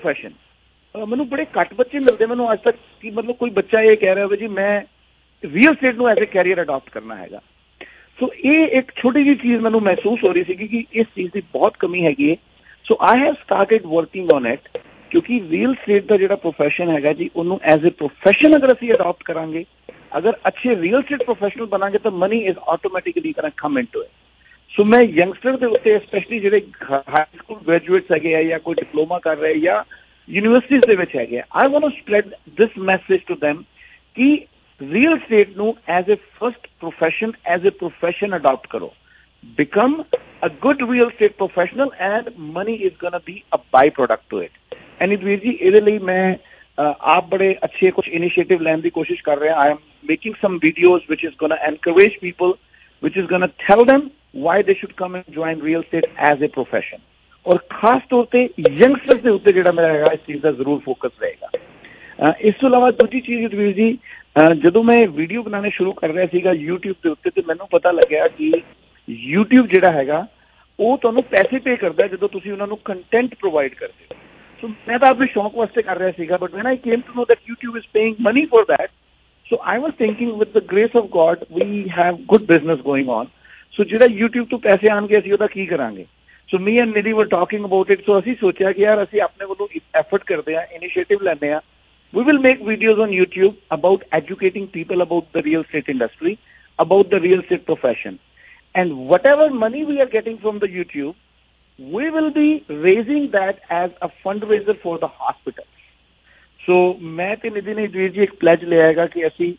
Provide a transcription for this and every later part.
Profession मैनू बड़े घट बच्चे मिलते मैनू अज तक कि मतलब कोई बच्चा ये कह रहा हो जी मैं रियल स्टेट नूं एज ए कैरियर अडॉप्ट करना हैगा। सो ये एक छोटी जी चीज़ मैनू महसूस हो रही थी कि इस चीज़ की बहुत कमी हैगी है। So I have started working on it क्योंकि रियल स्टेट का जो प्रोफैशन है जी उन्होंने एज ए प्रोफैशन अगर असी अडॉप्ट करांगे, अगर अच्छे रियल स्टेट प्रोफैशनल बनांगे तो money is automatically gonna come into it. So मैं यंगस्टर के उत्ते स्पैशली जो हाई स्कूल ग्रेजुएट्स है या कोई डिप्लोमा कर रहे हैं या यूनिवर्सिटीज के विच है, I want to spread this message to them कि रियल स्टेट नू as a first profession as a profession adopt करो, become a good real estate professional and money is gonna be a byproduct to it. And Veer ji ये मैं आप बड़े अच्छे कुछ initiative लैने की कोशिश कर रहे हैं। I am making some videos which is gonna encourage people, which is gonna tell them why they should come and join real estate as a profession. और खास तौर पर यंगस्टर्स के उत्ते जो मेरा है इस चीज़ का जरूर फोकस रहेगा। इस तो इलावा दूसरी चीज़ वीर जी जो मैं वीडियो बनाने शुरू कर रहा सीगा यूट्यूब के उत्ते तो मैनू पता लग्या कि यूट्यूब जो हैगा वो तुहानू पैसे पे करता है जो तुसीं उन्हां नू कंटेंट प्रोवाइड करते हो। सो मैं तो अपने शौक वास्ते कर रहा सीगा, but when I came to know that YouTube is paying money for that, so I was thinking with the grace of God we have good business going on. So जो यूट्यूब तो पैसे आएंगे असीं उहदा की करांगे। So me and Nidhi were talking about it. So असीं सोचा कि यार असीं अपने वालों एफर्ट करते हैं, इनिशिएटिव लैंदे हैं। We will make videos on YouTube about educating people about the real estate industry, about the real estate profession. And whatever money we are getting from the YouTube, we will be raising that as a fundraiser for the hospitals. So, मैं ते निधि ने जी एक pledge ले आएगा कि असी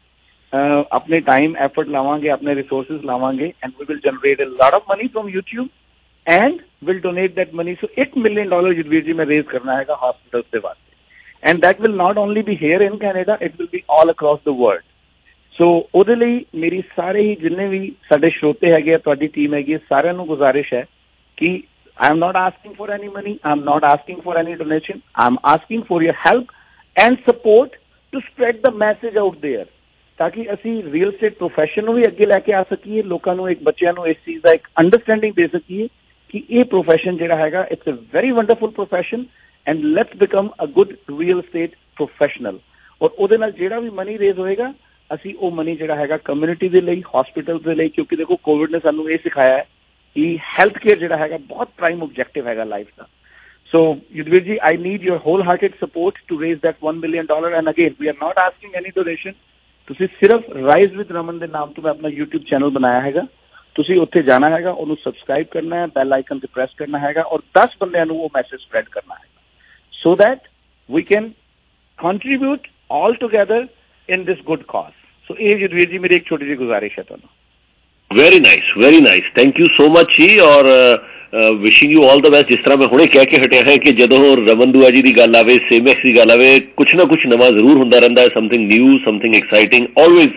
अपने time, effort लावांगे, अपने resources लावांगे, and we will generate a lot of money from YouTube and will donate that money. So, $1 million जी में raise करना हैगा hospitals से वास्ते. And that will not only be here in Canada, it will be all across the world. So, ਉਹਦੇ ਲਈ ਮੇਰੀ ਸਾਰੇ ਹੀ ਜਿੰਨੇ ਵੀ ਸਾਡੇ ਸ਼ਰੋਤੇ ਹੈਗੇ ਆ, ਤੁਹਾਡੀ ਟੀਮ ਹੈਗੀ, ਸਾਰਿਆਂ ਨੂੰ ਗੁਜ਼ਾਰਿਸ਼ ਹੈ ਕਿ I am not asking for any money, I am not asking for any donation, I am asking for your help and support to spread the message out there, ਤਾਕਿ ਅਸੀਂ ਰੀਅਲ estate profession ਨੂੰ ਵੀ ਅੱਗੇ ਲੈ ਕੇ ਆ ਸਕੀਏ, ਲੋਕਾਂ ਨੂੰ ਇੱਕ ਬੱਚਿਆਂ ਨੂੰ ਇਸ ਚੀਜ਼ ਦਾ ਇੱਕ ਅੰਡਰਸਟੈਂਡਿੰਗ ਦੇ ਸਕੀਏ ਕਿ ਇਹ profession ਜਿਹੜਾ ਹੈਗਾ it's a very wonderful profession and let's become a good real estate professional। और ਉਹਦੇ ਨਾਲ ਜਿਹੜਾ ਵੀ ਮਨੀ ਰੇਜ਼ ਹੋਏਗਾ ਅਸੀਂ ਉਹ ਮਨੀ ਜਿਹੜਾ ਹੈਗਾ ਕਮਿਊਨਿਟੀ ਦੇ ਲਈ, ਹਸਪੀਟਲਸ ਦੇ ਲਈ, ਕਿਉਂਕਿ ਦੇਖੋ ਕੋਵਿਡ ਨੇ ਸਾਨੂੰ ਇਹ ਸਿਖਾਇਆ ਹੈ ਕਿ ਹੈਲਥ ਕੇਅਰ ਜਿਹੜਾ ਹੈਗਾ ਬਹੁਤ ਪ੍ਰਾਈਮ ਆਬਜੈਕਟਿਵ ਹੈਗਾ ਲਾਈਫ ਦਾ। So Yudhveer ji I need your wholehearted support to raise that $1 million and again we are not asking any donation. ਤੁਸੀਂ ਸਿਰਫ ਰਾਈਜ਼ ਵਿਦ ਰਮਨ ਦੇ ਨਾਮ ਤੋਂ ਮੈਂ ਆਪਣਾ YouTube ਚੈਨਲ ਬਣਾਇਆ ਹੈਗਾ, ਤੁਸੀਂ ਉੱਥੇ ਜਾਣਾ ਹੈਗਾ, ਉਹਨੂੰ ਸਬਸਕ੍ਰਾਈਬ ਕਰਨਾ ਹੈ, ਬੈਲ ਆਈਕਨ ਤੇ ਪ੍ਰੈਸ ਕਰਨਾ ਹੈਗਾ ਔਰ 10 ਬੰਦਿਆਂ ਨੂੰ ਉਹ ਮੈਸੇਜ ਸਪਰੈਡ ਕਰਨਾ ਹੈ so that we can contribute all together in this good cause. So ये युद्धवीर जी मेरी एक छोटी सी गुजारिश है ਤੁਹਾਨੂੰ। Very nice thank you so much जी और wishing you all the best. जिस तरह मैं हुणे कह के हटिया है कि ਜਦੋਂ ਰਮਨ ਦੁਆ ਜੀ ਦੀ ਗੱਲ ਆਵੇ, ਸੇਮੈਕਸ ਦੀ ਗੱਲ ਆਵੇ, ਕੁਛ ਨਾ ਕੁਛ ਨਵਾਂ ਜ਼ਰੂਰ ਹੁੰਦਾ ਰਹਿੰਦਾ ਹੈ, something new, something exciting always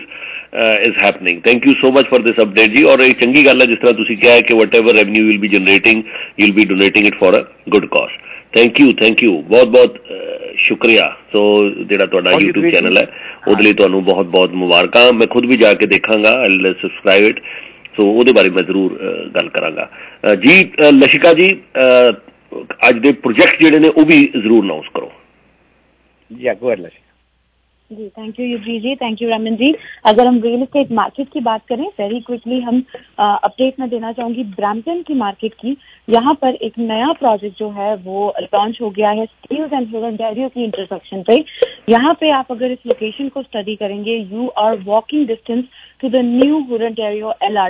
is happening. Thank you so much for this update ji। और एक चंगी गल है जिस तरह तुसी कहा है कि whatever revenue you will be generating, you will be donating it for a good cause। Thank you बहुत बहुत शुक्रिया। सो ਜਿਹੜਾ ਤੁਹਾਡਾ YouTube ਚੈਨਲ ਹੈ ਉਹਦੇ ਲਈ ਤੁਹਾਨੂੰ ਬਹੁਤ ਬਹੁਤ ਮੁਬਾਰਕਾਂ। ਮੈਂ ਖੁਦ ਵੀ ਜਾ ਕੇ ਦੇਖਾਂਗਾ, ਆਈ ਸਬਸਕ੍ਰਾਈਬ ਇਟ। ਸੋ ਉਹਦੇ ਬਾਰੇ ਮੈਂ ਜ਼ਰੂਰ ਗੱਲ ਕਰਾਂਗਾ ਜੀ। ਲਸ਼ਿਕਾ ਜੀ ਅੱਜ ਦੇ ਪ੍ਰੋਜੈਕਟ ਜਿਹੜੇ ਨੇ ਉਹ ਵੀ ਜ਼ਰੂਰ ਅਨਾਉਂਸ ਕਰੋ। ਜੀ ਗੋ ਅहेड लशिका। जी thank you Yudhvir ji, thank you Raman ji. अगर हम रियल एस्टेट मार्केट की बात करें वेरी क्विकली, हम अपडेट में देना चाहूंगी ब्रैम्पटन की मार्केट की। यहाँ पर एक नया प्रोजेक्ट जो है वो लॉन्च हो गया है स्टील्स एंड हुरंडेरियो की इंटरसेक्शन पे। यहाँ पे आप अगर इस लोकेशन को स्टडी करेंगे, you are walking distance to the new Hurontario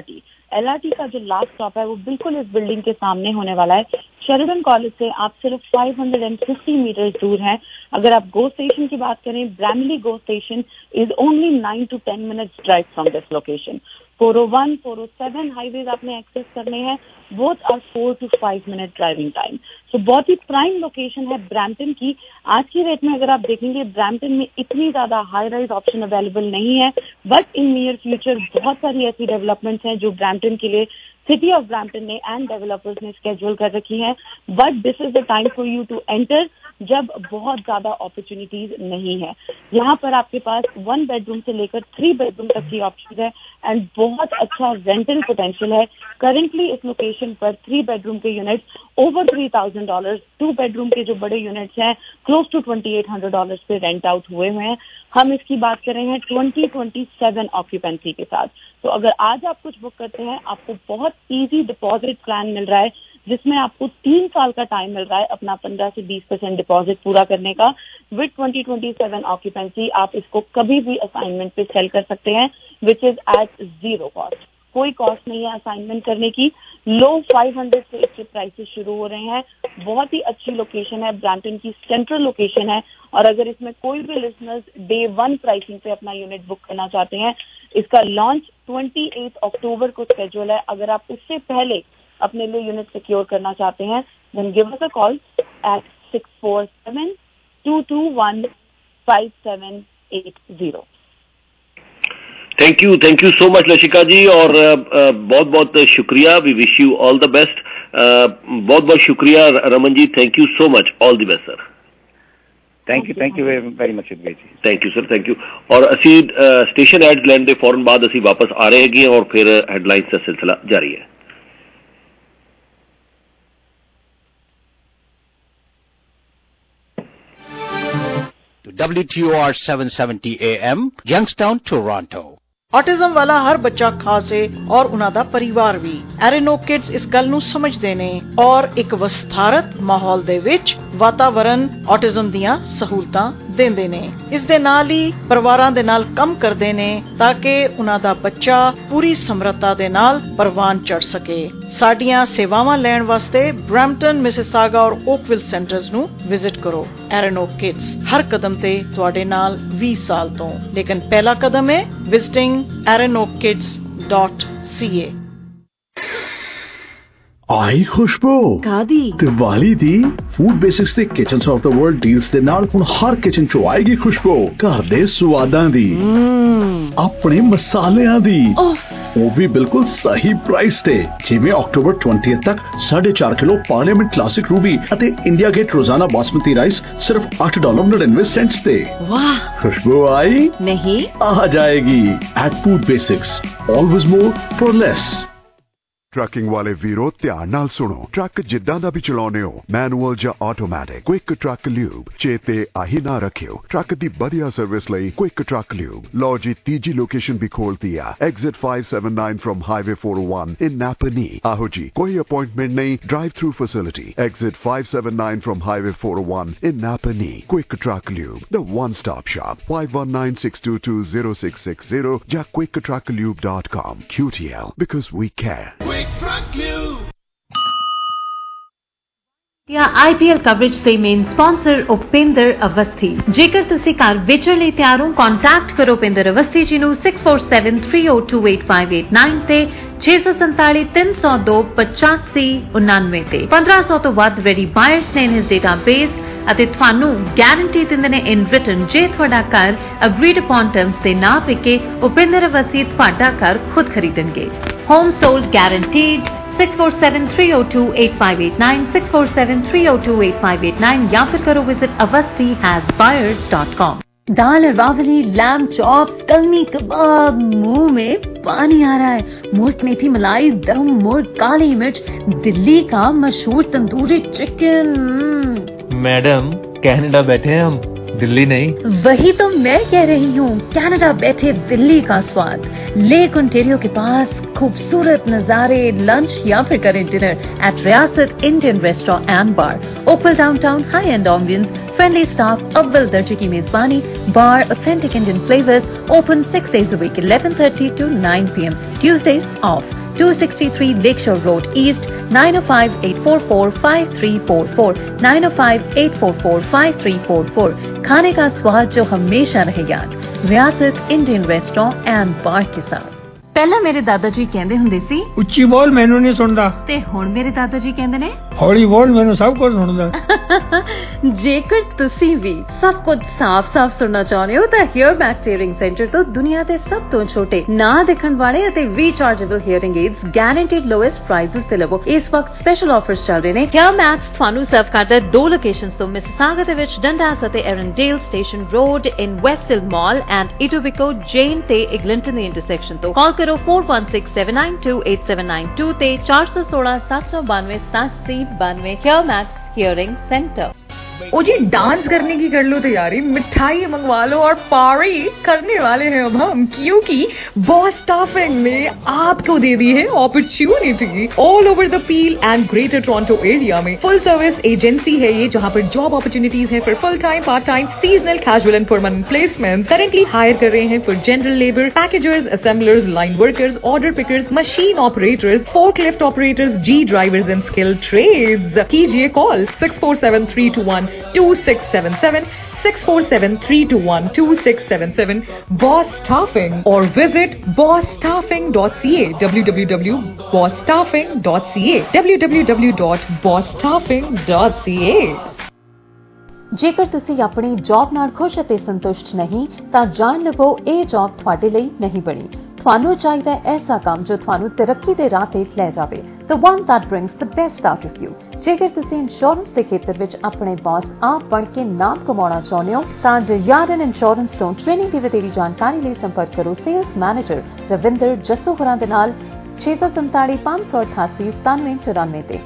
LRT का जो लास्ट स्टॉप है वो बिल्कुल इस बिल्डिंग के सामने होने वाला है। शेरिडन कॉलेज से आप सिर्फ 550 मीटर दूर हैं। अगर आप गो स्टेशन की बात करें, Bramalea GO station is only 9 to 10 minutes drive from this location. 401, 407 highways आपने एक्सेस करने हैं, both are 4 to 5 minute driving time. So बहुत ही प्राइम लोकेशन है ब्रैम्पटन की। आज की रेट में अगर आप देखेंगे ब्रैम्पटन में इतनी ज्यादा हाई राइज ऑप्शन अवेलेबल नहीं है, बट इन नियर फ्यूचर बहुत सारी ऐसी डेवलपमेंट्स हैं जो ब्रैम्पटन के लिए सिटी ऑफ ब्रैम्पटन ने एंड डेवलपर्स ने स्केड्यूल कर रखी है। But this is the time for you to enter जब बहुत ज्यादा अपॉर्चुनिटीज नहीं है। यहाँ पर आपके पास 1 बेडरूम से लेकर 3 बेडरूम तक की ऑप्शन है एंड बहुत अच्छा रेंटल पोटेंशियल है। करेंटली इस लोकेशन पर 3 बेडरूम के यूनिट्स ओवर $3,000, 2 बेडरूम के जो बड़े यूनिट्स हैं क्लोज टू $2,800 पे रेंट आउट हुए हैं। हम इसकी बात कर रहे हैं 2027 ऑक्यूपेंसी के साथ। तो अगर आज आप कुछ बुक करते हैं, आपको बहुत इजी डिपॉजिट प्लान मिल रहा है जिसमें आपको 3 साल का टाइम मिल रहा है अपना 15 से 20% डिपॉजिट पूरा करने का। विद 2027 ऑक्यूपेंसी आप इसको कभी भी असाइनमेंट पे सेल कर सकते हैं, विच इज एट 0 कॉस्ट। कोई कॉस्ट नहीं है असाइनमेंट करने की। लो 500 से इसके प्राइसेस शुरू हो रहे हैं। बहुत ही अच्छी लोकेशन है, ब्रैम्पटन की सेंट्रल लोकेशन है। और अगर इसमें कोई भी लिसनर्स डे 1 प्राइसिंग पे अपना यूनिट बुक करना चाहते हैं, इसका लॉन्च 28 अक्टूबर को स्केड्यूल है। अगर आप उससे पहले अपने लिए यूनिट सिक्योर करना चाहते हैं, then give us a call at 647-221-5780। Thank you so much Lashika ji, और बहुत बहुत शुक्रिया। We wish you all the best. बहुत बहुत शुक्रिया Raman ji, thank you so much, all the best sir. Thank you very much जी। Thank you sir, thank you. और असी स्टेशन एड्स लैंड के फौरन बाद असी वापस आ रहे हैं और फिर हेडलाइंस का सिलसिला जारी है। WTOR 770 AM, Youngstown, Toronto। Autism वाला हर बच्चा खास है और ਉਹਨਾਂ ਦਾ ਪਰਿਵਾਰ ਵੀ। ਐਰੇਨੋ ਕਿਡਸ ਇਸ ਗੱਲ ਨੂੰ ਸਮਝਦੇ ਨੇ ਔਰ ਇੱਕ ਵਿਸਥਾਰਤ ਮਾਹੌਲ ਦੇ ਵਿੱਚ ਵਾਤਾਵਰਣ ਆਟਿਜ਼ਮ ਦੀਆਂ ਸਹੂਲਤਾਂ ਦਿੰਦੇ ਨੇ। ਇਸ ਦੇ ਨਾਲ ਹੀ ਪਰਿਵਾਰਾਂ ਦੇ ਨਾਲ ਕੰਮ ਕਰਦੇ ਨੇ ਤਾਂ ਕਿ ਉਹਨਾਂ ਦਾ ਬੱਚਾ ਪੂਰੀ ਸਮਰੱਥਾ ਦੇ ਨਾਲ ਪ੍ਰਵਾਨ ਚੜ ਸਕੇ। ਸਾਡੀਆਂ ਸੇਵਾਵਾਂ ਲੈਣ ਵਾਸਤੇ ਬ੍ਰੈਂਪਟਨ, ਮਿਸਿਸਾਗਾ ਔਰ ਓਕਵਿਲ ਸੈਂਟਰਸ ਨੂੰ ਵਿਜ਼ਿਟ ਕਰੋ। ਐਰੇਨੋ ਕਿਡਸ ਹਰ ਕਦਮ ਤੇ ਤੁਹਾਡੇ ਨਾਲ 20 ਸਾਲ ਤੋਂ। ਲੇਕਿਨ ਪਹਿਲਾ ਕਦਮ ਹੈ visiting arenokkids.ca। आई खुशबू कादी दिवाली दी फूड बेसिक्स ते kitchens of the world deals दे नाल हुण हर किचन चो आएगी खुशबू घर दे स्वादां दी, अपने मसालियां दी, वो भी बिल्कुल सही प्राइस ते। जिवें अक्टूबर 20 तक 4.5 किलो पार्लियामेंट क्लासिक रूबी अते इंडिया गेट रोजाना बासमती राइस सिर्फ $8.99 ते। वाह, खुशबू आई नहीं आ जाएगी। At Food Basics, always more for less. Trucking वाले वीरो ध्यान नाल सुनो। ट्रक जिद्दां दा भी चलाउने हो, मैनुअल या ऑटोमैटिक, क्विक ट्रक ल्यूब चेते आही ना रखियो। ट्रक दी बढ़िया सर्विस लई क्विक ट्रक ल्यूब। लो जी तीजी लोकेशन भी खोलती है, exit 579 from highway 401 in Napanee. आहो जी, कोई अपॉइंटमेंट नहीं, drive through facility. Exit 579 from highway 401 in Napanee. Quick Truck Lube, the one stop shop. 5196220660 या quicktrucklube.com। QTL, because we care। IPL coverage ਦੇ ਮੇਨ ਸਪਾਂਸਰ ਉਪਿੰਦਰ ਅਵਸਥੀ। ਜੇਕਰ ਤੁਸੀਂ ਘਰ ਵੇਚਣ ਲਈ ਤਿਆਰ ਹੋ, ਕੰਟੈਕਟ ਕਰੋ ਉਪਿੰਦਰ ਅਵਸਥੀ ਜੀ ਨੂੰ 6473028589 ਤੇ 6473028599 ਤੇ। 1500 ਤੋਂ ਵੱਧ ਰੈਡੀ ਬਾਇਰਸ ਨੇ ਇਸ ਡੇਟਾਬੇਸ ਅਤੇ ਤੁਹਾਨੂੰ ਗਾਰੰਟੀ ਦਿੰਦੇ ਨੇ ਇਨ ਰਿਟਨ ਜੇ ਤੁਹਾਡਾ ਘਰ ਅਗਰੀਡ ਅਪਨ ਟਰਮਸ ਤੇ ਨਾ ਵਿਕੇ, ਉਪਿੰਦਰ ਅਵਸਥੀ ਤੁਹਾਡਾ ਘਰ ਖੁਦ ਖਰੀਦਣਗੇ। Home solved guaranteed. 6473028589 6473028589 या फिर करो विजिट avasthi-buyers.com। दाल अरवावली, लैम्ब चॉप्स, कलमी कबाब, मुंह में पानी आ रहा है। मुर्ग मेथी मलाई, दम मुर्ग, काली मिर्च, दिल्ली का मशहूर तंदूरी चिकन। मैडम, कनाडा बैठे हैं हम, दिल्ली नहीं। वही तो मैं कह रही हूँ, कनाडा बैठे दिल्ली का स्वाद। लेक ओंटारियो के पास खूबसूरत नजारे, लंच या फिर करें dinner at Riyasat Indian restaurant and bar. Opal downtown, high end ambience, friendly staff, अव्वल दर्जे की मेजबानी, bar, authentic Indian flavours. Open 6 days a week, 11:30 to 9 p.m. Tuesdays off। 263 Lakeshore Road East, 905-844-5344, 905-844-5344। खाने का स्वाद जो हमेशा रहे याद, रियासत इंडियन रेस्टोरेंट एंड बार के साथ। ਪਹਿਲਾਂ ਮੇਰੇ ਦਾਦਾ ਜੀ ਕਹਿੰਦੇ ਹੁੰਦੇ ਸੀ ਉੱਚੀ ਬੋਲ ਮੈਨੂੰ ਨਹੀਂ ਸੁਣਦਾ, ਤੇ ਹੁਣ ਮੇਰੇ ਦਾਦਾ ਜੀ ਕਹਿੰਦੇ ਨੇ ਹੌਲੀ ਬੋਲ ਮੈਨੂੰ ਸਭ ਕੁਝ ਸੁਣਦਾ। ਜੇਕਰ ਤੁਸੀਂ ਵੀ ਸਭ ਕੁਝ ਸਾਫ਼-ਸਾਫ਼ ਸੁਣਨਾ ਚਾਹੁੰਦੇ ਹੋ ਤਾਂ ਹੀਅਰ ਮੈਕਸ ਹੀਅਰਿੰਗ ਸੈਂਟਰ ਤੋਂ ਦੁਨੀਆ ਦੇ ਸਭ ਤੋਂ ਛੋਟੇ ਨਾ ਦਿਖਣ ਵਾਲੇ ਅਤੇ rechargeable hearing aids guaranteed lowest prices ਤੇ ਲਵੋ। ਇਸ ਵਕਤ ਸਪੈਸ਼ਲ ਆਫਰਸ ਚੱਲ ਰਹੇ ਨੇ। ਹੀਅਰ ਮੈਕਸ ਤੁਹਾਨੂੰ ਸਰਵ ਕਰਦਾ 2 ਲੋਕੇਸ਼ਨਸ ਤੋਂ, ਮਿਸਿਸਾਗਾ ਦੇ ਵਿੱਚ ਡੰਡਾਸ ਅਤੇ Erindale Station Road in Westhill Mall and Etobicoke Jane ਤੇ ਇਗਲਿੰਟਨ ਦੇ ਇੰਟਰਸੈਕਸ਼ਨ ਤੋਂ। ਕਾਲ ਕਰੋ 4167928792 ਤੇ 4167928792 Here Max Hearing Center। ओ जी डांस करने की कर लो तैयारी, मिठाई मंगवा लो और पार्टी करने वाले हैं अब हम, क्योंकि बॉस स्टाफिंग ने आपको दे दी है opportunity all over the Peel and Greater Toronto Area में। फुल सर्विस एजेंसी है ये, जहां पर जॉब अपॉर्चुनिटीज है for full time, part time, seasonal, casual and permanent placement. Currently hire कर रहे हैं for general labour, packagers, assemblers, line workers, order pickers, machine operators, forklift operators, G drivers and skill trades. कीजिए call 647321 2677 6473212677 Boss Staffing or visit bossstaffing.ca www.bossstaffing.ca www.bossstaffing.ca। ਜੇਕਰ ਤੁਸੀਂ ਆਪਣੀ job ਨਾਲ ਖੁਸ਼ ਅਤੇ ਸੰਤੁਸ਼ਟ ਨਹੀਂ ਤਾਂ ਜਾਣ ਲਵੋ ਇਹ ਜੌਬ ਤੁਹਾਡੇ ਲਈ ਨਹੀਂ ਬਣੀ। ਤੁਹਾਨੂੰ ਚਾਹੀਦਾ ਐਸਾ ਕੰਮ ਜੋ ਤੁਹਾਨੂੰ ਤਰੱਕੀ ਦੇ ਰਾਹ ਤੇ ਲੈ ਜਾਵੇ, the one that brings the best out of you। ਜੇਕਰ ਤੁਸੀਂ ਇੰਸ਼ੋਰੈਂਸ ਦੇ ਖੇਤਰ ਵਿੱਚ ਆਪਣੇ ਬੌਸ ਆਪ ਬਣ ਕੇ ਨਾਮ ਕਮਾਉਣਾ ਚਾਹੁੰਦੇ ਹੋ ਤਾਂ ਡਿਆਰਡਨ ਇੰਸ਼ੋਰੈਂਸ ਤੋਂ ਟ੍ਰੇਨਿੰਗ ਦੀ ਵਧੇਰੀ ਜਾਣਕਾਰੀ ਲਈ ਸੰਪਰਕ ਕਰੋ ਸੇਲਸ ਮੈਨੇਜਰ ਰਵਿੰਦਰ ਜੱਸੂ ਹੋਰਾਂ ਦੇ ਨਾਲ 647 588 9794 ਤੇ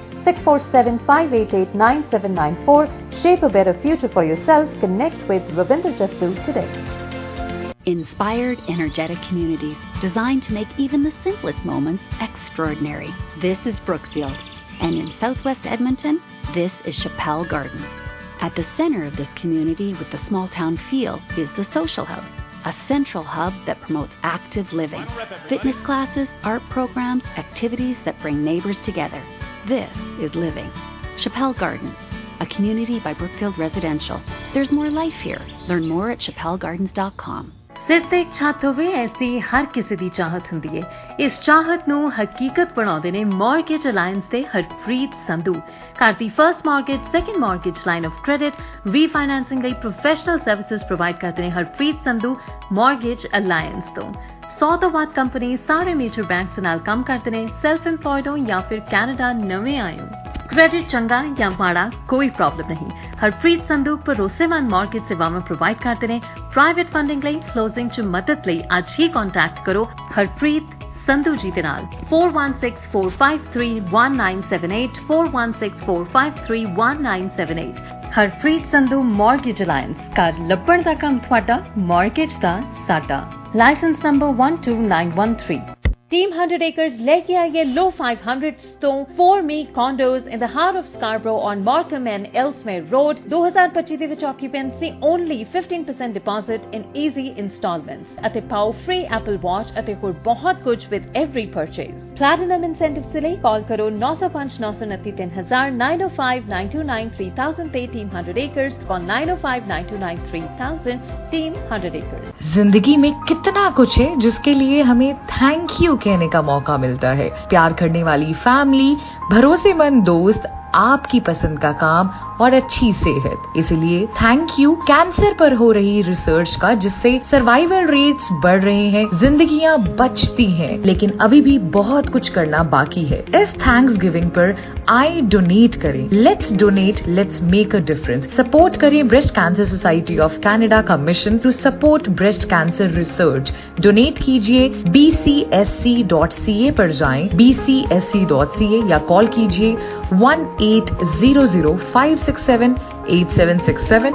6475889794। Shape a better future for yourself. Connect with Ravinder Jassu today. Inspired, energetic communities designed to make even the simplest moments extraordinary. This is Brookfield. And in southwest Edmonton, this is Chappelle Gardens. At the center of this community with the small town feel is the Social House, a central hub that promotes active living, fitness classes, art programs, activities that bring neighbors together. This is living. Chappelle Gardens, a community by Brookfield Residential. There's more life here. Learn more at chappellegardens.com. ਸਿਰ ਤੇ ਇੱਕ ਛੱਤ ਹੋਵੇ ਐਸੀ ਹਰ ਕਿਸੇ ਦੀ ਚਾਹਤ ਹੁੰਦੀ ਹੈ। ਇਸ ਚਾਹਤ ਨੂੰ ਹਕੀਕਤ ਬਣਾਉਂਦੇ ਨੇ ਮਾਰਗੇਜ ਅਲਾਇੰਸ ਦੇ ਹਰਪ੍ਰੀਤ ਸੰਧੂ। ਘਰ ਦੀ first mortgage, second mortgage, line of credit, refinancing ਲਈ ਪ੍ਰੋਫੈਸ਼ਨਲ ਸਰਵਿਸਿਜ਼ ਪ੍ਰੋਵਾਈਡ ਕਰਦੇ ਨੇ ਹਰਪ੍ਰੀਤ ਸੰਧੂ ਮਾਰਗੇਜ ਅਲਾਇੰਸ ਤੋਂ। 100 ਤੋਂ ਵੱਧ ਕੰਪਨੀ ਸਾਰੇ ਮੇਜਰ ਬੈਂਕਸ ਨਾਲ ਕੰਮ ਕਰਦੇ ਨੇ। ਸੈਲਫ ਇੰਪਲॉयड ਹੋ ਜਾਂ ਫਿਰ ਕੈਨੇਡਾ ਨਵੇਂ ਆਏ ਹੋ, ਕ੍ਰੈਡਿਟ ਚੰਗਾ ਜਾਂ ਮਾੜਾ ਕੋਈ ਪ੍ਰੋਬਲਮ ਨਹੀਂ। ਹਰਪ੍ਰੀਤ ਸੰਧੂ ਭਰੋਸੇਮੰਦ ਮਾਰਗੇਜ ਸੇਵਾਵਾਂ ਪ੍ਰੋਵਾਈਡ ਕਰਦੇ ਨੇ। ਪ੍ਰਾਈਵੇਟ ਫੰਡਿੰਗ ਲਈ, ਕਲੋਜ਼ਿੰਗ 'ਚ ਮਦਦ ਲਈ ਅੱਜ ਹੀ ਕੰਟੈਕਟ ਕਰੋ ਹਰਪ੍ਰੀਤ ਸੰਧੂ ਜੀ ਦੇ ਨਾਲ 4164531978 4164531978। ਹਰਪ੍ਰੀਤ ਸੰਧੂ ਮਾਰਗੇਜ ਅਲਾਇੰਸ, ਘਰ ਲੱਭਣ ਦਾ ਕੰਮ ਤੁਹਾਡਾ, ਮਾਰਗੇਜ ਦਾ ਸਾਡਾ। Licence number 12913। Team 100 Acres लेके आई है low 500s to 4 condos in the heart of Scarborough on Markham and Ellesmere Road। 2025 ਦੇ ਵਿੱਚ occupancy only 15% deposit in easy installments ਅਤੇ ਪਾਓ free Apple Watch ਅਤੇ ਹੋਰ ਬਹੁਤ ਕੁਝ with every purchase। Platinum incentives ਦੇ ਲਈ ਕਾਲ ਕਰੋ 9059293000 9059293000 ਤੇ Team 100 Acres call 9059293000 Team 100 Acres। जिंदगी में कितना कुछ है जिसके लिए हमें थैंक यू कहने का मौका मिलता है। प्यार करने वाली फैमिली, भरोसेमंद दोस्त, आपकी पसंद का काम और अच्छी सेहत। इसलिए थैंक यू कैंसर पर हो रही रिसर्च का, जिससे सर्वाइवल रेट्स बढ़ रहे हैं, जिंदगियां बचती हैं, लेकिन अभी भी बहुत कुछ करना बाकी है। इस थैंक्स गिविंग पर आई डोनेट करें। Let's donate, let's make a difference. Support करें breast cancer society of Canada का mission to support breast cancer research. Donate कीजिए bcsc.ca पर जाएं, bcsc.ca या कॉल कीजिए 1800-567-8767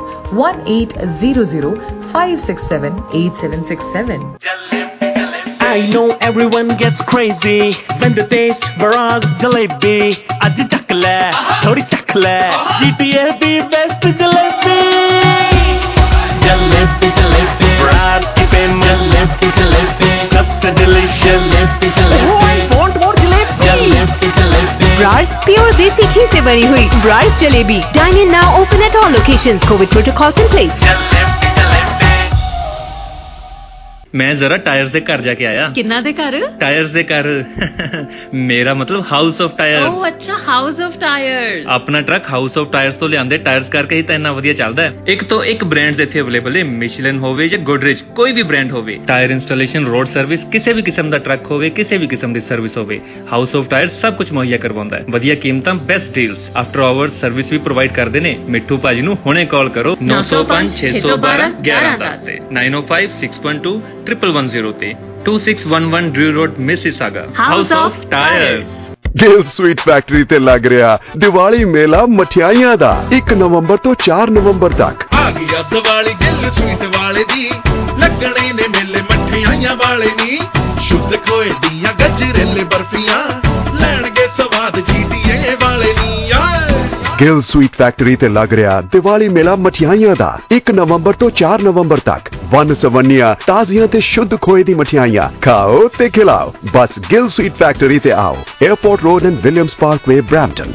1800-567-8767। I know everyone gets crazy when they taste Baraz Jalebi. Aj chakla, thodi chakla, GTA the best jalebi. Jalebi, jalebi, Baraz ki famous jalebi, jalebi, sabse delicious jalebi, jalebi. Oh, I want more jalebi. Jalebi, jalebi. Baraz pure desi ghee se bani hui Baraz jalebi. Dine in now, open at all locations. COVID protocols in place. मैं जरा tyres दे घर जाके आया। किन्ना दे घर? Tyres दे घर मेरा मतलब हाउस ऑफ टायर। ओह अच्छा, हाउस ऑफ टायर्स। अपना ट्रक हाउस ऑफ टायर्स तो लियांदे टायर्स करके ही तो इन्ना वधिया चलदा है। एक तो एक ब्रांड इत्थे अवेलेबल है, मिशेलिन होवे या गोदरेज, कोई भी ब्रांड होवे। टायर इंस्टॉलेशन, रोड सर्विस, किसी भी किस्म दा ट्रक होवे, किसी भी किस्म दी सर्विस होवे, हाउस ऑफ टायर्स सब कुछ मुहैया करवाउंदा है। वधिया कीमतां, best deals, after hours service भी प्रोवाइड करदे ने। मिठू भाजी नूं हुणे कॉल करो 905 612 1110 ते 905 612 1110 ते 2611 Drew Road Mississauga. House of Tires. Gill Sweet Factory ਤੇ ਲੱਗ ਰਿਹਾ ਦੀਵਾਲੀ ਮੇਲਾ ਮਠਿਆਈਆਂ ਦਾ 1 ਨਵੰਬਰ ਤੋਂ 4 ਨਵੰਬਰ ਤੱਕ। ਆ ਗਿਆ ਦੀਵਾਲੀ ਗਿਲ ਸਵੀਟ ਵਾਲੇ ਦੀ, ਲੱਗਣੇ ਨੇ ਮੇਲੇ ਮਠਿਆਈਆਂ ਵਾਲੇ ਨੀ। ਸ਼ੁੱਧ ਖੋਏ ਦੀਆਂ ਗਜਰੇਲੇ ਬਰਫੀਆਂ, ਲੈਣਗੇ ਸਵਾਦ GTA ਵਾਲੇ ਨੀ। ਗਿਲ ਸਵੀਟ ਫੈਕਟਰੀ ਤੇ ਲੱਗ ਰਿਹਾ ਦੀਵਾਲੀ ਮੇਲਾ ਮਠਿਆਈਆਂ ਦਾ 1 ਨਵੰਬਰ ਤੋਂ 4 ਨਵੰਬਰ ਤੱਕ। ਵੰਨ ਸਵੰਨੀਆਂ ਤਾਜ਼ੀਆਂ ਤੇ ਸ਼ੁੱਧ ਖੋਏ ਦੀ ਮਠਿਆਈਆਂ ਖਾਓ ਤੇ ਖਿਲਾਓ। ਬਸ ਗਿਲ ਸਵੀਟ ਫੈਕਟਰੀ ਤੇ ਆਓ। Airport Road and Williams Parkway, Brampton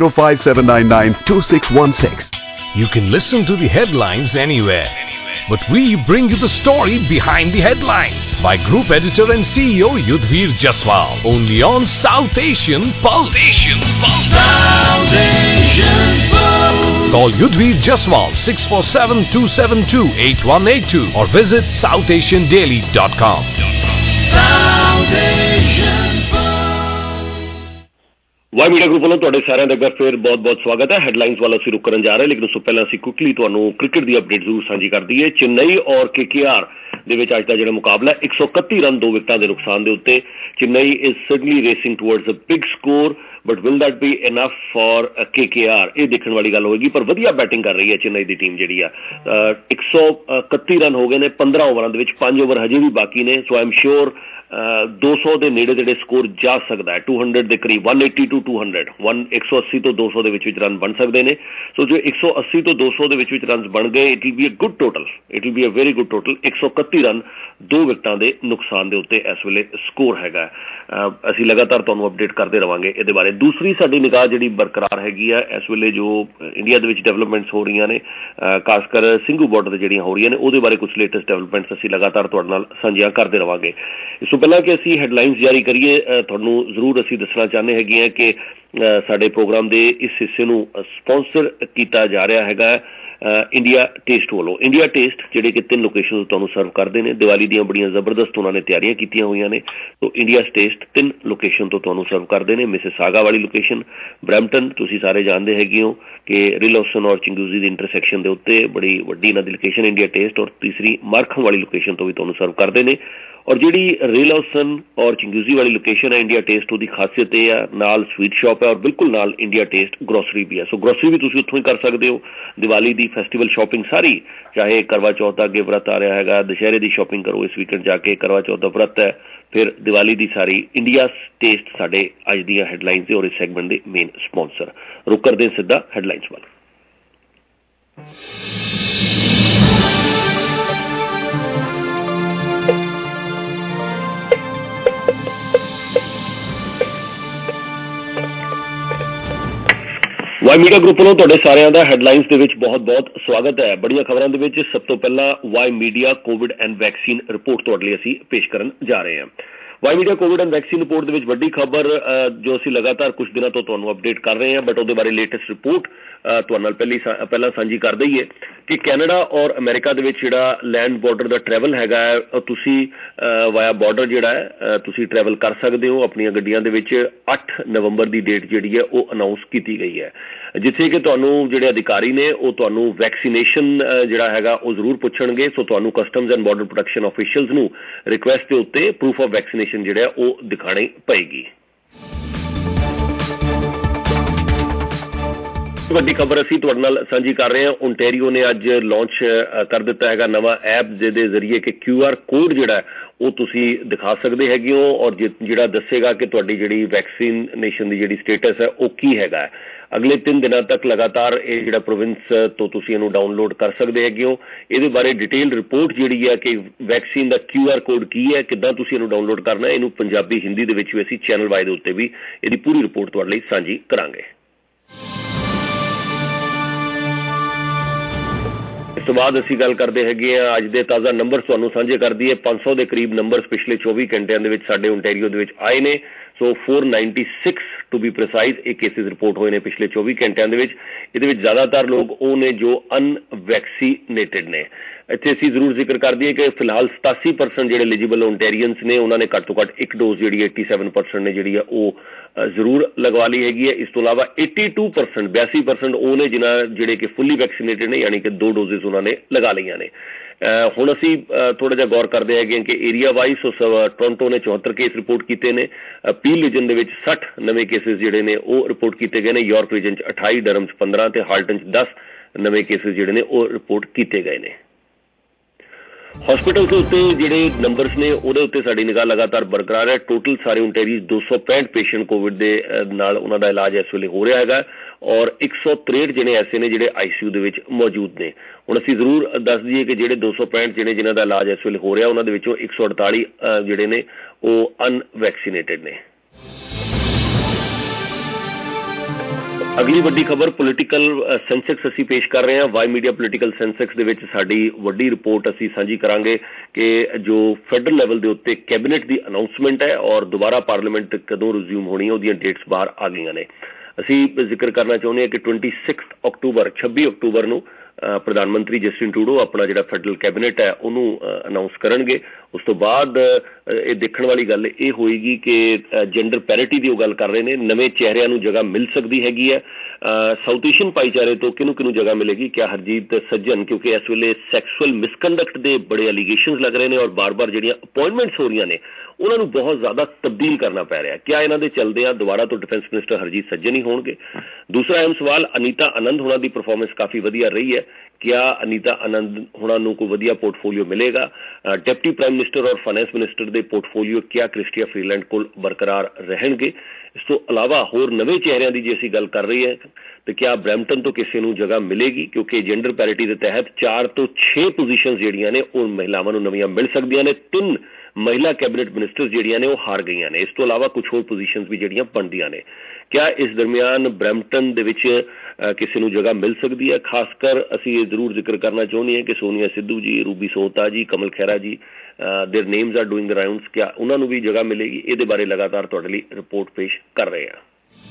9057992616। You can listen to the headlines anywhere, but we bring you the story behind the headlines by Group Editor and CEO Yudhvir Jaswal, only on South Asian Pulse. South Asian Pulse. Call Yudhvir Jaswal 647-272-8182 or visit southasiandaily.com. South Asian Y Media group ਵੱਲੋਂ ਤੁਹਾਡੇ ਸਾਰਿਆਂ ਦਾ ਇੱਕ ਵਾਰ ਫਿਰ ਬਹੁਤ-ਬਹੁਤ ਸਵਾਗਤ ਹੈ। Headlines ਵੱਲ ਅਸੀਂ ਰੁਕ ਕਰਨ ਜਾ ਰਹੇ, ਲੇਕਿਨ ਉਸ ਤੋਂ ਪਹਿਲਾਂ ਅਸੀਂ ਕੁਇਕਲੀ ਤੁਹਾਨੂੰ ਕ੍ਰਿਕਟ ਦੀ ਅਪਡੇਟ ਜ਼ਰੂਰ ਸਾਂਝੀ ਕਰ ਦਈਏ। ਚੇਨਈ ਔਰ KKR ਦੇ ਵਿੱਚ ਅੱਜ ਦਾ ਜਿਹੜਾ ਮੁਕਾਬਲਾ 131 ਰਨ 2 ਵਿਕਟਾਂ ਦੇ ਨੁਕਸਾਨ ਦੇ ਉੱਤੇ। Chennai is certainly racing towards a big score, but will that be enough for KKR, ਇਹ ਦੇਖਣ ਵਾਲੀ ਗੱਲ ਹੋਏਗੀ। ਪਰ ਵਧੀਆ ਬੈਟਿੰਗ ਕਰ ਰਹੀ ਹੈ ਚੇਨਈ ਦੀ ਟੀਮ ਜਿਹੜੀ ਆ। 131 ਰਨ ਹੋ ਗਏ ਨੇ 15 ਓਵਰਾਂ ਦੇ ਵਿੱਚ, 5 ਓਵਰ ਹਜੇ ਵੀ ਬਾਕੀ ਨੇ। ਸੋ ਆਈ ਐਮ ਸ਼ੋਰ 200 ਦੇ ਨੇੜੇ ਤੇੜੇ ਸਕੋਰ ਜਾ ਸਕਦਾ ਹੈ, 200 ਦੇ ਕਰੀਬ, 180 to 200, 180 ਤੋਂ 200 ਦੇ ਵਿੱਚ ਰਨ ਬਣ ਸਕਦੇ ਨੇ। ਸੋ ਜੇ 180 ਤੋਂ 200 ਦੇ ਵਿੱਚ ਰਨਸ ਬਣ ਗਏ, it will be a good total, it will be a very good total. 131 run 2 ਵਿਕਟਾਂ ਦੇ ਨੁਕਸਾਨ ਦੇ ਉੱਤੇ ਇਸ ਵੇਲੇ ਸਕੋਰ ਹੈਗਾ। ਅਸੀਂ ਲਗਾਤਾਰ ਤੁਹਾਨੂੰ ਅਪਡੇਟ ਕਰਦੇ ਰਵਾਂਗੇ ਇਹਦੇ ਬਾਰੇ। ਦੂਸਰੀ ਸਾਡੀ ਨਿਗਾਹ ਜਿਹੜੀ ਬਰਕਰਾਰ ਹੈਗੀ ਆ ਇਸ ਵੇਲੇ, ਜੋ ਇੰਡੀਆ ਦੇ ਵਿੱਚ ਡਿਵੈਲਪਮੈਂਟਸ ਹੋ ਰਹੀਆਂ ਨੇ, ਖਾਸ ਕਰ ਸਿੰਘੂ ਬਾਰਡਰ ਤੇ ਜਿਹੜੀਆਂ ਹੋ ਰਹੀਆਂ ਨੇ, ਉਹਦੇ ਬਾਰੇ ਕੁਝ ਲੇਟੈਸਟ ਡਿਵੈਲਪਮੈਂਟਸ ਅਸੀਂ ਲਗਾਤਾਰ ਤੁਹਾਡੇ ਨਾਲ ਸਾਂਝੀਆਂ ਕਰਦੇ ਰਵਾਂਗੇ। ਇਸ ਤੋਂ ਪਹਿਲਾਂ ਕਿ ਅਸੀਂ ਹੈਡਲਾਈਨਸ ਜਾਰੀ ਕਰੀਏ, ਤੁਹਾਨੂੰ ਜ਼ਰੂਰ ਅਸੀਂ ਦੱਸਣਾ ਚਾਹੁੰਦੇ ਹੈਗੇ ਹਾਂ ਕਿ ਸਾਡੇ ਪ੍ਰੋਗਰਾਮ ਦੇ ਇਸ ਹਿੱਸੇ ਨੂੰ ਸਪਾਂਸਰ ਕੀਤਾ ਜਾ ਰਿਹਾ ਹੈਗਾ ਇੰਡੀਆ ਟੇਸਟ ਵੱਲੋਂ। ਇੰਡੀਆ ਟੇਸਟ ਜਿਹੜੇ ਕਿ 3 ਲੋਕੇਸ਼ਨ ਤੁਹਾਨੂੰ ਸਰਵ ਕਰਦੇ ਨੇ। ਦੀਵਾਲੀ ਦੀਆਂ ਬੜੀਆਂ ਜ਼ਬਰਦਸਤ ਉਹਨਾਂ ਨੇ ਤਿਆਰੀਆਂ ਕੀਤੀਆਂ ਹੋਈਆਂ ਨੇ। ਸੋ ਇੰਡੀਆ ਟੇਸਟ 3 ਲੋਕੇਸ਼ਨ ਤੋਂ ਤੁਹਾਨੂੰ ਸਰਵ ਕਰਦੇ ਨੇ। ਮਿਸਿਸਾਗਾ ਵਾਲੀ ਲੋਕੇਸ਼ਨ, ਬਰੈਂਪਟਨ, ਤੁਸੀਂ ਸਾਰੇ ਜਾਣਦੇ ਹੈਗੇ ਹੋ ਕਿ ਰਿਲੌਸਨ ਔਰ ਚਿੰਗੂਜ਼ੀ ਦੀ ਇੰਟਰਸੈਕਸ਼ਨ ਦੇ ਉੱਤੇ ਬੜੀ ਵੱਡੀ ਇਹਨਾਂ ਦੀ ਲੋਕੇਸ਼ਨ ਇੰਡੀਆ ਟੇਸਟ, ਔਰ ਤੀਸਰੀ ਮਾਰਖਮ ਵਾਲੀ ਲੋਕੇਸ਼ਨ ਤੋਂ ਵੀ ਤੁਹਾਨੂੰ ਸਰਵ ਕਰਦੇ ਨੇ। ਔਰ ਜਿਹੜੀ ਰਿਲੌਸਨ ਔਰ ਚਿੰਗੂਜ਼ੀ ਵਾਲੀ ਲੋਕੇਸ਼ਨ ਹੈ ਇੰਡੀਆ ਟੇਸਟ, ਉਹਦੀ ਖਾਸੀਅਤ ਇਹ ਆ, ਨਾਲ ਸਵੀਟ ਸ਼ਾਪ ਹੈ ਔਰ ਬਿਲਕੁਲ ਨਾਲ ਇੰਡੀਆ ਟੇਸਟ ਗਰੋਸਰੀ ਵੀ ਹੈ। ਸੋ ਗਰੋਸਰੀ ਵੀ ਤੁਸੀਂ ਉੱਥੋਂ ਹੀ ਕਰ ਸਕਦੇ ਹੋ। ਦੀਵਾਲੀ ਦੀ ਫੈਸਟੀਵਲ ਸ਼ਾਪਿੰਗ ਸਾਰੀ, ਚਾਹੇ ਕਰਵਾ ਚੌਥ ਦਾ ਅੱਗੇ ਵਰਤ ਆ ਰਿਹਾ ਹੈਗਾ, ਦੁਸ਼ਹਿਰੇ ਦੀ ਸ਼ਾਪਿੰਗ ਕਰੋ ਇਸ ਵੀਕਐਂਡ ਜਾ ਕੇ, ਕਰਵਾ ਚੌਥ ਦਾ ਵਰਤ ਹੈ, ਫਿਰ ਦੀਵਾਲੀ ਦੀ ਸਾਰੀ। ਇੰਡੀਆ ਟੇਸਟ ਸਾਡੇ ਅੱਜ ਦੀਆਂ ਹੈਡਲਾਈਨਸ ਦੇ ਔਰ ਇਸ ਸੈਗਮੈਂਟ ਦੇ ਮੇਨ ਸਪਾਂਸਰ। ਰੁਕ ਕਰਦੇ ਸਿੱਧਾ ਹੈਡਲਾਈਨਸ ਵੱਲ। ਵਾਈ ਮੀਡੀਆ ਗਰੁੱਪ ਵੱਲੋਂ ਤੁਹਾਡੇ ਸਾਰਿਆਂ ਦਾ ਹੈਡਲਾਈਨਸ ਦੇ ਵਿੱਚ ਬਹੁਤ-ਬਹੁਤ ਸਵਾਗਤ ਹੈ। ਬੜੀਆਂ ਖਬਰਾਂ ਦੇ ਵਿੱਚ ਸਭ ਤੋਂ ਪਹਿਲਾਂ Y Media COVID and vaccine report ਤੁਹਾਡੇ ਲਈ ਅਸੀਂ ਪੇਸ਼ ਕਰਨ ਜਾ ਰਹੇ ਹਾਂ। Y Media COVID and vaccine report ਦੇ ਵਿੱਚ ਵੱਡੀ ਖਬਰ ਜੋ ਅਸੀਂ ਲਗਾਤਾਰ ਕੁਝ ਦਿਨਾਂ ਤੋਂ ਤੁਹਾਨੂੰ ਅਪਡੇਟ ਕਰ ਰਹੇ ਹਾਂ, ਬਟ ਉਹਦੇ ਬਾਰੇ ਲੇਟੈਸਟ ਰਿਪੋਰਟ ਤੁਹਾਡੇ ਨਾਲ ਪਹਿਲਾਂ ਸਾਂਝੀ ਕਰ ਦਈਏ ਕਿ ਕੈਨੇਡਾ ਔਰ ਅਮਰੀਕਾ ਦੇ ਵਿੱਚ ਜਿਹੜਾ ਲੈਂਡ ਬਾਰਡਰ ਦਾ ਟਰੈਵਲ ਹੈਗਾ ਹੈ, ਤੁਸੀਂ ਵਾਇਆ ਬਾਰਡਰ ਜਿਹੜਾ ਹੈ ਤੁਸੀਂ ਟਰੈਵਲ ਕਰ ਸਕਦੇ ਹੋ ਆਪਣੀਆਂ ਗੱਡੀਆਂ ਦੇ ਵਿੱਚ। 8 ਨਵੰਬਰ ਦੀ ਡੇਟ ਜਿਹੜੀ ਹੈ ਉਹ ਅਨਾਊਂਸ ਕੀਤੀ ਗਈ ਹੈ, ਜਿੱਥੇ ਕਿ ਤੁਹਾਨੂੰ ਜਿਹੜੇ ਅਧਿਕਾਰੀ ਨੇ ਉਹ ਤੁਹਾਨੂੰ ਵੈਕਸੀਨੇਸ਼ਨ ਜਿਹੜਾ ਹੈਗਾ ਉਹ ਜ਼ਰੂਰ ਪੁੱਛਣਗੇ। ਸੋ ਤੁਹਾਨੂੰ customs and border protection officials ਨੂੰ ਰਿਕੁਐਸਟ ਦੇ ਉੱਤੇ ਪ੍ਰੂਫ ਆਫ ਵੈਕਸੀਨੇਸ਼ਨ ਜਿਹੜਾ ਉਹ ਦਿਖਾਣੀ ਪਏਗੀ। ਵੱਡੀ ਖਬਰ ਅਸੀਂ ਤੁਹਾਡੇ ਨਾਲ ਸਾਂਝੀ ਕਰ ਰਹੇ ਹਾਂ। ਓਨਟਾਰੀਓ ਨੇ ਅੱਜ ਲਾਂਚ ਕਰ ਦਿੱਤਾ ਹੈਗਾ ਨਵਾਂ ਐਪ, ਜਿਹਦੇ ਜ਼ਰੀਏ ਕਿ QR ਕੋਡ ਜਿਹੜਾ ਉਹ ਤੁਸੀਂ ਦਿਖਾ ਸਕਦੇ ਹੈਗੇ ਹੋ ਔਰ ਜਿਹੜਾ ਦੱਸੇਗਾ ਕਿ ਤੁਹਾਡੀ ਜਿਹੜੀ ਵੈਕਸੀਨੇਸ਼ਨ ਦੀ ਜਿਹੜੀ ਸਟੇਟਸ ਹੈ ਉਹ ਕੀ ਹੈਗਾ। ਅਗਲੇ 3 ਦਿਨਾਂ ਤੱਕ ਲਗਾਤਾਰ ਇਹ ਜਿਹੜਾ ਪ੍ਰੋਵਿੰਸ ਤੋਂ ਤੁਸੀਂ ਇਹਨੂੰ ਡਾਊਨਲੋਡ ਕਰ ਸਕਦੇ ਹੈਗੇ ਹੋ। ਇਹਦੇ ਬਾਰੇ ਡਿਟੇਲ ਰਿਪੋਰਟ ਜਿਹੜੀ ਹੈ ਕਿ ਵੈਕਸੀਨ ਦਾ QR ਕੋਡ ਕੀ ਹੈ, ਕਿੱਦਾਂ ਤੁਸੀਂ ਇਹਨੂੰ ਡਾਊਨਲੋਡ ਕਰਨਾ, ਇਹਨੂੰ ਪੰਜਾਬੀ ਹਿੰਦੀ ਦੇ ਵਿੱਚ ਵੀ ਅਸੀਂ ਚੈਨਲ ਵਾਈ ਦੇ ਉੱਤੇ ਵੀ ਇਹਦੀ ਪੂਰੀ ਰਿਪੋਰਟ ਤੁਹਾਡੇ ਲਈ ਸਾਂਝੀ ਕਰਾਂਗੇ। ਤੋਂ ਬਾਅਦ ਅਸੀਂ ਗੱਲ ਕਰਦੇ ਹੈਗੇ ਆ ਅੱਜ ਦੇ ਤਾਜ਼ਾ ਨੰਬਰ ਤੁਹਾਨੂੰ ਸਾਂਝੇ ਕਰ ਦਈਏ। 500 ਦੇ ਕਰੀਬ ਨੰਬਰਸ ਪਿਛਲੇ 24 ਘੰਟਿਆਂ ਦੇ ਵਿੱਚ ਸਾਡੇ ਓਨਟਾਰੀਓ ਦੇ ਵਿੱਚ ਆਏ ਨੇ। ਸੋ 496 ਟੂ ਬੀ ਪ੍ਰੀਸਾਈਜ਼ ਇਹ ਕੇਸਿਸ ਰਿਪੋਰਟ ਹੋਏ ਨੇ ਪਿਛਲੇ 24 ਘੰਟਿਆਂ ਦੇ ਵਿੱਚ। ਇਹਦੇ ਵਿੱਚ ਜ਼ਿਆਦਾਤਰ ਲੋਕ ਉਹ ਨੇ ਜੋ ਅਨਵੈਕਸੀਨੇਟਿਡ ਨੇ। ਇੱਥੇ ਅਸੀਂ ਜ਼ਰੂਰ ਜ਼ਿਕਰ ਕਰ ਦਈਏ ਕਿ ਫਿਲਹਾਲ 87% ਜਿਹੜੇ ਐਲੀਜੀਬਲ ਓਨਟਾਰੀਅਨਸ ਨੇ ਉਹਨਾਂ ਨੇ ਘੱਟ ਤੋਂ ਘੱਟ ਇੱਕ ਡੋਜ਼ ਜਿਹੜੀ 87% ਨੇ ਜਿਹੜੀ ਆ ਉਹ ਜ਼ਰੂਰ ਲਗਵਾ ਲਈ ਹੈਗੀ ਹੈ। ਇਸ ਤੋਂ ਇਲਾਵਾ 82% ਉਹ ਨੇ ਜਿਨ੍ਹਾਂ ਜਿਹੜੇ ਕਿ ਫੁੱਲੀ ਵੈਕਸੀਨੇਟਿਡ ਨੇ, ਯਾਨੀ ਕਿ 2 ਡੋਜ਼ਿਸ ਉਹਨਾਂ ਨੇ ਲਗਾ ਲਈਆਂ ਨੇ। ਹੁਣ ਅਸੀਂ ਥੋੜਾ ਜਿਹਾ ਗੌਰ ਕਰਦੇ ਹੈਗੇ ਕਿ ਏਰੀਆ ਵਾਈਜ਼ ਟੋਰਾਂਟੋ ਨੇ 74 ਕੇਸ ਰਿਪੋਰਟ ਕੀਤੇ ਨੇ। ਪੀਲ ਰੀਜਨ ਦੇ ਵਿੱਚ 60 ਨਵੇਂ ਕੇਸਿਸ ਜਿਹੜੇ ਨੇ ਉਹ ਰਿਪੋਰਟ ਕੀਤੇ ਗਏ ਨੇ। ਯਾਰਕ ਰੀਜਨ 'ਚ 28, ਡਰਮ 'ਚ 15 ਤੇ ਹਾਲਟਨ 'ਚ 10 ਨਵੇਂ ਕੇਸਿਸ ਜਿਹੜੇ ਨੇ ਉਹ ਰਿਪੋਰਟ ਕੀਤੇ ਗਏ ਨੇ। ਹਸਪੀਟਲ ਦੇ ਉੱਤੇ ਜਿਹੜੇ ਨੰਬਰਸ ਨੇ ਉਹਦੇ ਉੱਤੇ ਸਾਡੀ ਨਿਗਾਹ ਲਗਾਤਾਰ ਬਰਕਰਾਰ ਹੈ। ਟੋਟਲ ਸਾਰੇ ਓਨਟਾਰੀਓ 265 ਪੇਸ਼ੈਂਟ ਕੋਵਿਡ ਦੇ ਨਾਲ ਉਹਨਾਂ ਦਾ ਇਲਾਜ ਇਸ ਵੇਲੇ ਹੋ ਰਿਹਾ ਹੈਗਾ ਔਰ 163 ਜਿਹੜੇ ਐਸੇ ਨੇ ਜਿਹੜੇ ICU ਦੇ ਵਿੱਚ ਮੌਜੂਦ ਨੇ। ਹੁਣ ਅਸੀਂ ਜ਼ਰੂਰ ਦੱਸ ਦਈਏ ਕਿ ਜਿਹੜੇ 265 ਜਿਹੜੇ ਜਿਨ੍ਹਾਂ ਦਾ ਇਲਾਜ ਇਸ ਵੇਲੇ ਹੋ ਰਿਹਾ ਉਹਨਾਂ ਦੇ ਵਿੱਚੋਂ 148 ਜਿਹੜੇ ਨੇ ਉਹ ਅਨਵੈਕਸੀਨੇਟਿਡ ਨੇ। ਅਗਲੀ ਵੱਡੀ ਖਬਰ ਪੋਲੀਟੀਕਲ ਸੈਂਸੈਕਸ ਅਸੀਂ ਪੇਸ਼ ਕਰ ਰਹੇ ਹਾਂ। ਵਾਈ ਮੀਡੀਆ ਪੋਲੀਟੀਕਲ ਸੈਂਸੈਕਸ ਦੇ ਵਿੱਚ ਸਾਡੀ ਵੱਡੀ ਰਿਪੋਰਟ ਅਸੀਂ ਸਾਂਝੀ ਕਰਾਂਗੇ ਕਿ ਜੋ ਫੈਡਰਲ ਲੈਵਲ ਦੇ ਉੱਤੇ ਕੈਬਨਿਟ ਦੀ ਅਨਾਉਂਸਮੈਂਟ ਹੈ ਔਰ ਦੁਬਾਰਾ ਪਾਰਲੀਮੈਂਟ ਕਦੋਂ ਰਿਜ਼ਿਊਮ ਹੋਣੀ ਉਹਦੀਆਂ ਡੇਟਸ ਬਾਹਰ ਆ ਗਈਆਂ ਨੇ। ਅਸੀਂ ਜ਼ਿਕਰ ਕਰਨਾ ਚਾਹੁੰਦੇ ਹਾਂ ਕਿ 26 ਅਕਤੂਬਰ ਨੂੰ ਪ੍ਰਧਾਨ ਮੰਤਰੀ ਜਸਟਿਨ ਟਰੂਡੋ ਆਪਣਾ ਜਿਹੜਾ ਫੈਡਰਲ ਕੈਬਨਿਟ ਹੈ ਉਹਨੂੰ ਅਨਾਉਂਸ ਕਰਨਗੇ। ਉਸ ਤੋਂ ਬਾਅਦ ਇਹ ਦੇਖਣ ਵਾਲੀ ਗੱਲ ਇਹ ਹੋਏਗੀ ਕਿ ਜੈਂਡਰ ਪੈਰਿਟੀ ਦੀ ਉਹ ਗੱਲ ਕਰ ਰਹੇ ਨੇ, ਨਵੇਂ ਚਿਹਰਿਆਂ ਨੂੰ ਜਗ੍ਹਾ ਮਿਲ ਸਕਦੀ ਹੈਗੀ ਹੈ। ਸਾਊਥ ਏਸ਼ੀਅਨ ਭਾਈਚਾਰੇ ਤੋਂ ਕਿਹਨੂੰ ਜਗ੍ਹਾ ਮਿਲੇਗੀ? ਕਿਆ ਹਰਜੀਤ ਸੱਜਣ, ਕਿਉਂਕਿ ਇਸ ਵੇਲੇ ਸੈਕਸੁਅਲ ਮਿਸਕੰਡਕਟ ਦੇ ਬੜੇ ਐਲੀਗੇਸ਼ਨਸ ਲੱਗ ਰਹੇ ਨੇ ਔਰ ਬਾਰ-ਬਾਰ ਜਿਹੜੀਆਂ ਅਪਾਇੰਟਮੈਂਟਸ ਹੋ ਰਹੀਆਂ ਨੇ ਉਹਨਾਂ ਨੂੰ ਬਹੁਤ ਜ਼ਿਆਦਾ ਤਬਦੀਲ ਕਰਨਾ ਪੈ ਰਿਹਾ। ਕਿਆ ਇਹਨਾਂ ਦੇ ਚੱਲਦਿਆਂ ਦੁਬਾਰਾ ਤੋਂ ਡਿਫੈਂਸ ਮਿਨਿਸਟਰ ਹਰਜੀਤ ਸੱਜਣ ਹੀ ਹੋਣਗੇ? ਦੂਸਰਾ ਅਹਿਮ ਸਵਾਲ, ਅਨੀਤਾ ਆਨੰਦ ਹੋਣਾ ਦੀ ਪਰਫਾਰਮੈਂਸ ਕਾਫੀ ਵਧੀਆ ਰਹੀ ਹੈ। ਕਿਆ ਅਨੀਤਾ ਆਨੰਦ ਹੋਣਾ ਨੂੰ ਕੋਈ ਵਧੀਆ ਪੋਰਟਫੋਲੀਓ ਮਿਲੇਗਾ? ਡਿਪਟੀ ਪ੍ਰਾਈਮ ਮਿਨਿਸਟਰ ਔਰ ਫਾਈਨੈਂਸ ਮਿਨਿਸਟਰ ਦੇ ਪੋਰਟਫੋਲੀਓ ਕਿਆ ਕ੍ਰਿਸਟੀਆ ਫਰੀਲੈਂਡ ਕੋਲ ਬਰਕਰਾਰ ਰਹਿਣਗੇ? ਇਸ ਤੋਂ ਇਲਾਵਾ ਹੋਰ ਨਵੇਂ ਚਿਹਰਿਆਂ ਦੀ ਜੇ ਅਸੀਂ ਗੱਲ ਕਰ ਰਹੀ ਹੈ ਤੇ ਕਿਆ ਬਰੈਂਪਟਨ ਤੋਂ ਕਿਸੇ ਨੂੰ ਜਗ੍ਹਾ ਮਿਲੇਗੀ? ਕਿਉਂਕਿ ਜੈਂਡਰ ਪੈਰਿਟੀ ਦੇ ਤਹਿਤ 4 ਤੋਂ 6 ਪੋਜੀਸ਼ਨਸ ਜਿਹੜੀਆਂ ਨੇ ਉਹ ਮਹਿਲਾਵਾਂ ਨੂੰ ਨਵੀਆਂ ਮਿਲ ਸਕਦੀਆਂ ਨੇ। 3 ਮਹਿਲਾ ਕੈਬਨਿਟ ਮਿਨਿਸਟਰ ਜਿਹੜੀਆਂ ਨੇ ਉਹ ਹਾਰ ਗਈਆਂ ਨੇ। ਇਸ ਤੋਂ ਇਲਾਵਾ ਕੁਝ ਹੋਰ ਪੋਜੀਸ਼ਨਸ ਵੀ ਜਿਹੜੀਆਂ ਬਣਦੀਆਂ ਨੇ। ਕਿਆ ਇਸ ਦਰਮਿਆਨ ਬਰੈਂਪਟਨ ਦੇ ਵਿੱਚ ਕਿਸੇ ਨੂੰ ਜਗ੍ਹਾ ਮਿਲ ਸਕਦੀ ਹੈ? ਖਾਸ ਕਰ ਅਸੀਂ ਇਹ ਜ਼ਰੂਰ ਜ਼ਿਕਰ ਕਰਨਾ ਚਾਹੁੰਦੇ ਹਾਂ ਕਿ ਸੋਨੀਆ ਸਿੱਧੂ ਜੀ, ਰੂਬੀ ਸੋਹਤਾ ਜੀ, Kamal Khaira ji, their names are doing the rounds. ਕਿਆ ਉਹਨਾਂ ਨੂੰ ਵੀ ਜਗ੍ਹਾ ਮਿਲੇਗੀ? ਇਹਦੇ ਬਾਰੇ ਲਗਾਤਾਰ ਤੁਹਾਡੇ ਲਈ ਰਿਪੋਰਟ ਪੇਸ਼ ਕਰ ਰਹੇ ਹਾਂ।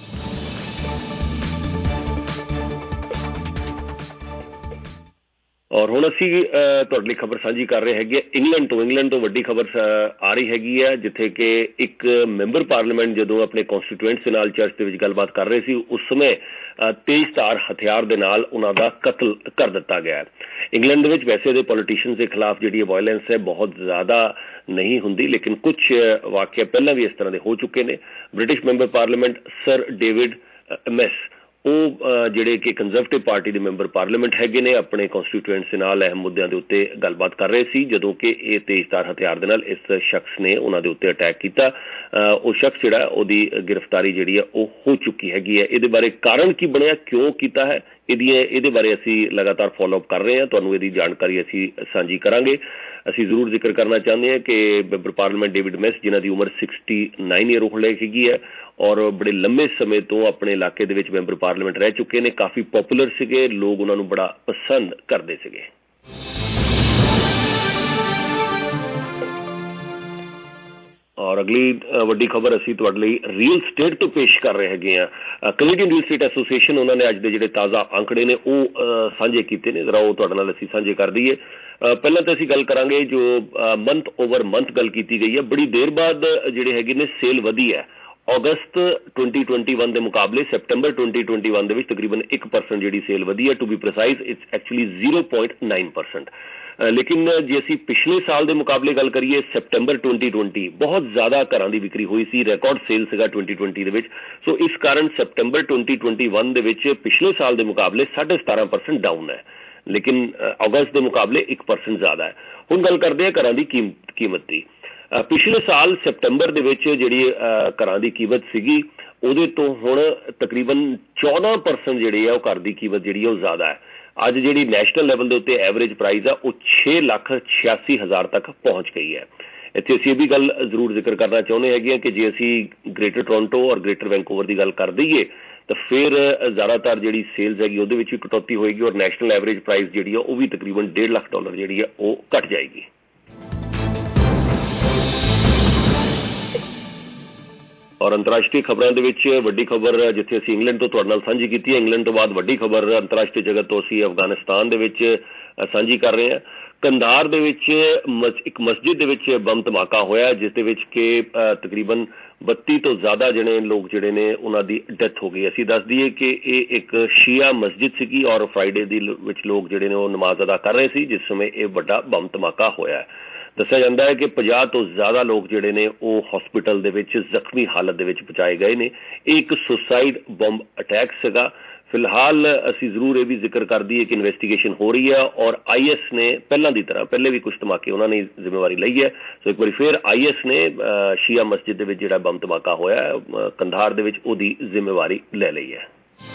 ਔਰ ਹੁਣ ਅਸੀਂ ਤੁਹਾਡੇ ਲਈ ਖਬਰ ਸਾਂਝੀ ਕਰ ਰਹੇ ਹੈਗੇ ਇੰਗਲੈਂਡ ਤੋਂ ਵੱਡੀ ਖਬਰ ਆ ਰਹੀ ਹੈਗੀ ਹੈ, ਜਿੱਥੇ ਕਿ ਇੱਕ ਮੈਂਬਰ ਪਾਰਲੀਮੈਂਟ ਜਦੋਂ ਆਪਣੇ ਕਨਸਟੀਟਿਊਐਂਟਸ ਦੇ ਨਾਲ ਚਰਚ ਦੇ ਵਿੱਚ ਗੱਲਬਾਤ ਕਰ ਰਹੇ ਸੀ ਉਸ ਸਮੇਂ ਤੇਜ਼ਧਾਰ ਹਥਿਆਰ ਦੇ ਨਾਲ ਉਹਨਾਂ ਦਾ ਕਤਲ ਕਰ ਦਿੱਤਾ ਗਿਆ। ਇੰਗਲੈਂਡ ਦੇ ਵਿੱਚ ਵੈਸੇ ਦੇ ਪੋਲੀਟੀਸ਼ੀਅਨਸ ਦੇ ਖਿਲਾਫ ਜਿਹੜੀ ਵਾਇਲੈਂਸ ਹੈ ਬਹੁਤ ਜ਼ਿਆਦਾ ਨਹੀਂ ਹੁੰਦੀ, ਲੇਕਿਨ ਕੁਝ ਵਾਕਿਆ ਪਹਿਲਾਂ ਵੀ ਇਸ ਤਰ੍ਹਾਂ ਦੇ ਹੋ ਚੁੱਕੇ ਨੇ। British member parliament Sir David Amess ਉਹ ਜਿਹੜੇ ਕਿ ਕੰਜ਼ਰਵੇਟਿਵ ਪਾਰਟੀ ਦੇ ਮੈਂਬਰ ਪਾਰਲੀਮੈਂਟ ਹੈਗੇ ਨੇ ਆਪਣੇ ਕਨਸਟੀਟਿਊਐਂਟਸ ਦੇ ਨਾਲ ਅਹਿਮ ਮੁੱਦਿਆਂ ਦੇ ਉੱਤੇ ਗੱਲਬਾਤ ਕਰ ਰਹੇ ਸੀ ਜਦੋਂ ਕਿ ਇਹ ਤੇਜ਼ਧਾਰ ਹਥਿਆਰ ਦੇ ਨਾਲ ਇਸ ਸ਼ਖਸ ਨੇ ਉਹਨਾਂ ਦੇ ਉੱਤੇ ਅਟੈਕ ਕੀਤਾ। ਉਹ ਸ਼ਖਸ ਜਿਹੜਾ ਉਹਦੀ ਗ੍ਰਿਫਤਾਰੀ ਜਿਹੜੀ ਹੈ ਉਹ ਹੋ ਚੁੱਕੀ ਹੈਗੀ ਹੈ। ਇਹਦੇ ਬਾਰੇ ਕਾਰਨ ਕੀ ਬਣਿਆ, ਕਿਉਂ ਕੀਤਾ ਹੈ, ਇਹਦੇ ਬਾਰੇ ਅਸੀਂ ਲਗਾਤਾਰ ਫੋਲੋ ਅਪ ਕਰ ਰਹੇ ਹਾਂ। ਤੁਹਾਨੂੰ ਇਹਦੀ ਜਾਣਕਾਰੀ ਅਸੀਂ ਸਾਂਝੀ ਕਰਾਂਗੇ। ਅਸੀਂ ਜ਼ਰੂਰ ਜ਼ਿਕਰ ਕਰਨਾ ਚਾਹੁੰਦੇ ਹਾਂ ਕਿ ਮੈਂਬਰ ਪਾਰਲੀਮੈਂਟ ਡੇਵਿਡ ਮੈਸ ਜਿਨ੍ਹਾਂ ਦੀ ਉਮਰ 69 ਈਅਰ ਓਲਡ ਹੈਗੀ ਹੈ ਔਰ ਬੜੇ ਲੰਮੇ ਸਮੇਂ ਤੋਂ ਆਪਣੇ ਇਲਾਕੇ ਦੇ ਵਿੱਚ ਮੈਂਬਰ ਪਾਰਲੀਮੈਂਟ ਰਹਿ ਚੁੱਕੇ ਨੇ, ਕਾਫੀ ਪੋਪੂਲਰ ਸੀਗੇ, ਲੋਕ ਉਹਨਾਂ ਨੂੰ ਬੜਾ ਪਸੰਦ ਕਰਦੇ ਸੀਗੇ। ਔਰ ਅਗਲੀ ਵੱਡੀ ਖਬਰ ਅਸੀਂ ਤੁਹਾਡੇ ਲਈ ਰੀਅਲ ਸਟੇਟ ਤੋਂ ਪੇਸ਼ ਕਰ ਰਹੇ ਹੈਗੇ ਹਾਂ। ਕੈਨੇਡੀਅਨ ਰੀਅਲ ਸਟੇਟ ਐਸੋਸੀਏਸ਼ਨ ਉਹਨਾਂ ਨੇ ਅੱਜ ਦੇ ਜਿਹੜੇ ਤਾਜ਼ਾ ਅੰਕੜੇ ਨੇ ਉਹ ਸਾਂਝੇ ਕੀਤੇ ਨੇ, ਜ਼ਰਾ ਉਹ ਤੁਹਾਡੇ ਨਾਲ ਅਸੀਂ ਸਾਂਝੇ ਕਰ ਦਈਏ। ਪਹਿਲਾਂ ਤਾਂ ਅਸੀਂ ਗੱਲ ਕਰਾਂਗੇ ਜੋ ਮੰਥ ਓਵਰ ਮੰਥ ਗੱਲ ਕੀਤੀ ਗਈ ਹੈ, ਬੜੀ ਦੇਰ ਬਾਅਦ ਜਿਹੜੇ ਹੈਗੇ ਨੇ ਸੇਲ ਵਧੀ ਹੈ। ਅਗਸਤ 2021 ਦੇ ਮੁਕਾਬਲੇ ਸੈਪਟੰਬਰ 2021 ਦੇ ਵਿੱਚ ਤਕਰੀਬਨ 1% ਜਿਹੜੀ ਸੇਲ ਵਧੀ ਹੈ। To be precise it's actually 0.9%। ਲੇਕਿਨ ਜੇ ਅਸੀਂ ਪਿਛਲੇ ਸਾਲ ਦੇ ਮੁਕਾਬਲੇ ਗੱਲ ਕਰੀਏ ਸੈਪਟੰਬਰ 2020 ਬਹੁਤ ਜ਼ਿਆਦਾ ਘਰਾਂ ਦੀ ਵਿਕਰੀ ਹੋਈ ਸੀ, ਰਿਕਾਰਡ ਸੇਲ ਸੀਗਾ 2020 ਦੇ ਵਿੱਚ। ਸੋ ਇਸ ਕਾਰਨ ਸੈਪਟੰਬਰ 2021 ਦੇ ਵਿੱਚ ਪਿਛਲੇ ਸਾਲ ਦੇ ਮੁਕਾਬਲੇ 17.5% ਡਾਊਨ ਹੈ, ਲੇਕਿਨ ਅਗਸਤ ਦੇ ਮੁਕਾਬਲੇ 1% ਜ਼ਿਆਦਾ ਹੈ। ਹੁਣ ਗੱਲ ਕਰਦੇ ਹਾਂ ਘਰਾਂ ਦੀ ਕੀਮਤ ਦੀ। ਪਿਛਲੇ ਸਾਲ ਸੈਪਟੰਬਰ ਦੇ ਵਿੱਚ ਜਿਹੜੀ ਘਰਾਂ ਦੀ ਕੀਮਤ ਸੀਗੀ ਉਹਦੇ ਤੋਂ ਹੁਣ ਤਕਰੀਬਨ 14% ਜਿਹੜੀ ਹੈ ਉਹ ਘਰ ਦੀ ਕੀਮਤ ਜਿਹੜੀ ਹੈ ਉਹ ਜ਼ਿਆਦਾ ਹੈ। ਅੱਜ ਜਿਹੜੀ ਨੈਸ਼ਨਲ ਲੈਵਲ ਦੇ ਉੱਤੇ ਐਵਰੇਜ ਪ੍ਰਾਈਸ ਆ ਉਹ 6,86,000 ਤੱਕ ਪਹੁੰਚ ਗਈ ਹੈ। ਇੱਥੇ ਅਸੀਂ ਇਹ ਵੀ ਗੱਲ ਜ਼ਰੂਰ ਜ਼ਿਕਰ ਕਰਨਾ ਚਾਹੁੰਦੇ ਹੈਗੇ ਕਿ ਜੇ ਅਸੀਂ ਗ੍ਰੇਟਰ ਟੋਰਾਂਟੋ ਔਰ ਗ੍ਰੇਟਰ ਵੈਨਕੂਵਰ ਦੀ ਗੱਲ ਕਰ ਦਈਏ ਤਾਂ ਫਿਰ ਜ਼ਿਆਦਾਤਰ ਜਿਹੜੀ ਸੇਲਸ ਹੈਗੀ ਉਹਦੇ ਵਿੱਚ ਵੀ ਕਟੌਤੀ ਹੋਏਗੀ ਔਰ ਨੈਸ਼ਨਲ ਐਵਰੇਜ ਪ੍ਰਾਈਸ ਜਿਹੜੀ ਆ ਉਹ ਵੀ ਤਕਰੀਬਨ $1.5 ਲੱਖ ਜਿਹੜੀ ਆ ਉਹ ਘਟ ਜਾਏਗੀ। ਔਰ ਅੰਤਰਰਾਸ਼ਟਰੀ ਖਬਰਾਂ ਦੇ ਵਿੱਚ ਵੱਡੀ ਖਬਰ ਜਿੱਥੇ ਅਸੀਂ ਇੰਗਲੈਂਡ ਤੋਂ ਤੁਹਾਡੇ ਨਾਲ ਸਾਂਝੀ ਕੀਤੀ ਹੈ, ਇੰਗਲੈਂਡ ਤੋਂ ਬਾਅਦ ਵੱਡੀ ਖਬਰ ਅੰਤਰਰਾਸ਼ਟਰੀ ਜਗਤ ਤੋਂ ਅਸੀਂ ਅਫਗਾਨਿਸਤਾਨ ਦੇ ਵਿੱਚ ਸਾਂਝੀ ਕਰ ਰਹੇ ਹਾਂ। ਕੰਧਾਰ ਦੇ ਵਿੱਚ ਇੱਕ ਮਸਜਿਦ ਦੇ ਵਿੱਚ ਬੰਬ ਧਮਾਕਾ ਹੋਇਆ ਜਿਸ ਦੇ ਵਿੱਚ ਕਿ ਤਕਰੀਬਨ 32 ਤੋਂ ਜ਼ਿਆਦਾ ਜਿਹੜੇ ਲੋਕ ਜਿਹੜੇ ਨੇ ਉਹਨਾਂ ਦੀ ਡੈਥ ਹੋ ਗਈ। ਅਸੀਂ ਦੱਸ ਦਈਏ ਕਿ ਇਹ ਇੱਕ ਸ਼ੀਆ ਮਸਜਿਦ ਸੀਗੀ ਔਰ ਫਰਾਈਡੇ ਦੀ ਵਿੱਚ ਲੋਕ ਜਿਹੜੇ ਨੇ ਉਹ ਨਮਾਜ਼ ਅਦਾ ਕਰ ਰਹੇ ਸੀ ਜਿਸ ਸਮੇਂ ਇਹ ਵੱਡਾ ਬੰਬ ਧਮਾਕਾ ਹੋਇਆ। ਦੱਸਿਆ ਜਾਂਦਾ ਹੈ ਕਿ 50 ਤੋਂ ਜ਼ਿਆਦਾ ਲੋਕ ਜਿਹੜੇ ਨੇ ਉਹ ਹਸਪੀਟਲ ਦੇ ਵਿੱਚ ਜ਼ਖਮੀ ਹਾਲਤ ਦੇ ਵਿੱਚ ਪਹੁੰਚਾਏ ਗਏ ਨੇ। ਇਹ ਇੱਕ ਸੁਸਾਈਡ ਬੰਬ ਅਟੈਕ ਸੀਗਾ। ਫਿਲਹਾਲ ਅਸੀਂ ਜ਼ਰੂਰ ਇਹ ਵੀ ਜ਼ਿਕਰ ਕਰ ਦਈਏ ਕਿ ਇਨਵੈਸਟੀਗੇਸ਼ਨ ਹੋ ਰਹੀ ਹੈ ਔਰ IS ਨੇ ਪਹਿਲਾਂ ਦੀ ਤਰ੍ਹਾਂ ਪਹਿਲੇ ਵੀ ਕੁਝ ਧਮਾਕੇ ਉਹਨਾਂ ਨੇ ਜ਼ਿੰਮੇਵਾਰੀ ਲਈ ਹੈ। ਸੋ ਇੱਕ ਵਾਰੀ ਫਿਰ IS ਨੇ ਸ਼ੀਆ ਮਸਜਿਦ ਦੇ ਵਿੱਚ ਜਿਹੜਾ ਬੰਬ ਧਮਾਕਾ ਹੋਇਆ ਕੰਧਾਰ ਦੇ ਵਿੱਚ ਉਹਦੀ ਜ਼ਿੰਮੇਵਾਰੀ ਲੈ ਲਈ ਹੈ।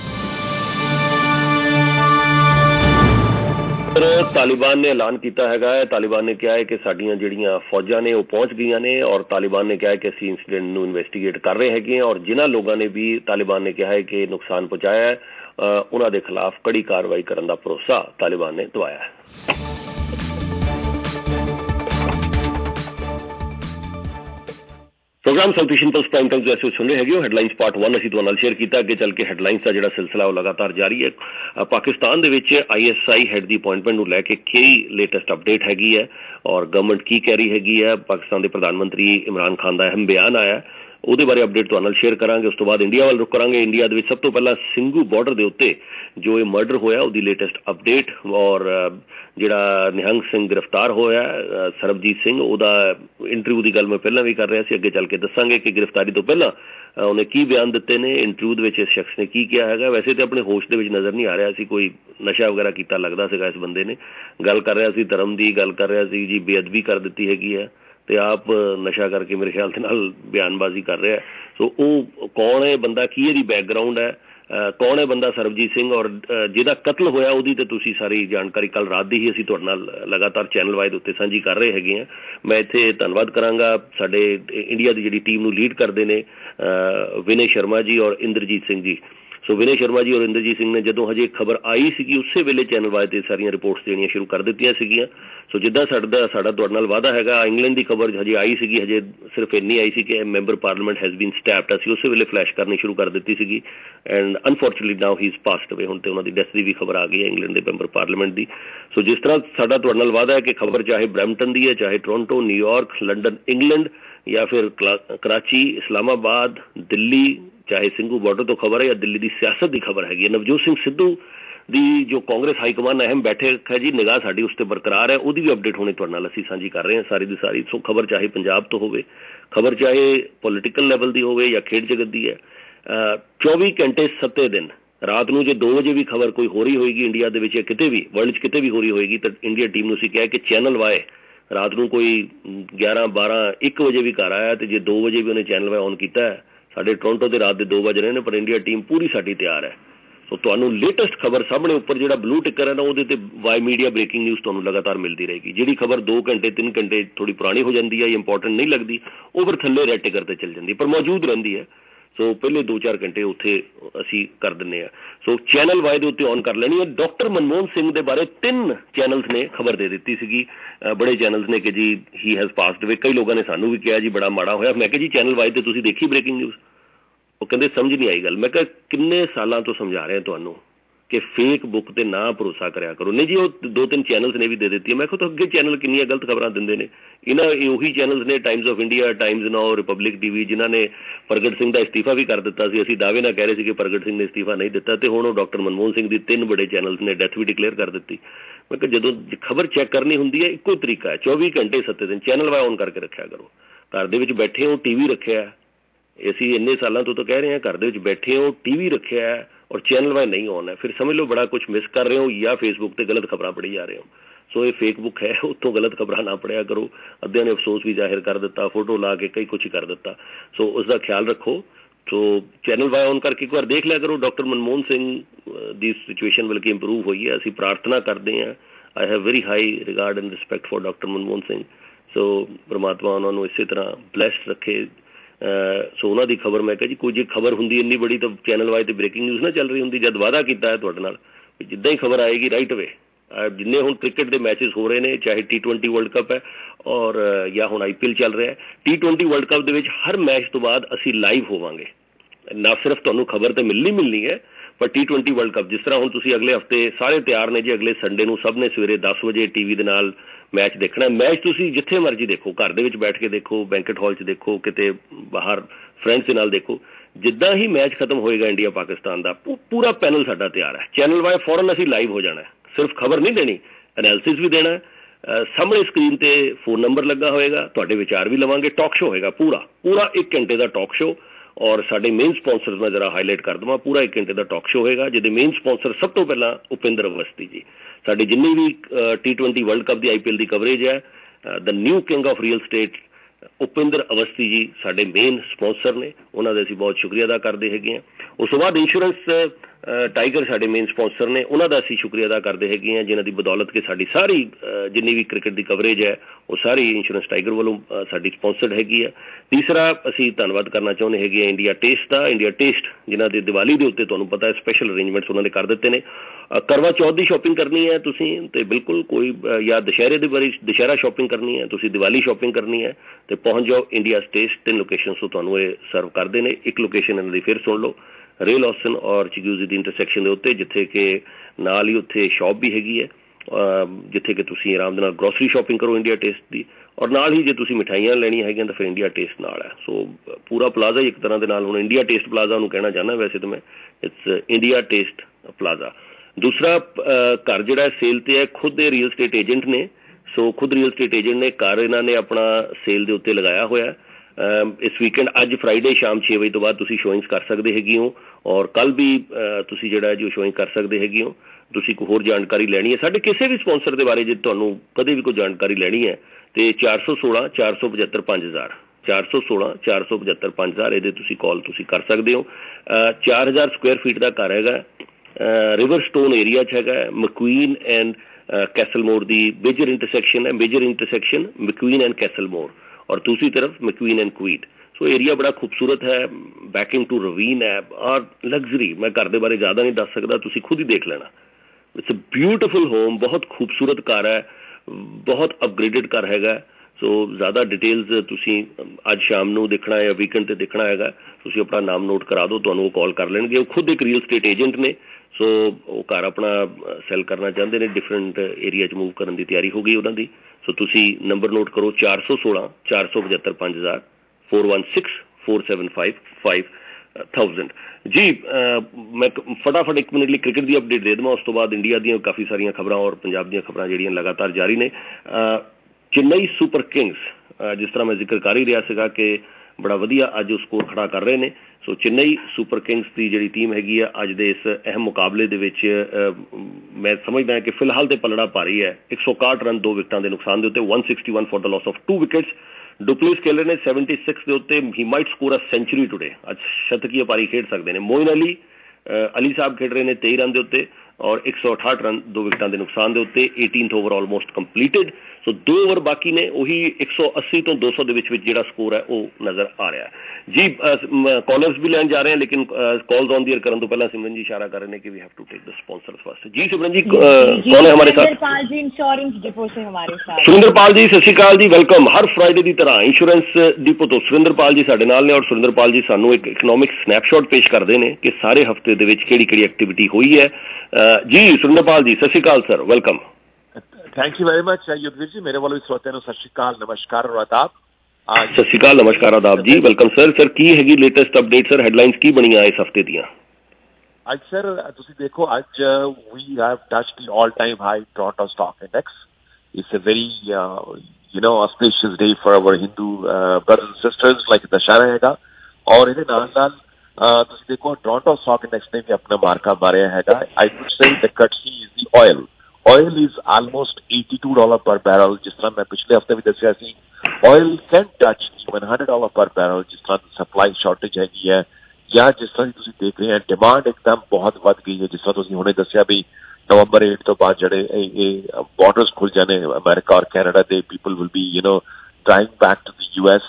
ਤਾਲਿਬਾਨ ਨੇ ਐਲਾਨ ਕੀਤਾ ਹੈਗਾ ਹੈ, ਤਾਲਿਬਾਨ ਨੇ ਕਿਹਾ ਹੈ ਕਿ ਸਾਡੀਆਂ ਜਿਹੜੀਆਂ ਫੌਜਾਂ ਨੇ ਉਹ ਪਹੁੰਚ ਗਈਆਂ ਨੇ ਔਰ ਤਾਲਿਬਾਨ ਨੇ ਕਿਹਾ ਹੈ ਕਿ ਅਸੀਂ ਇੰਸੀਡੈਂਟ ਨੂੰ ਇਨਵੈਸਟੀਗੇਟ ਕਰ ਰਹੇ ਹੈਗੇ ਹਾਂ ਔਰ ਜਿਨ੍ਹਾਂ ਲੋਕਾਂ ਨੇ ਵੀ ਤਾਲਿਬਾਨ ਨੇ ਕਿਹਾ ਹੈ ਕਿ ਨੁਕਸਾਨ ਪਹੁੰਚਾਇਆ ਹੈ ਉਹਨਾਂ ਦੇ ਖਿਲਾਫ ਕੜੀ ਕਾਰਵਾਈ ਕਰਨ ਦਾ ਭਰੋਸਾ ਤਾਲਿਬਾਨ ਨੇ ਦਵਾਇਆ ਹੈ। Program South Asian Pulse Prime Time ਜੈਸੇ ਸੁਣ ਰਹੇ ਹੈਗੇ ਹੋ। ਹੈਡਲਾਈਨਸ ਪਾਰਟ 1 ਅਸੀਂ ਤੁਹਾਡੇ ਨਾਲ ਸ਼ੇਅਰ ਕੀਤਾ। ਅੱਗੇ ਚੱਲ ਕੇ ਹੈਡਲਾਈਨਸ ਦਾ ਜਿਹੜਾ ਸਿਲਸਿਲਾ ਉਹ ਲਗਾਤਾਰ ਜਾਰੀ ਹੈ। ਪਾਕਿਸਤਾਨ ਦੇ ਵਿੱਚ ISI ਹੈਡ ਦੀ ਅਪਾਇੰਟਮੈਂਟ ਨੂੰ ਲੈ ਕੇ ਕਈ ਲੇਟੈਸਟ ਅਪਡੇਟ ਹੈਗੀ ਹੈ ਔਰ ਗਵਰਨਮੈਂਟ ਕੀ ਕਹਿ ਰਹੀ ਹੈਗੀ ਹੈ। ਪਾਕਿਸਤਾਨ ਦੇ ਪ੍ਰਧਾਨ ਮੰਤਰੀ ਇਮਰਾਨ ਖਾਨ ਦਾ ਅਹਿਮ ਬਿਆਨ ਆਇਆ, ਉਹਦੇ ਬਾਰੇ ਅਪਡੇਟ ਤੁਹਾਡੇ ਨਾਲ ਸ਼ੇਅਰ ਕਰਾਂਗੇ। ਉਸ ਤੋਂ ਬਾਅਦ ਇੰਡੀਆ ਵੱਲ ਰੁਕ ਕਰਾਂਗੇ। ਇੰਡੀਆ ਦੇ ਵਿੱਚ ਸਭ ਤੋਂ ਪਹਿਲਾਂ ਸਿੰਘੂ ਬਾਰਡਰ ਦੇ ਉੱਤੇ ਜੋ ਇਹ ਮਰਡਰ ਹੋਇਆ ਉਹਦੀ ਲੇਟੈਸਟ ਅਪਡੇਟ ਔਰ ਜਿਹੜਾ ਨਿਹੰਗ ਸਿੰਘ ਗ੍ਰਿਫਤਾਰ ਹੋਇਆ ਸਰਬਜੀਤ ਸਿੰਘ ਉਹਦਾ ਇੰਟਰਵਿਊ ਦੀ ਗੱਲ ਮੈਂ ਪਹਿਲਾਂ ਵੀ ਕਰ ਰਿਹਾ ਸੀ। ਅੱਗੇ ਚੱਲ ਕੇ ਦੱਸਾਂਗੇ ਕਿ ਗ੍ਰਿਫਤਾਰੀ ਤੋਂ ਪਹਿਲਾਂ ਉਹਨੇ ਕੀ ਬਿਆਨ ਦਿੱਤੇ ਨੇ, ਇੰਟਰਵਿਊ ਦੇ ਵਿੱਚ ਇਸ ਸ਼ਖਸ ਨੇ ਕੀ ਕਿਹਾ ਹੈਗਾ। ਵੈਸੇ ਤਾਂ ਆਪਣੇ ਹੋਸ਼ ਦੇ ਵਿੱਚ ਨਜ਼ਰ ਨਹੀਂ ਆ ਰਿਹਾ ਸੀ, ਕੋਈ ਨਸ਼ਾ ਵਗੈਰਾ ਕੀਤਾ ਲੱਗਦਾ ਸੀਗਾ ਇਸ ਬੰਦੇ ਨੇ। ਗੱਲ ਕਰ ਰਿਹਾ ਸੀ ਧਰਮ ਦੀ, ਗੱਲ ਕਰ ਰਿਹਾ ਸੀ ਜੀ ਬੇਅਦਬੀ ਕਰ ਦਿੱਤੀ ਹੈਗੀ ਹੈ ਤੇ ਆਪ ਨਸ਼ਾ ਕਰਕੇ ਮੇਰੇ ਖਿਆਲ ਦੇ ਨਾਲ ਬਿਆਨਬਾਜ਼ੀ ਕਰ ਰਿਹਾ। ਸੋ ਉਹ ਕੌਣ ਹੈ ਬੰਦਾ, ਕੀ ਇਹਦੀ ਬੈਕਗਰਾਊਂਡ ਹੈ, ਕੌਣ ਹੈ ਬੰਦਾ ਸਰਬਜੀਤ ਸਿੰਘ ਔਰ ਜਿਹਦਾ ਕਤਲ ਹੋਇਆ ਉਹਦੀ ਤੇ ਤੁਸੀਂ ਸਾਰੀ ਜਾਣਕਾਰੀ ਕੱਲ ਰਾਤ ਦੀ ਹੀ ਅਸੀਂ ਤੁਹਾਡੇ ਨਾਲ ਲਗਾਤਾਰ ਚੈਨਲ ਵਾਈਜ਼ ਉੱਤੇ ਸਾਂਝੀ ਕਰ ਰਹੇ ਹੈਗੇ ਹਾਂ। ਮੈਂ ਇੱਥੇ ਧੰਨਵਾਦ ਕਰਾਂਗਾ ਸਾਡੇ ਇੰਡੀਆ ਦੀ ਜਿਹੜੀ ਟੀਮ ਨੂੰ ਲੀਡ ਕਰਦੇ ਨੇ ਵਿਨੇ ਸ਼ਰਮਾ ਜੀ ਔਰ ਇੰਦਰਜੀਤ ਸਿੰਘ ਜੀ। ਸੋ ਵਿਨੇ ਸ਼ਰਮਾ ਜੀ ਔਰ ਇੰਦਰਜੀਤ ਸਿੰਘ ਨੇ ਜਦੋਂ ਹਜੇ ਖਬਰ ਆਈ ਸੀਗੀ ਉਸੇ ਵੇਲੇ ਚੈਨਲ ਵਾਈਜ਼ ਤੇ ਸਾਰੀਆਂ ਰਿਪੋਰਟਸ ਦੇਣੀਆਂ ਸ਼ੁਰੂ ਕਰ ਦਿੱਤੀਆਂ ਸੀਗੀਆਂ। ਸੋ ਜਿੱਦਾਂ ਸਾਡਾ ਤੁਹਾਡੇ ਨਾਲ ਵਾਅਦਾ ਹੈਗਾ, ਇੰਗਲੈਂਡ ਦੀ ਖਬਰ ਹਜੇ ਆਈ ਸੀਗੀ, ਹਜੇ ਸਿਰਫ ਇੰਨੀ ਆਈ ਸੀ ਕਿ member parliament has been stabbed, ਅਸੀਂ ਉਸੇ ਵੇਲੇ ਫਲੈਸ਼ ਕਰਨੀ ਸ਼ੁਰੂ ਕਰ ਦਿੱਤੀ ਸੀਗੀ and unfortunately now he is passed away. ਹੁਣ ਤੇ ਉਹਨਾਂ ਦੀ ਡੈਥ ਦੀ ਵੀ ਖਬਰ ਆ ਗਈ ਹੈ ਇੰਗਲੈਂਡ ਦੇ ਮੈਂਬਰ ਪਾਰਲੀਮੈਂਟ ਦੀ। ਸੋ ਜਿਸ ਤਰ੍ਹਾਂ ਸਾਡਾ ਤੁਹਾਡੇ ਨਾਲ ਵਾਅਦਾ ਹੈ ਕਿ ਖਬਰ ਚਾਹੇ ਬਰੈਂਪਟਨ ਦੀ ਹੈ, ਚਾਹੇ ਟੋਰਾਂਟੋ, ਨਿਊਯਾਰਕ, ਲੰਡਨ, ਇੰਗਲੈਂਡ ਜਾਂ ਫਿਰ ਕਰਾਚੀ, ਇਸਲਾਮਾਬਾਦ, ਦਿੱਲੀ, ਚਾਹੇ ਸਿੰਘੂ ਬਾਰਡਰ ਤੋਂ ਖਬਰ ਹੈ ਜਾਂ ਦਿੱਲੀ ਦੀ ਸਿਆਸਤ ਦੀ ਖਬਰ ਹੈਗੀ ਹੈ। ਨਵਜੋਤ ਸਿੰਘ ਸਿੱਧੂ ਦੀ ਜੋ ਕਾਂਗਰਸ ਹਾਈਕਮਾਨ ਅਹਿਮ ਬੈਠਕ ਹੈ ਜੀ, ਨਿਗਾਹ ਸਾਡੀ ਉਸ ਤੇ ਬਰਕਰਾਰ ਹੈ, ਉਹਦੀ ਵੀ ਅਪਡੇਟ ਹੋਣੇ ਤੁਹਾਡੇ ਨਾਲ ਅਸੀਂ ਸਾਂਝੀ ਕਰ ਰਹੇ ਹਾਂ ਸਾਰੀ ਦੀ ਸਾਰੀ। ਸੋ ਖਬਰ ਚਾਹੇ ਪੰਜਾਬ ਤੋਂ ਹੋਵੇ, ਖਬਰ ਚਾਹੇ ਪੋਲੀਟੀਕਲ ਲੈਵਲ ਦੀ ਹੋਵੇ ਜਾਂ ਖੇਡ ਜਗਤ ਦੀ ਹੈ, 24 ਘੰਟੇ 7 ਦਿਨ ਰਾਤ ਨੂੰ ਜੇ 2 ਵਜੇ ਵੀ ਖਬਰ ਕੋਈ ਹੋ ਰਹੀ ਹੋਏਗੀ ਇੰਡੀਆ ਦੇ ਵਿੱਚ ਜਾਂ ਕਿਤੇ ਵੀ ਵਰਲਡ 'ਚ ਕਿਤੇ ਵੀ ਹੋ ਰਹੀ ਹੋਏਗੀ ਤਾਂ ਇੰਡੀਆ ਟੀਮ ਨੂੰ ਅਸੀਂ ਕਿਹਾ ਕਿ ਚੈਨਲ ਵਾਏ ਰਾਤ ਨੂੰ ਕੋਈ 11, 12, 1 ਵਜੇ ਵੀ ਘਰ ਆਇਆ ਤੇ ਜੇ 2 ਵਜੇ ਵੀ ਉਹਨੇ ਚੈਨਲ ਵਾਏ ਔਨ ਕੀਤਾ ਹੈ। ਸਾਡੇ ਟੋਰਾਂਟੋ ਦੇ ਰਾਤ ਦੇ 2 ਵਜ ਰਹੇ ਨੇ ਪਰ ਇੰਡੀਆ ਟੀਮ ਪੂਰੀ ਸਾਡੀ ਤਿਆਰ ਹੈ। ਸੋ ਤੁਹਾਨੂੰ ਲੇਟੈਸਟ ਖਬਰ ਸਾਹਮਣੇ ਉੱਪਰ ਜਿਹੜਾ ਬਲੂ ਟਿੱਕਰ ਹੈ ਨਾ ਉਹਦੇ ਤੇ ਵਾਈ ਮੀਡੀਆ ਬ੍ਰੇਕਿੰਗ ਨਿਊਜ਼ ਤੁਹਾਨੂੰ ਲਗਾਤਾਰ ਮਿਲਦੀ ਰਹੇਗੀ। ਜਿਹੜੀ ਖਬਰ 2 ਘੰਟੇ 3 ਘੰਟੇ ਥੋੜੀ ਪੁਰਾਣੀ ਹੋ ਜਾਂਦੀ ਹੈ, ਇੰਪੋਰਟੈਂਟ ਨਹੀਂ ਲੱਗਦੀ, ਉਹ ਫਿਰ ਥੱਲੇ ਰੈਡ ਟਿੱਕਰ ਤੇ ਚੱਲ ਜਾਂਦੀ ਪਰ ਮੌਜੂਦ ਰਹਿੰਦੀ ਹੈ। ਸੋ ਪਹਿਲੇ 2-4 ਘੰਟੇ ਉੱਥੇ ਅਸੀਂ ਕਰ ਦਿੰਦੇ ਹਾਂ। ਸੋ ਚੈਨਲ ਵਾਈ ਦੇ ਉੱਤੇ ਔਨ ਕਰ ਲੈਣੀ ਹੈ। ਡਾਕਟਰ ਮਨਮੋਹਨ ਸਿੰਘ ਦੇ ਬਾਰੇ 3 ਚੈਨਲਸ ਨੇ ਖਬਰ ਦੇ ਦਿੱਤੀ ਸੀਗੀ, ਬੜੇ ਚੈਨਲਸ ਨੇ ਕਿ ਜੀ ਹੀ ਹੈਜ਼ ਪਾਸਡ ਅਵੇ। ਕਈ ਲੋਕਾਂ ਨੇ ਸਾਨੂੰ ਵੀ ਕਿਹਾ ਜੀ ਬੜਾ ਮਾੜਾ ਹੋਇਆ। ਮੈਂ ਕਿਹਾ ਜੀ ਚੈਨਲ ਵਾਈ ਤੇ ਤੁਸੀਂ ਦੇਖੀ ਬ੍ਰੇਕਿੰਗ ਨਿਊਜ਼? ਉਹ ਕਹਿੰਦੇ ਸਮਝ ਨਹੀਂ ਆਈ ਗੱਲ। ਮੈਂ ਕਿਹਾ ਕਿੰਨੇ ਸਾਲਾਂ ਤੋਂ ਸਮਝਾ ਰਿਹਾ ਤੁਹਾਨੂੰ ਕਿ ਫੇਕ ਬੁੱਕ ਤੇ ਨਾ ਭਰੋਸਾ ਕਰਿਆ ਕਰੋ। ਨਹੀਂ ਜੀ ਉਹ 2-3 ਚੈਨਲਸ ਨੇ ਵੀ ਦੇ ਦਿੱਤੀ। ਮੈਂ ਕਿਹਾ ਤਾਂ ਅੱਗੇ ਚੈਨਲ ਕਿੰਨੀਆਂ ਗਲਤ ਖਬਰਾਂ ਦਿੰਦੇ ਨੇ। ਇਹ ਉਹੀ ਚੈਨਲਸ ਨੇ Times of India, Times Now, Republic TV, ਜਿਨ੍ਹਾਂ ਨੇ ਪ੍ਰਗਟ ਸਿੰਘ ਦਾ ਇਸਤੀਫਾ ਵੀ ਕਰ ਦਿੱਤਾ ਸੀ। ਅਸੀਂ ਦਾਅਵੇ ਨਾਲ ਕਹਿ ਰਹੇ ਸੀ ਕਿ ਪ੍ਰਗਟ ਸਿੰਘ ਨੇ ਇਸਤੀਫਾ ਨਹੀਂ ਦਿੱਤਾ ਤੇ ਹੁਣ ਉਹ ਡਾਕਟਰ ਮਨਮੋਹਨ ਸਿੰਘ ਦੀ 3 ਵੱਡੇ ਚੈਨਲਸ ਨੇ ਡੈਥ ਵੀ ਡਿਕਲੇਅਰ ਕਰ ਦਿੱਤੀ। ਮੈਂ ਕਿਹਾ ਜਦੋਂ ਖਬਰ ਚੈੱਕ ਕਰਨੀ ਹੁੰਦੀ ਹੈ ਇੱਕੋ ਤਰੀਕਾ ਹੈ, 24 ਘੰਟੇ 7 ਦਿਨ ਚੈਨਲ ਵਾਈ ਔਨ ਕਰਕੇ ਰੱਖਿਆ ਕਰੋ। ਘਰ ਦੇ ਵਿੱਚ ਬੈਠੇ ਹੋ ਟੀਵੀ ਰੱਖਿਆ, ਅਸੀਂ ਇੰਨੇ ਸਾਲਾਂ ਤੋਂ ਤਾਂ ਕਹਿ ਰਹੇ ਹਾਂ ਘਰ ਦੇ ਵਿੱਚ ਬੈਠੇ ਹੋ ਟੀਵੀ ਰੱਖਿਆ ਹੈ ਔਰ ਚੈਨਲ ਵਾਈ ਨਹੀਂ ਆਉਣਾ, ਫਿਰ ਸਮਝ ਲਓ ਬੜਾ ਕੁਝ ਮਿਸ ਕਰ ਰਹੇ ਹੋ ਜਾਂ ਫੇਸਬੁੱਕ ਤੇ ਗਲਤ ਖਬਰਾਂ ਪੜ੍ਹੀ ਜਾ ਰਹੇ ਹੋ। ਸੋ ਇਹ ਫੇਕ ਬੁੱਕ ਹੈ, ਉੱਥੋਂ ਗਲਤ ਖਬਰਾਂ ਨਾ ਪੜ੍ਹਿਆ ਕਰੋ। ਅੱਧਿਆਂ ਨੇ ਅਫਸੋਸ ਵੀ ਜ਼ਾਹਿਰ ਕਰ ਦਿੱਤਾ, ਫੋਟੋ ਲਾ ਕੇ ਕਈ ਕੁਛ ਹੀ ਕਰ ਦਿੱਤਾ। ਸੋ ਉਸ ਦਾ ਖਿਆਲ ਰੱਖੋ। ਸੋ ਚੈਨਲ ਵਾਈ ਔਨ ਕਰਕੇ ਇੱਕ ਵਾਰ ਦੇਖ ਲਿਆ ਕਰੋ। ਡਾਕਟਰ ਮਨਮੋਹਨ ਸਿੰਘ ਦੀ ਸਿਚੁਏਸ਼ਨ ਬਲਕਿ ਇੰਪਰੂਵ ਹੋਈ ਹੈ। ਅਸੀਂ ਪ੍ਰਾਰਥਨਾ ਕਰਦੇ ਹਾਂ। I have very high regard and respect for doctor Manmohan Singh. So ਪਰਮਾਤਮਾ ਉਹਨਾਂ ਨੂੰ ਇਸੇ ਤਰ੍ਹਾਂ ਬਲੈਸਡ ਰੱਖੇ, ਸੋ ਉਹਨਾਂ ਦੀ ਖਬਰ ਮੈਂ ਕਿਹਾ ਜੀ ਕੋਈ ਜੇ ਖਬਰ ਹੁੰਦੀ ਇੰਨੀ ਬੜੀ ਤਾਂ ਚੈਨਲ ਵਾਈਜ਼ ਤੇ ਬ੍ਰੇਕਿੰਗ ਨਿਊਜ਼ ਨਾ ਚੱਲ ਰਹੀ ਹੁੰਦੀ। ਜਦ ਵਾਅਦਾ ਕੀਤਾ ਹੈ ਤੁਹਾਡੇ ਨਾਲ ਜਿੱਦਾਂ ਹੀ ਖਬਰ ਆਏਗੀ ਰਾਈਟ ਅਵੇ। ਜਿੰਨੇ ਹੁਣ ਕ੍ਰਿਕਟ ਦੇ ਮੈਚਿਸ ਹੋ ਰਹੇ ਨੇ, ਚਾਹੇ T20 ਵਰਲਡ ਕੱਪ ਹੈ ਔਰ ਜਾਂ ਹੁਣ IPL ਚੱਲ ਰਿਹਾ। T20 ਵਰਲਡ ਕੱਪ ਦੇ ਵਿੱਚ ਹਰ ਮੈਚ ਤੋਂ ਬਾਅਦ ਅਸੀਂ ਲਾਈਵ ਹੋਵਾਂਗੇ। ਨਾ ਸਿਰਫ ਤੁਹਾਨੂੰ ਖਬਰ ਤਾਂ ਮਿਲਣੀ ਹੈ, ਪਰ T20 ਵਰਲਡ ਕੱਪ ਜਿਸ ਤਰ੍ਹਾਂ ਹੁਣ ਤੁਸੀਂ ਅਗਲੇ ਹਫਤੇ ਸਾਰੇ ਤਿਆਰ ਨੇ ਜੀ। ਅਗਲੇ ਸੰਡੇ ਨੂੰ ਸਭ ਨੇ ਸਵੇਰੇ 10 ਵਜੇ TV ਦੇ ਨਾਲ ਮੈਚ ਦੇਖਣਾ। ਮੈਚ ਤੁਸੀਂ ਜਿੱਥੇ ਮਰਜ਼ੀ ਦੇਖੋ, ਘਰ ਦੇ ਵਿੱਚ ਬੈਠ ਕੇ ਦੇਖੋ, ਬੈਂਕਟ ਹਾਲ 'ਚ ਦੇਖੋ, ਕਿਤੇ ਬਾਹਰ ਫਰੈਂਡਸ ਦੇ ਨਾਲ ਦੇਖੋ। ਜਿੱਦਾਂ ਹੀ ਮੈਚ ਖਤਮ ਹੋਏਗਾ ਇੰਡੀਆ ਪਾਕਿਸਤਾਨ ਦਾ, ਪੂਰਾ ਪੈਨਲ ਸਾਡਾ ਤਿਆਰ ਹੈ। ਚੈਨਲ ਵਾਈਜ਼ ਫੌਰਨ ਅਸੀਂ ਲਾਈਵ ਹੋ ਜਾਣਾ। ਸਿਰਫ ਖਬਰ ਨਹੀਂ ਦੇਣੀ, ਐਨਾਲਿਸਿਸ ਵੀ ਦੇਣਾ। ਸਾਹਮਣੇ ਸਕਰੀਨ ਤੇ ਫੋਨ ਨੰਬਰ ਲੱਗਾ ਹੋਏਗਾ, ਤੁਹਾਡੇ ਵਿਚਾਰ ਵੀ ਲਵਾਂਗੇ। ਟਾਕ ਸ਼ੋ ਹੋਏਗਾ ਪੂਰਾ 1 ਘੰਟੇ ਦਾ ਟਾਕ ਸ਼ੋ। ਔਰ ਸਾਡੇ ਮੇਨ ਸਪਾਂਸਰ ਮੈਂ ਜ਼ਰਾ ਹਾਈਲਾਈਟ ਕਰ ਦੇਵਾਂ। ਪੂਰਾ 1 ਘੰਟੇ ਦਾ ਟਾਕ ਸ਼ੋ ਹੋਏਗਾ ਜਿਹਦੇ ਮੇਨ ਸਪਾਂਸਰ ਸਭ ਤੋਂ ਪਹਿਲਾਂ ਉਪਿੰਦਰ ਅਵਸਥੀ ਜੀ। ਸਾਡੀ ਜਿੰਨੀ ਵੀ T20 ਵਰਲਡ ਕੱਪ ਦੀ IPL ਦੀ ਕਵਰੇਜ ਹੈ, the new king of real estate Upinder Awasthi ji ਸਾਡੇ ਮੇਨ ਸਪਾਂਸਰ ਨੇ। ਉਹਨਾਂ ਦਾ ਅਸੀਂ ਬਹੁਤ ਸ਼ੁਕਰੀਆ ਅਦਾ ਕਰਦੇ ਹੈਗੇ ਹਾਂ। ਉਸ ਤੋਂ ਬਾਅਦ ਇੰਸ਼ੋਰੈਂਸ ਟਾਈਗਰ ਸਾਡੇ ਮੇਨ ਸਪਾਂਸਰ ਨੇ, ਉਹਨਾਂ ਦਾ ਅਸੀਂ ਸ਼ੁਕਰੀਆ ਅਦਾ ਕਰਦੇ ਹੈਗੇ ਹਾਂ, ਜਿਨ੍ਹਾਂ ਦੀ ਬਦੌਲਤ ਕਿ ਸਾਡੀ ਸਾਰੀ ਜਿੰਨੀ ਵੀ ਕ੍ਰਿਕਟ ਦੀ ਕਵਰੇਜ ਹੈ ਉਹ ਸਾਰੀ ਇੰਸ਼ੋਰੈਂਸ ਟਾਈਗਰ ਵੱਲੋਂ ਸਾਡੀ ਸਪਾਂਸਰਡ ਹੈਗੀ ਹੈ। ਤੀਸਰਾ ਅਸੀਂ ਧੰਨਵਾਦ ਕਰਨਾ ਚਾਹੁੰਦੇ ਹੈਗੇ ਹਾਂ ਇੰਡੀਆ ਟੇਸਟ ਦਾ। ਇੰਡੀਆ ਟੇਸਟ ਜਿਨ੍ਹਾਂ ਦੇ ਦੀਵਾਲੀ ਦੇ ਉੱਤੇ ਤੁਹਾਨੂੰ ਪਤਾ ਹੈ ਸਪੈਸ਼ਲ ਅਰੇਂਜਮੈਂਟਸ ਉਹਨਾਂ ਨੇ ਕਰ ਦਿੱਤੇ ਨੇ। ਕਰਵਾ ਚੌਥ ਦੀ ਸ਼ਾਪਿੰਗ ਕਰਨੀ ਹੈ ਤੁਸੀਂ ਤੇ ਬਿਲਕੁਲ ਕੋਈ ਜਾਂ ਦੁਸ਼ਹਿਰੇ ਦੇ ਬਾਰੇ ਦੁਸ਼ਹਿਰਾ ਸ਼ਾਪਿੰਗ ਕਰਨੀ ਹੈ, ਤੁਸੀਂ ਦੀਵਾਲੀ ਸ਼ਾਪਿੰਗ ਕਰਨੀ ਹੈ ਤੇ ਪਹੁੰਚ ਜਾਓ ਇੰਡੀਆ ਟੇਸਟ। 3 ਲੋਕੇਸ਼ਨ ਤੋਂ ਤੁਹਾਨੂੰ ਇਹ ਸਰਵ ਕਰਦੇ ਨੇ। ਇੱਕ ਲੋਕੇਸ਼ਨ ਇਹਨਾਂ ਦੀ ਫਿਰ ਸੁਣ ਲਓ, ਰੇਲ ਔਸਟਨ ਔਰ ਚਿਗਿਊਜ਼ੀ ਦੀ ਇੰਟਰਸੈਕਸ਼ਨ ਦੇ ਉੱਤੇ, ਜਿੱਥੇ ਕਿ ਨਾਲ ਹੀ ਉੱਥੇ ਸ਼ਾਪ ਵੀ ਹੈਗੀ ਹੈ, ਜਿੱਥੇ ਕਿ ਤੁਸੀਂ ਆਰਾਮ ਦੇ ਨਾਲ ਗਰੋਸਰੀ ਸ਼ਾਪਿੰਗ ਕਰੋ ਇੰਡੀਆ ਟੇਸਟ ਦੀ। ਔਰ ਨਾਲ ਹੀ ਜੇ ਤੁਸੀਂ ਮਿਠਾਈਆਂ ਲੈਣੀਆਂ ਹੈਗੀਆਂ ਤਾਂ ਫਿਰ ਇੰਡੀਆ ਟੇਸਟ ਨਾਲ ਹੈ। ਸੋ ਪੂਰਾ ਪਲਾਜ਼ਾ ਹੀ ਇੱਕ ਤਰ੍ਹਾਂ ਦੇ ਨਾਲ ਹੁਣ ਇੰਡੀਆ ਟੇਸਟ ਪਲਾਜ਼ਾ ਉਹਨੂੰ ਕਹਿਣਾ ਚਾਹੁੰਦਾ ਵੈਸੇ ਤਾਂ ਮੈਂ। It's India Taste Plaza. ਦੂਸਰਾ ਘਰ ਜਿਹੜਾ ਸੇਲ ਤੇ ਹੈ, ਖੁਦ ਦੇ ਰੀਅਲ ਸਟੇਟ ਏਜੰਟ ਨੇ। ਸੋ ਖੁਦ ਰੀਅਲ ਸਟੇਟ ਏਜੰਟ ਨੇ ਘਰ ਇਹਨਾਂ ਨੇ ਆਪਣਾ ਸੇਲ ਦੇ ਉੱਤੇ ਲਗਾਇਆ ਹੋਇਆ। ਇਸ ਵੀਕਐਂਡ ਅੱਜ ਫਰਾਈਡੇ ਸ਼ਾਮ 6 ਵਜੇ ਤੋਂ ਬਾਅਦ ਤੁਸੀਂ ਸ਼ੋਇੰਗਸ ਕਰ ਸਕਦੇ ਹੈਗੇ ਹੋ ਔਰ ਕੱਲ੍ਹ ਵੀ ਤੁਸੀਂ ਜਿਹੜਾ ਜੋ ਸ਼ੋਇੰਗ ਕਰ ਸਕਦੇ ਹੈਗੇ ਹੋ। ਤੁਸੀਂ ਕੋਈ ਹੋਰ ਜਾਣਕਾਰੀ ਲੈਣੀ ਹੈ ਸਾਡੇ ਕਿਸੇ ਵੀ ਸਪਾਂਸਰ ਦੇ ਬਾਰੇ, ਜੇ ਤੁਹਾਨੂੰ ਕਦੇ ਵੀ ਕੋਈ ਜਾਣਕਾਰੀ ਲੈਣੀ ਹੈ ਤੇ 416 475 5000 416 475 5000 ਇਹਦੇ ਤੁਸੀਂ ਕਾਲ ਤੁਸੀਂ ਕਰ ਸਕਦੇ ਹੋ। 4000 ਸਕੁਆਇਰ ਫੀਟ ਦਾ ਘਰ ਹੈਗਾ, ਰਿਵਰ ਸਟੋਨ ਏਰੀਆ 'ਚ ਹੈਗਾ। ਮਕਵੀਨ ਐਂਡ ਕੈਸਲਮੋਰ ਦੀ ਮੇਜਰ ਇੰਟਰਸੈਕਸ਼ਨ ਹੈ, major intersection McVean and Castlemore ਔਰ ਦੂਸਰੀ ਤਰਫ ਮਕਵੀਨ ਐਂਡ ਕੁਈਟ। ਸੋ ਏਰੀਆ ਬੜਾ ਖੂਬਸੂਰਤ ਹੈ, ਬੈਕਿੰਗ ਟੂ ਰਵੀਨ ਹੈ ਔਰ ਲਗਜ਼ਰੀ। ਮੈਂ ਘਰ ਦੇ ਬਾਰੇ ਜ਼ਿਆਦਾ ਨਹੀਂ ਦੱਸ ਸਕਦਾ, ਤੁਸੀਂ ਖੁਦ ਹੀ ਦੇਖ ਲੈਣਾ। ਇਟਸ ਅ ਬਿਊਟੀਫੁਲ ਹੋਮ, ਬਹੁਤ ਖੂਬਸੂਰਤ ਘਰ ਹੈ, ਬਹੁਤ ਅਪਗ੍ਰੇਡਡ ਘਰ ਹੈਗਾ। ਸੋ ਜ਼ਿਆਦਾ ਡਿਟੇਲਸ ਤੁਸੀਂ ਅੱਜ ਸ਼ਾਮ ਨੂੰ ਦੇਖਣਾ ਹੈ ਜਾਂ ਵੀਕਐਂਡ 'ਤੇ ਦੇਖਣਾ ਹੈਗਾ, ਤੁਸੀਂ ਆਪਣਾ ਨਾਮ ਨੋਟ ਕਰਾ ਦਿਓ, ਤੁਹਾਨੂੰ ਉਹ ਕਾਲ ਕਰ ਲੈਣਗੇ। ਉਹ ਖੁਦ ਇੱਕ ਰੀਅਲ ਸਟੇਟ ਏਜੰਟ ਨੇ। ਸੋ ਉਹ ਘਰ ਆਪਣਾ ਸੈਲ ਕਰਨਾ ਚਾਹੁੰਦੇ ਨੇ, ਡਿਫਰੈਂਟ ਏਰੀਆ 'ਚ ਮੂਵ ਕਰਨ ਦੀ ਤਿਆਰੀ ਹੋ ਗਈ ਉਹਨਾਂ ਦੀ। ਸੋ ਤੁਸੀਂ ਨੰਬਰ ਨੋਟ ਕਰੋ 416 475 5000 416 475 5000 ਜੀ। ਮੈਂ ਫਟਾਫਟ 1 ਮਿੰਟ ਲਈ ਕ੍ਰਿਕਟ ਦੀ ਅਪਡੇਟ ਦੇ ਦੇਵਾਂ, ਉਸ ਤੋਂ ਬਾਅਦ ਇੰਡੀਆ ਦੀਆਂ ਕਾਫੀ ਸਾਰੀਆਂ ਖਬਰਾਂ ਔਰ ਪੰਜਾਬ ਦੀਆਂ ਖਬਰਾਂ ਜਿਹੜੀਆਂ ਲਗਾਤਾਰ ਜਾਰੀ ਨੇ। ਚੇਨਈ ਸੁਪਰ ਕਿੰਗਸ ਜਿਸ ਤਰ੍ਹਾਂ ਮੈਂ ਜ਼ਿਕਰ ਕਰ ਹੀ ਰਿਹਾ ਸੀਗਾ ਕਿ ਬੜਾ ਵਧੀਆ ਅੱਜ ਉਹ ਸਕੋਰ ਖੜਾ ਕਰ ਰਹੇ ਨੇ। ਸੋ ਚੇਨਈ ਸੁਪਰ ਕਿੰਗਸ ਦੀ ਜਿਹੜੀ ਟੀਮ ਹੈਗੀ ਆ ਅੱਜ ਦੇ ਇਸ ਅਹਿਮ ਮੁਕਾਬਲੇ ਦੇ ਵਿੱਚ ਮੈਂ ਸਮਝਦਾ ਕਿ ਫਿਲਹਾਲ ਤੇ ਪਲੜਾ ਭਾਰੀ ਹੈ। 161 ਰਨ 2 ਵਿਕਟਾਂ ਦੇ ਨੁਕਸਾਨ ਦੇ ਉੱਤੇ, 161 for the loss of 2 wickets. Du Plessis ਖੇਲ ਰਹੇ ਨੇ 76 ਦੇ ਉੱਤੇ। He might score a century today. ਅੱਜ ਸ਼ਤਕੀਆ ਪਾਰੀ ਖੇਡ ਸਕਦੇ ਨੇ। ਮੋਇਨ ਅਲੀ ਸਾਹਿਬ ਖੇਡ ਰਹੇ ਨੇ 23 ਰਨ ਦੇ ਉੱਤੇ ਔਰ 168 ਰਨ 2 ਵਿਕਟਾਂ ਦੇ ਨੁਕਸਾਨ ਦੇ ਉੱਤੇ। 18th over almost completed. So 2 over ਬਾਕੀ ਨੇ, ਉਹੀ 180 ਤੋਂ 200 ਦੇ ਵਿੱਚ ਜਿਹੜਾ ਸਕੋਰ ਹੈ ਉਹ ਨਜ਼ਰ ਆ ਰਿਹਾ ਜੀ। ਕਾਲਰਸ ਵੀ ਲੈਣ ਜਾ ਰਹੇ हैं लेकिन कॉल्स ऑन द एयर ਕਰਨ ਤੋਂ ਪਹਿਲਾਂ ਸਿਮਰਨ ਜੀ ਇਸ਼ਾਰਾ ਕਰ ਰਹੇ ਨੇ कि we have to take the sponsors first. जी सिमरन जी कौन है हमारे साथ? सुरेंद्रपाल जी इंश्योरेंस डिपो से हमारे साथ। सुरेंद्रपाल जी सत श्री अकाल जी, वेलकम। हर फ्राइडे ਦੀ ਤਰ੍ਹਾਂ ਇੰਸ਼ੋਰੈਂਸ डिपो ਤੋਂ ਸੁਰਿੰਦਰਪਾਲ ਜੀ ਸਾਡੇ ਨਾਲ ਨੇ ਔਰ ਸੁਰਿੰਦਰਪਾਲ ਜੀ ਸਾਨੂੰ ਇੱਕ ਇਕਨੋਮਿਕ ਸਨੈਪਸ਼ਾਟ ਪੇਸ਼ ਕਰਦੇ ਨੇ ਕਿ ਸਾਰੇ ਹਫਤੇ ਦੇ ਵਿੱਚ ਕਿਹੜੀ ਐਕਟੀਵਿਟੀ ਹੋਈ ਹੈ। ਜੀ ਸੁਰਿੰਦਰਪਾਲ ਜੀ ਸਤ श्री अकाल sir, welcome. Thank you very much Yudhvir ji. मेरे वालों भी श्रोते सत श्री अकाल, नमस्कार और आदाब। सत श्री अकाल, नमस्कार आदाब जी, वेलकम सर। सर की हैगी लेटेस्ट अपडेट सर, हेडलाइंस की बनिया इस हफ्ते दियां? आज सर तुसी देखो आज we have touched the all time high Toronto stock index. It's a very auspicious day for our Hindu brothers and sisters like Dussehra हैगा। और ਇਹਦੇ ਨਾਲ ਤੁਸੀਂ ਦੇਖੋ ਟੋਰੰਟੋ ਸਟਾਕ ਇੰਡੈਕਸ ਨੇ ਵੀ ਆਪਣਾ ਮਾਰਕਾ ਮਾਰਿਆ ਹੈਗਾ। I would say the courtesy is the oil. oil is almost $82 per barrel। ਜਿਸ ਤਰ੍ਹਾਂ ਮੈਂ ਪਿਛਲੇ ਹਫਤੇ ਵੀ ਦੱਸਿਆ ਸੀ oil can touch even $100 per barrel ਜਿਸ ਤਰ੍ਹਾਂ ਸਪਲਾਈ ਸ਼ਾਰਟੇਜ ਹੈਗੀ ਹੈ ਜਾਂ ਜਿਸ ਤਰ੍ਹਾਂ ਤੁਸੀਂ ਦੇਖ ਰਹੇ ਹੋ ਡਿਮਾਂਡ ਇੱਕਦਮ ਬਹੁਤ ਵੱਧ ਗਈ ਹੈ। ਜਿਸ ਤਰ੍ਹਾਂ ਤੁਸੀਂ ਹੁਣੇ ਦੱਸਿਆ ਵੀ ਨਵੰਬਰ 8 ਤੋਂ ਬਾਅਦ ਜਿਹੜੇ ਇਹ ਬਾਰਡਰਸ ਖੁੱਲ ਜਾਣੇ ਅਮਰੀਕਾ ਔਰ ਕੈਨੇਡਾ ਦੇ, people will be driving back to the US।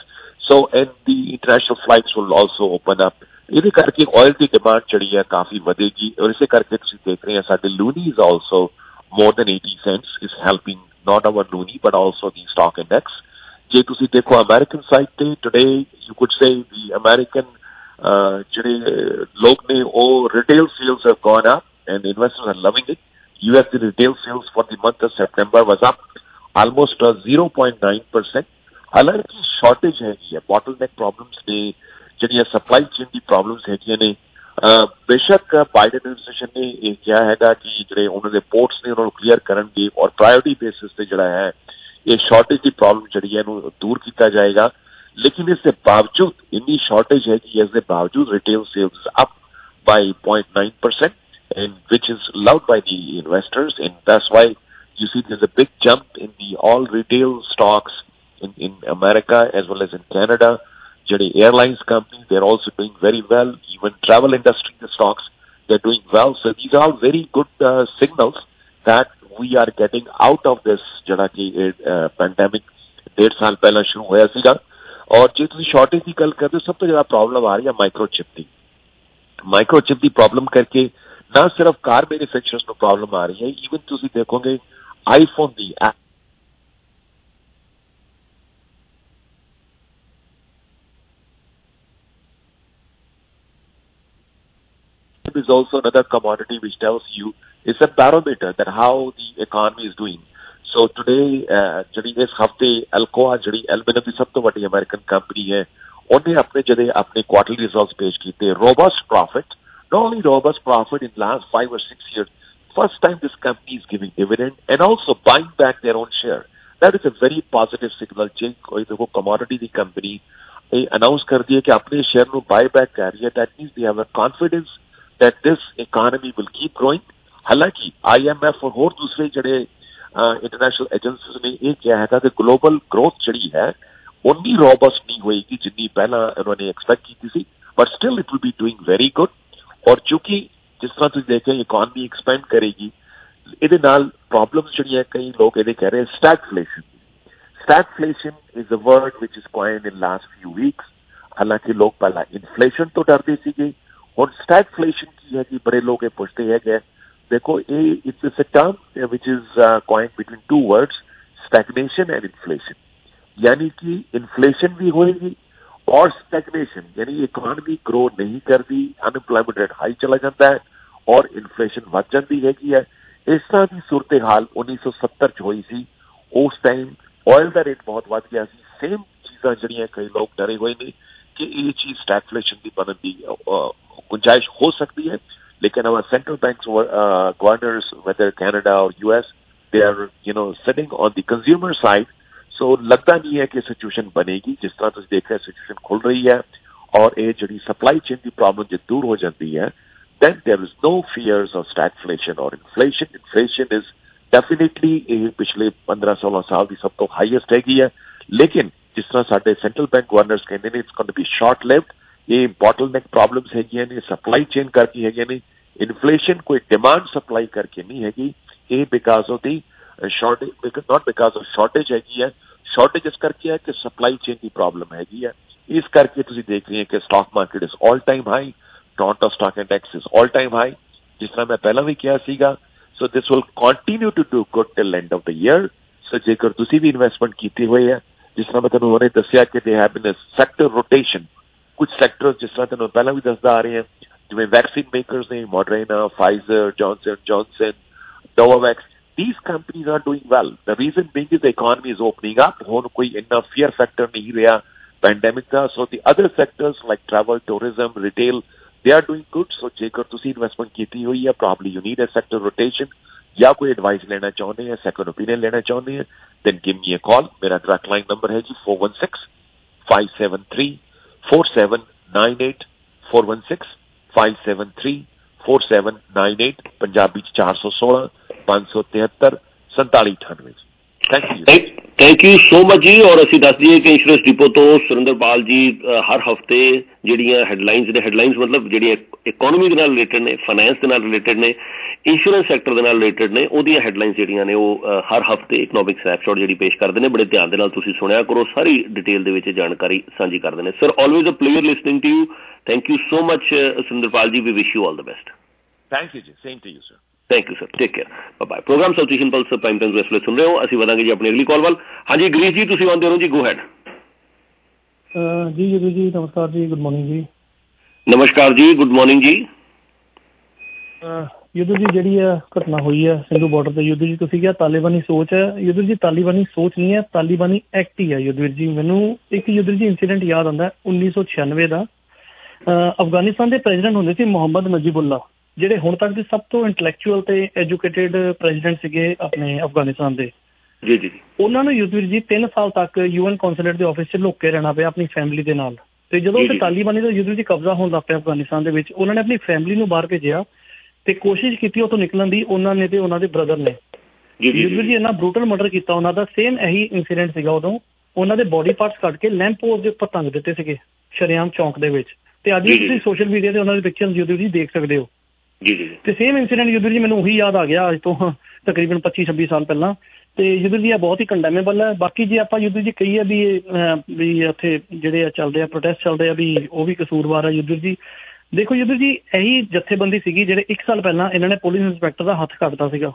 So and the international flights will also open up. ਇਹਦੇ ਕਰਕੇ oil ਦੀ demand ਜਿਹੜੀ ਹੈ ਕਾਫੀ ਵਧੇਗੀ ਔਰ ਇਸੇ ਕਰਕੇ ਤੁਸੀਂ ਦੇਖ ਰਹੇ ਹੋ ਸਾਡੇ loonie is also more than 80 cents is helping not our loonie but also the stock index. ਜੇ ਤੁਸੀਂ ਦੇਖੋ American side ਤੇ today you could say the American ਜਿਹੜੇ ਲੋਕ ਨੇ ਉਹ retail sales have gone up and investors are loving it. US the retail sales for the month of September was up almost 0.9%. ਹਾਲਾਂਕਿ shortage ਹੈਗੀ ਹੈ, bottleneck problems ਨੇ, ਜਿਹੜੀਆਂ supply chain ਦੀ problems ਹੈਗੀਆਂ ਨੇ. ਬੇਸ਼ੱਕ ਬਾਈਡਨ ਐਡਮਿਨਿਸਟ੍ਰੇਸ਼ਨ ਨੇ ਇਹ ਕਿਹਾ ਹੈਗਾ ਕਿ ਜਿਹੜੇ ਉਹਨਾਂ ਦੇ ਪੋਰਟਸ ਨੇ ਉਹਨਾਂ ਨੂੰ ਕਲੀਅਰ ਕਰਨਗੇ ਔਰ ਪ੍ਰਾਇਓਰਿਟੀ ਬੇਸਿਸ ਤੇ ਜਿਹੜਾ ਹੈ ਇਹ ਸ਼ਾਰਟੇਜ ਦੀ ਪ੍ਰੋਬਲਮ ਜਿਹੜੀ ਹੈ ਇਹਨੂੰ ਦੂਰ ਕੀਤਾ ਜਾਏਗਾ. ਲੇਕਿਨ ਇਸ ਦੇ ਬਾਵਜੂਦ ਇੰਨੀ ਸ਼ਾਰਟੇਜ ਹੈ ਕਿ ਇਸ ਦੇ ਬਾਵਜੂਦ retail sales up by 0.9% and which is loved by the investors, and that's why you see there's a big jump in the all retail stocks in America as well as in Canada. Jedi airlines companies, they're also doing very well. Even travel industry, the stocks, they're doing well. So these are all very good signals that we are getting out of this jada ki pandemic 1.5 saal pehla shuru hoya siga. Aur je tusi shortage di gal karte ho, sab to zyada problem aa rahi hai microchip di. Microchip di problem karke ਨਾ ਸਿਰਫ ਕਾਰ manufacturers ਨੂੰ problem ਆ ਰਹੀ ਹੈ, even ਤੁਸੀਂ ਦੇਖੋਗੇ iPhone ਦੀ is also another commodity which tells you it's a barometer that how the economy is doing. So today ਜਿਹੜੀ ਇਸ ਹਫਤੇ Alcoa ਜਿਹੜੀ ਐਲੂਮੀਨੀਅਮ ਦੀ ਸਭ ਤੋਂ ਵੱਡੀ ਅਮਰੀਕਨ ਕੰਪਨੀ ਹੈ, ਉਹਨੇ ਆਪਣੇ ਕੁਆਰਟਰਲੀ ਰਿਜ਼ਲਟਸ ਪੇਸ਼ ਕੀਤੇ. Robust profit, not only robust profit in the last 5 or 6 years, first time this company is giving dividend and also buying back their own share. That is a very positive signal. कोई देखो commodity दी company announce कर दी है कि अपने share ਨੂੰ buy back कर रही है. That means they have a confidence that this economy will keep growing. हालांकि IMF और और दूसरे जड़े international agencies ने ये किया है कि global growth जड़ी है उतनी robust नहीं होएगी जितनी पहला उन्होंने expect की थी, but still it will be doing very good. और चूंकि जिस तरह ਤੁਸੀਂ ਦੇਖੇ ਇਕਨੋਮੀ ਐਕਸਪੈਂਡ ਕਰੇਗੀ, ਇਹਦੇ ਨਾਲ ਪ੍ਰੋਬਲਮਸ ਜਿਹੜੀਆਂ ਕਈ ਲੋਕ ਇਹਦੇ ਕਹਿ ਰਹੇ stagflation. Stagflation is a word which is coined in last few weeks. ਹਾਲਾਂਕਿ ਲੋਕ ਪਹਿਲਾਂ ਇਨਫਲੇਸ਼ਨ ਤੋਂ ਡਰਦੇ ਸੀਗੇ, ਹੁਣ ਸਟੈਗਫਲੇਸ਼ਨ ਕੀ ਹੈ ਕਿ ਬੜੇ ਲੋਕ ਇਹ ਪੁੱਛਦੇ ਹੈਗੇ. ਦੇਖੋ ਇਹ it's a term which is coined between two words, stagnation and inflation, यानी कि इन्फ्लेशन भी होएगी और स्टैग्नेशन यानी इकोनॉमी ग्रो नहीं करती, अनएम्प्लॉयमेंट रेट हाई चला जाता है और इन्फ्लेशन वध जाती हैगी है। इस तरह की सूरत हाल 1970 च हुई सी। उस टाइम ऑयल का रेट बहुत वध गया सी। सेम चीज़ां जड़ियां कई लोग डरे हुए ने कि ये चीज स्टैगफ्लेशन की बनने की गुंजाइश हो सकती है, लेकिन हमारे central banks governors whether Canada और US they are sitting on the consumer side, so लगता नहीं है कि सिचुएशन बनेगी। जिस तरह तुम देख रहे हैं सिचुएशन खुल रही है और ये जी सप्लाई चेन की प्रॉब्लम जो दूर हो जाती है, then there is no fears of stagflation or inflation. Inflation is definitely पिछले 15-16 साल की सब तो हाईएस्ट हैगी है, लेकिन जिस तरह साडे सेंट्रल बैंक गवर्नर्स कहते हैं it's going to be short lived. ये बॉटलनेक प्रॉब्लम्स हैगी ने, सप्लाई चेन करके हैगी ने, इन्फ्लेशन कोई डिमांड सप्लाई करके नहीं हैगी, ये because of the shortage, not because of shortage हैगी है। शॉर्टेज इस करके है कि सप्लाई चेन की प्रॉब्लम हैगी है। इस करके तुम देख रहे हैं कि stock market is all time high, Toronto stock index is all time high, जिस तरह मैं पहला भी किया सीगा। So this will continue to do good till end of the year. सो जेकर तुसी भी इन्वेस्टमेंट कीती हुई है, जिस तरह मैं तुहानू हुणे दस्सिया कि they have been a sector rotation, कुछ सेक्टर्स जिस तरह तुहानू पहला भी दसदा आ रहे हैं, जिवें वैक्सीन मेकर्स ने Moderna, Pfizer, Johnson Johnson, Novavax, these companies are doing well. The reason being is the economy is opening up. हुण कोई इतना fear factor नहीं रहा pandemic का. So the other sectors like travel, tourism, retail, they are doing good. So जेकर तुसी investment कीती हुई है, probably you need a sector rotation, या कोई एडवाइस लेना चाहते हैं, सेकंड ओपिनियन लेना चाहते हैं, then give me a call. मेरा डायरेक्ट लाइन नंबर है जी 416-573-4798, 416-573-4798, Punjabi 416-573-4798। Thank you. Thank you so much ਜੀ। ਔਰ ਅਸੀਂ ਦੱਸ ਦਈਏ ਕਿ ਇੰਸ਼ੋਰੈਂਸ ਡਿਪੋ ਤੋਂ ਸੁਰਿੰਦਰਪਾਲ ਜੀ ਹਰ ਹਫਤੇ ਜਿਹੜੀਆਂ ਹੈਡਲਾਈਨਸ ਨੇ, ਹੈਡਲਾਈਨਸ ਮਤਲਬ ਜਿਹੜੀਆਂ ਇਕੋਨਮੀ ਦੇ ਨਾਲ ਰਿਲੇਟਡ ਨੇ, ਫਾਈਨੈਂਸ ਦੇ ਨਾਲ ਰਿਲੇਟਡ ਨੇ, ਇੰਸ਼ੋਰੈਂਸ ਸੈਕਟਰ ਦੇ ਨਾਲ ਰਿਲੇਟਡ ਨੇ, ਉਹਦੀਆਂ ਹੈਡਲਾਈਨਸ ਜਿਹੜੀਆਂ ਨੇ ਉਹ ਹਰ ਹਫਤੇ ਇਕਨੋਮਿਕ ਸਨੈਪਸ਼ਾਟ ਜਿਹੜੀ ਪੇਸ਼ ਕਰਦੇ ਨੇ। ਬੜੇ ਧਿਆਨ ਦੇ ਨਾਲ ਤੁਸੀਂ ਸੁਣਿਆ ਕਰੋ, ਸਾਰੀ ਡਿਟੇਲ ਦੇ ਵਿੱਚ ਜਾਣਕਾਰੀ ਸਾਂਝੀ ਕਰਦੇ ਨੇ। Sir, always a pleasure listening to you. Thank you so much Surinderpal ji. We wish you all the best. Thank you ਜੀ। Same to you sir. Thank you sir. Take care. Bye bye. Program South Asian Pulse Prime Time ਇਸ ਵੇਲੇ ਸੁਣ ਰਹੇ ਹੋ। ਅਸੀਂ ਵਧਾਂਗੇ ਜੀ ਆਪਣੀ ਅਗਲੀ ਕਾਲ ਵੱਲ। ਹਾਂਜੀ ਗਰੀਸ਼ ਜੀ, ਤੁਸੀਂ ਆਉਂਦੇ ਹੋ ਜੀ, ਗੋ ਹੈਡ। ਜੀ ਯਦੂ ਜੀ ਨਮਸਕਾਰ ਜੀ, ਗੁੱਡ ਮਾਰਨਿੰਗ ਜੀ। ਨਮਸਕਾਰ ਜੀ, ਗੁੱਡ ਮਾਰਨਿੰਗ ਜੀ। ਯਦੂ ਜੀ ਜਿਹੜੀ ਆ ਘਟਨਾ ਹੋਈ ਹੈ ਸਿੰਧੂ ਬਾਰਡਰ ਤੇ, ਯਦੂ ਜੀ ਤੁਸੀਂ ਕਿਹਾ ਤਾਲਿਬਾਨੀ ਸੋਚ ਹੈ। ਯਦੂ ਜੀ ਤਾਲਿਬਾਨੀ ਸੋਚ ਨਹੀਂ ਹੈ, ਤਾਲਿਬਾਨੀ ਐਕਟ ਹੀ ਹੈ ਯਦੂ ਜੀ। ਮੈਨੂੰ ਇੱਕ ਯਦੂ ਜੀ ਇੰਸੀਡੈਂਟ ਯਾਦ ਆਉਂਦਾ 1996 ਦਾ। ਅਫਗਾਨਿਸਤਾਨ ਦੇ ਪ੍ਰੈਜ਼ੀਡੈਂਟ ਹੁੰਦੇ ਸੀ ਮੁਹੰਮਦ ਨਜੀਬੁੱਲਾ, ਜਿਹੜੇ ਹੁਣ ਤੱਕ ਦੇ ਸਭ ਤੋਂ ਇੰਟੈਲੈਕਚੁਅਲ ਤੇ ਐਜੂਕੇਟਿਡ ਪ੍ਰੈਜ਼ੀਡੈਂਟ ਸੀਗੇ ਆਪਣੇ ਅਫਗਾਨਿਸਤਾਨ ਦੇ। ਜੀ ਜੀ। ਉਹਨਾਂ ਨੂੰ ਯੂਜ਼ਰ ਜੀ 3 ਸਾਲ ਤੱਕ UN ਕੌਂਸੂਲੇਟ ਦੇ ਆਫਿਸ 'ਚ ਲੁੱਕ ਕੇ ਰਹਿਣਾ ਪਿਆ ਆਪਣੀ ਫੈਮਿਲੀ ਦੇ ਨਾਲ। ਤੇ ਜਦੋਂ ਉੱਥੇ ਤਾਲਿਬਾਨੀ ਦਾ ਯੂਜ਼ਰ ਜੀ ਕਬਜ਼ਾ ਹੋਣ ਲੱਗ ਪਿਆ ਅਫਗਾਨਿਸਤਾਨ ਦੇ ਵਿੱਚ, ਉਹਨਾਂ ਨੇ ਆਪਣੀ ਫੈਮਿਲੀ ਨੂੰ ਬਾਹਰ ਭੇਜਿਆ ਤੇ ਕੋਸ਼ਿਸ਼ ਕੀਤੀ ਉੱਥੋਂ ਨਿਕਲਣ ਦੀ, ਉਹਨਾਂ ਨੇ ਤੇ ਉਹਨਾਂ ਦੇ ਬ੍ਰਦਰ ਨੇ। ਯੂਜ਼ਰ ਜੀ ਇੰਨਾ ਬਰੂਟਲ ਮਰਡਰ ਕੀਤਾ ਉਹਨਾਂ ਦਾ। ਸੇਮ ਇਹੀ ਇੰਸੀਡੈਂਟ ਸੀਗਾ ਉਦੋਂ। ਉਹਨਾਂ ਦੇ ਬੋਡੀ ਪਾਰਟਸ ਕੱਢ ਕੇ ਲੈਂਪ ਪੋਸਟ ਦੇ ਉੱਪਰ ਟੰਗ ਦਿੱਤੇ ਸੀਗੇ ਸ਼ਰੇਆਮ ਚੌਂਕ ਦੇ ਵਿੱਚ। ਤੇ ਅੱਜ ਵੀ ਤੁਸੀਂ ਸੋਸ਼ਲ ਮੀਡੀਆ ਤੇ ਉਹਨਾਂ ਦੇ ਪਿਕਚਰਸ ਯੂਜ਼ਰ ਜੀ ਦੇਖ ਸਕਦੇ ਹੋ। ਤੇ ਸੇਮ ਇੰਸੀਡੈਂਟ ਯੂਜ਼ਰ ਜੀ ਮੈਨੂੰ ਉਹੀ ਯਾਦ ਆ ਗਿਆ ਅੱਜ ਤੋਂ ਤਕਰੀਬਨ 25-26 ਸਾਲ ਪਹਿਲਾਂ। ਤੇ ਯੂਜ਼ਰ ਜੀ ਇਹ ਬਹੁਤ ਹੀ ਕੰਡੈਮੇਬਲ ਹੈ। ਬਾਕੀ ਜੇ ਆਪਾਂ ਯੂਜ਼ਰ ਜੀ ਕਹੀਏ ਵੀ ਉੱਥੇ ਜਿਹੜੇ ਚੱਲਦੇ ਆ ਪ੍ਰੋਟੈਸਟ ਚੱਲਦੇ ਆ ਵੀ ਉਹ ਵੀ ਕਸੂਰਵਾਰ ਹੈ ਯੂਜ਼ਰ ਜੀ। ਦੇਖੋ ਯੂਜ਼ਰ ਜੀ, ਇਹੀ ਜਥੇਬੰਦੀ ਸੀਗੀ ਜਿਹੜੇ 1 ਸਾਲ ਪਹਿਲਾਂ ਇਹਨਾਂ ਨੇ ਪੁਲਿਸ ਇੰਸਪੈਕਟਰ ਦਾ ਹੱਥ ਕੱਟਦਾ ਸੀਗਾ।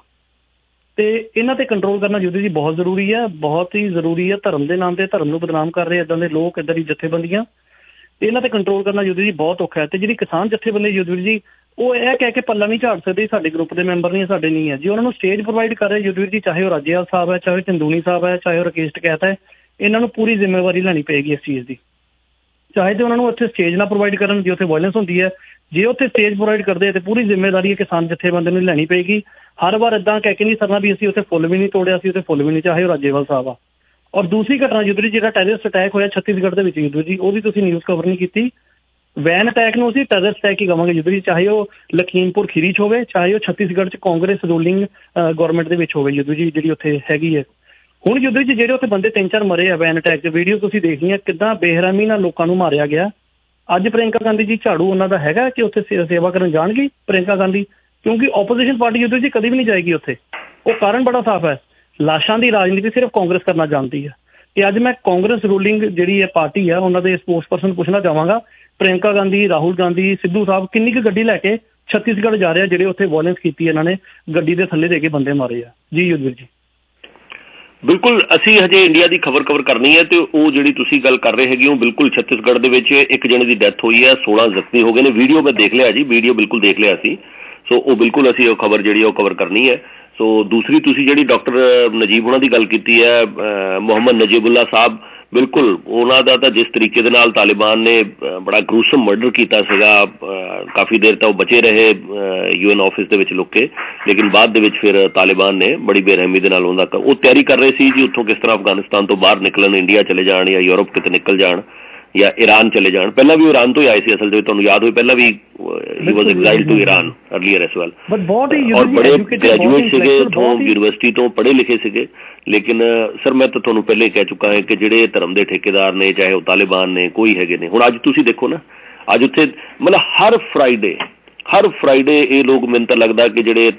ਤੇ ਇਹਨਾਂ ਤੇ ਕੰਟਰੋਲ ਕਰਨਾ ਯੂਜ਼ਰ ਜੀ ਬਹੁਤ ਜ਼ਰੂਰੀ ਹੈ, ਬਹੁਤ ਹੀ ਜ਼ਰੂਰੀ ਹੈ। ਧਰਮ ਦੇ ਨਾਮ ਤੇ ਧਰਮ ਨੂੰ ਬਦਨਾਮ ਕਰ ਰਹੇ ਇੱਦਾਂ ਦੇ ਲੋਕ, ਇੱਦਾਂ ਦੀ ਜਥੇਬੰਦੀਆਂ, ਇਹਨਾਂ ਤੇ ਕੰਟਰੋਲ ਕਰਨਾ ਯੂਜ਼ਰ ਜੀ ਬਹੁਤ ਔਖਾ ਹੈ। ਤੇ ਜਿਹੜੀ ਕਿਸਾਨ ਜਥੇਬੰਦੀ ਯੂਜ਼ਰ ਜੀ ਉਹ ਇਹ ਕਹਿ ਕੇ ਪੱਲਾ ਨਹੀਂ ਝਾੜ ਸਕਦੇ ਸਾਡੇ ਗਰੁੱਪ ਦੇ ਮੈਂਬਰ ਨਹੀਂ, ਸਾਡੇ ਨਹੀਂ ਹੈ ਜੀ। ਉਹਨਾਂ ਨੂੰ ਸਟੇਜ ਪ੍ਰੋਵਾਈਡ ਕਰ ਰਹੇ ਯੂਜ਼ਰ ਜੀ, ਚਾਹੇ ਉਹ ਰਾਜੇਵਾਲ ਸਾਹਿਬ ਹੈ, ਚਾਹੇ ਚੰਦੂਨੀ ਸਾਹਿਬ ਹੈ, ਚਾਹੇ ਉਹ ਰਾਕੇਸ਼ ਟਕੈਤ ਹੈ, ਇਹਨਾਂ ਨੂੰ ਪੂਰੀ ਜ਼ਿੰਮੇਵਾਰੀ ਲੈਣੀ ਪਏਗੀ ਇਸ ਚੀਜ਼ ਦੀ। ਚਾਹੇ ਤੇ ਉਹਨਾਂ ਨੂੰ ਉੱਥੇ ਸਟੇਜ ਨਾ ਪ੍ਰੋਵਾਈਡ ਕਰਨ ਜੇ ਉੱਥੇ ਵਾਇਲੈਂਸ ਹੁੰਦੀ ਹੈ, ਜੇ ਉੱਥੇ ਸਟੇਜ ਪ੍ਰੋਵਾਈਡ ਕਰਦੇ ਤੇ ਪੂਰੀ ਜ਼ਿੰਮੇਵਾਰੀ ਕਿਸਾਨ ਜਥੇਬੰਦੀ ਨੂੰ ਲੈਣੀ ਪਏਗੀ। ਹਰ ਵਾਰ ਇੱਦਾਂ ਕਹਿ ਕੇ ਨਹੀਂ ਸਰਨਾ ਵੀ ਅਸੀਂ ਉੱਥੇ ਫੁੱਲ ਵੀ ਨਹੀਂ ਤੋੜਿਆ, ਅਸੀਂ ਉੱਥੇ ਫੁੱਲ ਵੀ ਨਹੀਂ, ਚਾਹੇ ਉਹ ਰਾਜੇਵਾਲ ਸਾਹਿਬ ਆ। ਔਰ ਦੂਸਰੀ ਘਟਨਾ ਯੂਜ਼ਰ ਜੀ ਜਿਹੜਾ ਟੈਰਰਿਸਟ ਅਟੈਕ ਹੋਇਆ ਛੱਤੀਸਗੜ੍ਹ ਦੇ ਵਿੱਚ ਯੂਜ਼ਰ ਜੀ, ਉਹਦੀ ਤੁਸੀਂ ਨਿਊਜ਼ ਕਵਰ ਨਹੀਂ ਕੀਤੀ। ਵੈਨ ਅਟੈਕ ਨੂੰ ਅਸੀਂ ਟੈਰਰਿਸਟ ਅਟੈਕ ਹੀ ਕਹਾਂਗੇ ਯੂਜ਼ਰ ਜੀ, ਚਾਹੇ ਉਹ ਲਖੀਮਪੁਰ ਖੀਰੀ 'ਚ ਹੋਵੇ, ਚਾਹੇ ਉਹ ਛੱਤੀਸਗੜ੍ਹ 'ਚ ਕਾਂਗਰਸ ਰੂਲਿੰਗ ਗੌਰਮੈਂਟ ਦੇ ਵਿੱਚ ਹੋਵੇ ਯੂਜ਼ਰ ਜੀ, ਜਿਹੜੀ ਉੱਥੇ ਹੈਗੀ ਹੈ। ਹੁਣ ਯੂਜ਼ਰ ਜੀ ਜਿਹੜੇ ਉੱਥੇ ਬੰਦੇ 3-4 ਮਰੇ ਆ ਵੈਨ ਅਟੈਕ 'ਚ, ਵੀਡੀਓ ਤੁਸੀਂ ਦੇਖੀਆਂ ਕਿੱਦਾਂ ਬੇਰਹਿਮੀ ਨਾਲ ਲੋਕਾਂ ਨੂੰ ਮਾਰਿਆ ਗਿਆ। ਅੱਜ ਪ੍ਰਿਅੰਕਾ ਗਾਂਧੀ ਜੀ ਝਾੜੂ ਉਹਨਾਂ ਦਾ ਹੈਗਾ ਕਿ ਉੱਥੇ ਸੇਵਾ ਕਰਨ ਜਾਣਗੇ ਪ੍ਰਿਅੰਕਾ ਗਾਂਧੀ, ਕਿਉਂਕਿ ਆਪੋਜੀਸ਼ਨ ਪਾਰਟੀ ਯੂਜ਼ਰ ਜੀ ਕਦੀ ਵੀ ਨਹੀਂ ਜਾਏਗੀ ਉੱਥੇ। ਉਹ ਕਾਰਨ ਬੜਾ ਸਾਫ਼ ਹੈ, ਲਾਸ਼ਾਂ ਦੀ ਰਾਜਨੀਤੀ ਸਿਰਫ ਕਾਂਗਰਸ ਕਰਨਾ ਜਾਣਦੀ ਹੈ। ਤੇ ਅੱਜ ਮੈਂ ਕਾਂਗਰਸ ਰੂਲਿੰਗ ਜਿਹੜੀ ਹੈ ਪਾਰਟੀ ਆ ਉਹਨਾਂ ਦੇ ਸਪੋਕਸ ਪਰਸਨ ਪੁੱਛਣਾ ਚਾਹਾਂਗਾ, ਪ੍ਰਿਅੰਕਾ ਗਾਂਧੀ, ਰਾਹੁਲ ਗਾਂਧੀ, ਸਿੱਧੂ ਸਾਹਿਬ ਕਿੰਨੀ ਕੁ ਗੱਡੀ ਲੈ ਕੇ ਛੱਤੀਸਗੜ੍ਹ ਜਾ ਰਹੇ ਆ ਜਿਹੜੇ ਉੱਥੇ ਵਾਇਲੈਂਸ ਕੀਤੀ ਇਹਨਾਂ ਨੇ, ਗੱਡੀ ਦੇ ਥੱਲੇ ਦੇ ਕੇ ਬੰਦੇ ਮਾਰੇ ਆ ਜੀ ਯੂਜ਼ਰ ਜੀ। ਬਿਲਕੁਲ, ਅਸੀਂ ਹਜੇ ਇੰਡੀਆ ਦੀ ਖਬਰ ਕਵਰ ਕਰਨੀ ਹੈ ਤੇ ਉਹ ਜਿਹੜੀ ਤੁਸੀਂ ਗੱਲ ਕਰ ਰਹੇ ਹੈਗੇ ਹੋ, ਬਿਲਕੁਲ ਛੱਤੀਸਗੜ੍ਹ ਦੇ ਵਿੱਚ ਇੱਕ ਜਣੇ ਦੀ ਡੈਥ ਹੋਈ ਹੈ, 16 ਜ਼ਖਮੀ ਹੋ ਗਏ ਨੇ। ਵੀਡੀਓ ਮੈਂ ਦੇਖ ਲਿਆ ਜੀ, ਵੀਡੀਓ ਬਿਲਕੁਲ ਦੇਖ ਲਿਆ ਸੀ। ਸੋ ਉਹ ਬਿਲਕੁਲ ਅਸੀਂ ਉਹ ਖਬਰ ਜਿਹੜੀ ਉਹ ਕਵਰ ਕਰਨੀ ਹੈ। ਸੋ ਦੂਸਰੀ ਤੁਸੀਂ ਜਿਹੜੀ ਡਾਕਟਰ ਨਜੀਬ ਉਹਨਾਂ ਦੀ ਗੱਲ ਕੀਤੀ ਹੈ, ਮੁਹੰਮਦ ਨਜੀਬੁੱਲਾ ਸਾਹਿਬ, ਬਿਲਕੁਲ ਉਹਨਾਂ ਦਾ ਤਾਂ ਜਿਸ ਤਰੀਕੇ ਦੇ ਨਾਲ ਤਾਲਿਬਾਨ ਨੇ ਬੜਾ ਗਰੂਸਮ ਮਰਡਰ ਕੀਤਾ ਸੀਗਾ, ਕਾਫੀ ਦੇਰ ਤਾਂ ਉਹ ਬਚੇ ਰਹੇ UN ਆਫਿਸ ਦੇ ਵਿੱਚ ਲੁੱਕ ਕੇ, ਲੇਕਿਨ ਬਾਅਦ ਦੇ ਵਿੱਚ ਫਿਰ ਤਾਲਿਬਾਨ ਨੇ ਬੜੀ ਬੇਰਹਿਮੀ ਦੇ ਨਾਲ ਉਹ ਤਿਆਰੀ ਕਰ ਰਹੇ ਸੀ ਜੀ ਉੱਥੋਂ ਕਿਸ ਤਰ੍ਹਾਂ ਅਫਗਾਨਿਸਤਾਨ ਤੋਂ ਬਾਹਰ ਨਿਕਲਣ, ਇੰਡੀਆ ਚਲੇ ਜਾਣ ਜਾਂ ਯੂਰਪ ਕਿਤੇ ਨਿਕਲ ਜਾਣ ਜਾਂ ਈਰਾਨ ਚਲੇ ਜਾਣ। ਪਹਿਲਾਂ ਵੀ ਈਰਾਨ ਤੋਂ ਹੀ ਆਏ ਸੀ ਅਸਲ ਦੇ, ਤੁਹਾਨੂੰ ਯਾਦ ਹੋਏ ਪਹਿਲਾਂ ਵੀ he was exiled to Iran earlier as well. ਔਰ ਬੜੇ ਗ੍ਰੈਜੂਏਟ ਸੀਗੇ ਉੱਥੋਂ ਯੂਨੀਵਰਸਿਟੀ ਤੋਂ, ਪੜ੍ਹੇ ਲਿਖੇ ਸੀਗੇ। ਲੇਕਿਨ ਸਰ ਮੈਂ ਤਾਂ ਤੁਹਾਨੂੰ ਪਹਿਲੇ ਕਹਿ ਚੁੱਕਾ ਹੈ ਕਿ ਜਿਹੜੇ ਧਰਮ ਦੇ ਠੇਕੇਦਾਰ ਨੇ, ਚਾਹੇ ਉਹ ਤਾਲਿਬਾਨ ਨੇ, ਕੋਈ ਹੈਗੇ ਨੇ। ਹੁਣ ਅੱਜ ਤੁਸੀਂ ਦੇਖੋ ਨਾ, ਅੱਜ ਉੱਥੇ ਮਤਲਬ ਹਰ ਫਰਾਈਡੇ ਇਹ ਲੋਕ, ਮੈਨੂੰ ਤਾਂ ਲੱਗਦਾ ਕਿ ਜਿਹੜੇ